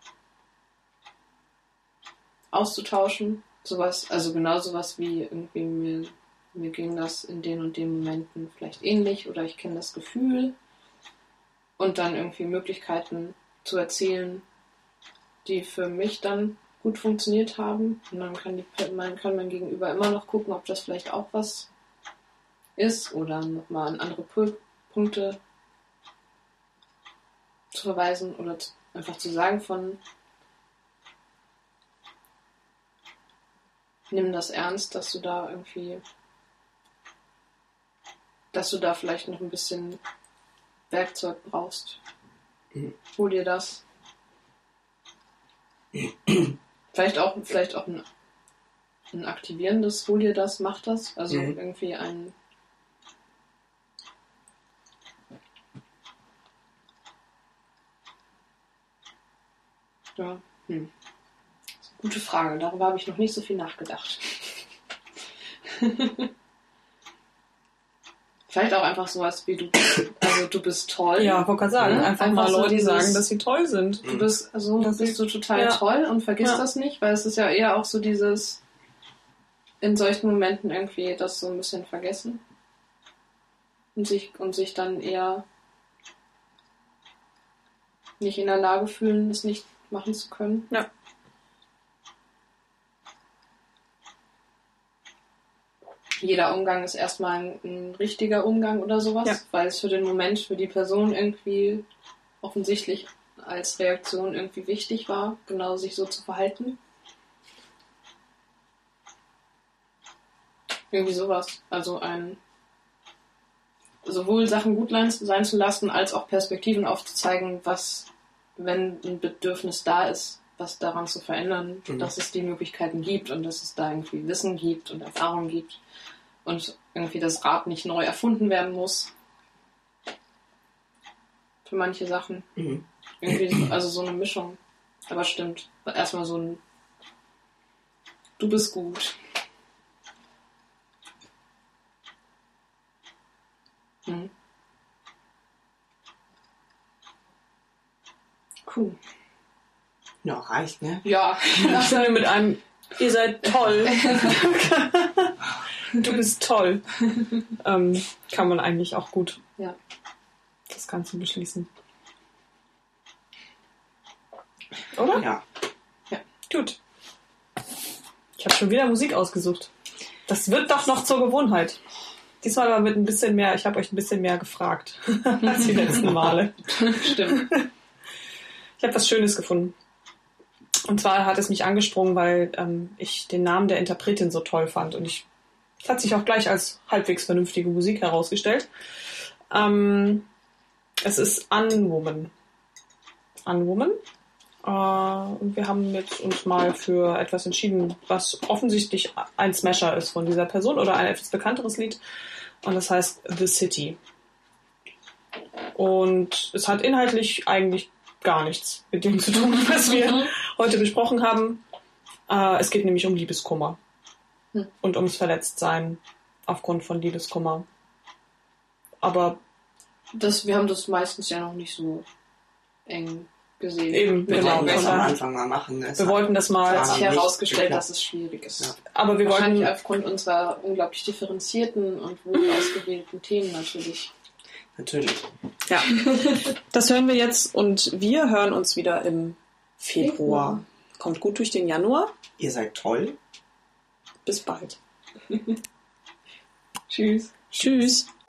auszutauschen. Sowas, also genau sowas wie irgendwie mir, mir ging das in den und den Momenten vielleicht ähnlich oder ich kenne das Gefühl und dann irgendwie Möglichkeiten zu erzählen, die für mich dann gut funktioniert haben. Und dann kann, die, man, kann mein Gegenüber immer noch gucken, ob das vielleicht auch was ist oder nochmal an andere Pu- Punkte zu verweisen oder zu, einfach zu sagen von nimm das ernst, dass du da irgendwie dass du da vielleicht noch ein bisschen Werkzeug brauchst. Mhm. Hol dir das. Vielleicht auch, vielleicht auch ein, ein aktivierendes, hol dir das, mach das. Also Mhm. irgendwie ein ja, hm. Gute Frage. Darüber habe ich noch nicht so viel nachgedacht. Vielleicht auch einfach sowas wie du, also du bist toll. Ja, wollte gerade sagen, Ja, einfach, einfach mal so Leuten dieses- sagen, dass sie toll sind. Du bist, also Das bist du total ja. toll und vergiss Ja. das nicht, weil es ist ja eher auch so dieses in solchen Momenten irgendwie das so ein bisschen vergessen und sich und sich dann eher nicht in der Lage fühlen, es nicht machen zu können. Ja. Jeder Umgang ist erstmal ein, ein richtiger Umgang oder sowas, Ja. weil es für den Moment, für die Person irgendwie offensichtlich als Reaktion irgendwie wichtig war, genau sich so zu verhalten. Irgendwie sowas. Also ein sowohl Sachen gut sein zu lassen, als auch Perspektiven aufzuzeigen, was, wenn ein Bedürfnis da ist, was daran zu verändern, Mhm. dass es die Möglichkeiten gibt und dass es da irgendwie Wissen gibt und Erfahrung gibt und irgendwie das Rad nicht neu erfunden werden muss. Für manche Sachen. Mhm. Irgendwie, also so eine Mischung. Aber stimmt. Erstmal so ein Du bist gut. Hm. Cool. Ja, reicht, ne? Ja. Das wir mit einem Ihr seid toll. Du bist toll. Ähm, kann man eigentlich auch gut Ja. das Ganze beschließen. Oder? Ja. Gut. Ich habe schon wieder Musik ausgesucht. Das wird doch noch zur Gewohnheit. Diesmal aber mit ein bisschen mehr, ich habe euch ein bisschen mehr gefragt als die letzten Male. Stimmt. Ich habe was Schönes gefunden. Und zwar hat es mich angesprungen, weil ähm, ich den Namen der Interpretin so toll fand. Und ich, es hat sich auch gleich als halbwegs vernünftige Musik herausgestellt. Ähm, es ist Unwoman. Unwoman. Äh, und wir haben jetzt uns mal für etwas entschieden, was offensichtlich ein Smasher ist von dieser Person oder ein etwas bekannteres Lied. Und das heißt The City. Und es hat inhaltlich eigentlich gar nichts mit dem zu tun, was wir heute besprochen haben. Äh, es geht nämlich um Liebeskummer. Hm. Und ums Verletztsein aufgrund von Liebeskummer. Aber Das, wir haben das meistens ja noch nicht so eng gesehen. Eben, Mit Wir genau, wollten das von am daher- Anfang mal machen. Ne? Es wir hat- wollten das mal, hat sich nicht herausgestellt, geklappt. dass es schwierig ist. Ja. aber wir Wahrscheinlich wollten, aufgrund unserer unglaublich differenzierten und wohl ausgewählten Themen natürlich. Natürlich. ja, das hören wir jetzt und wir hören uns wieder im Februar. Februar. Kommt gut durch den Januar. Ihr seid toll. Bis bald. Tschüss. Tschüss.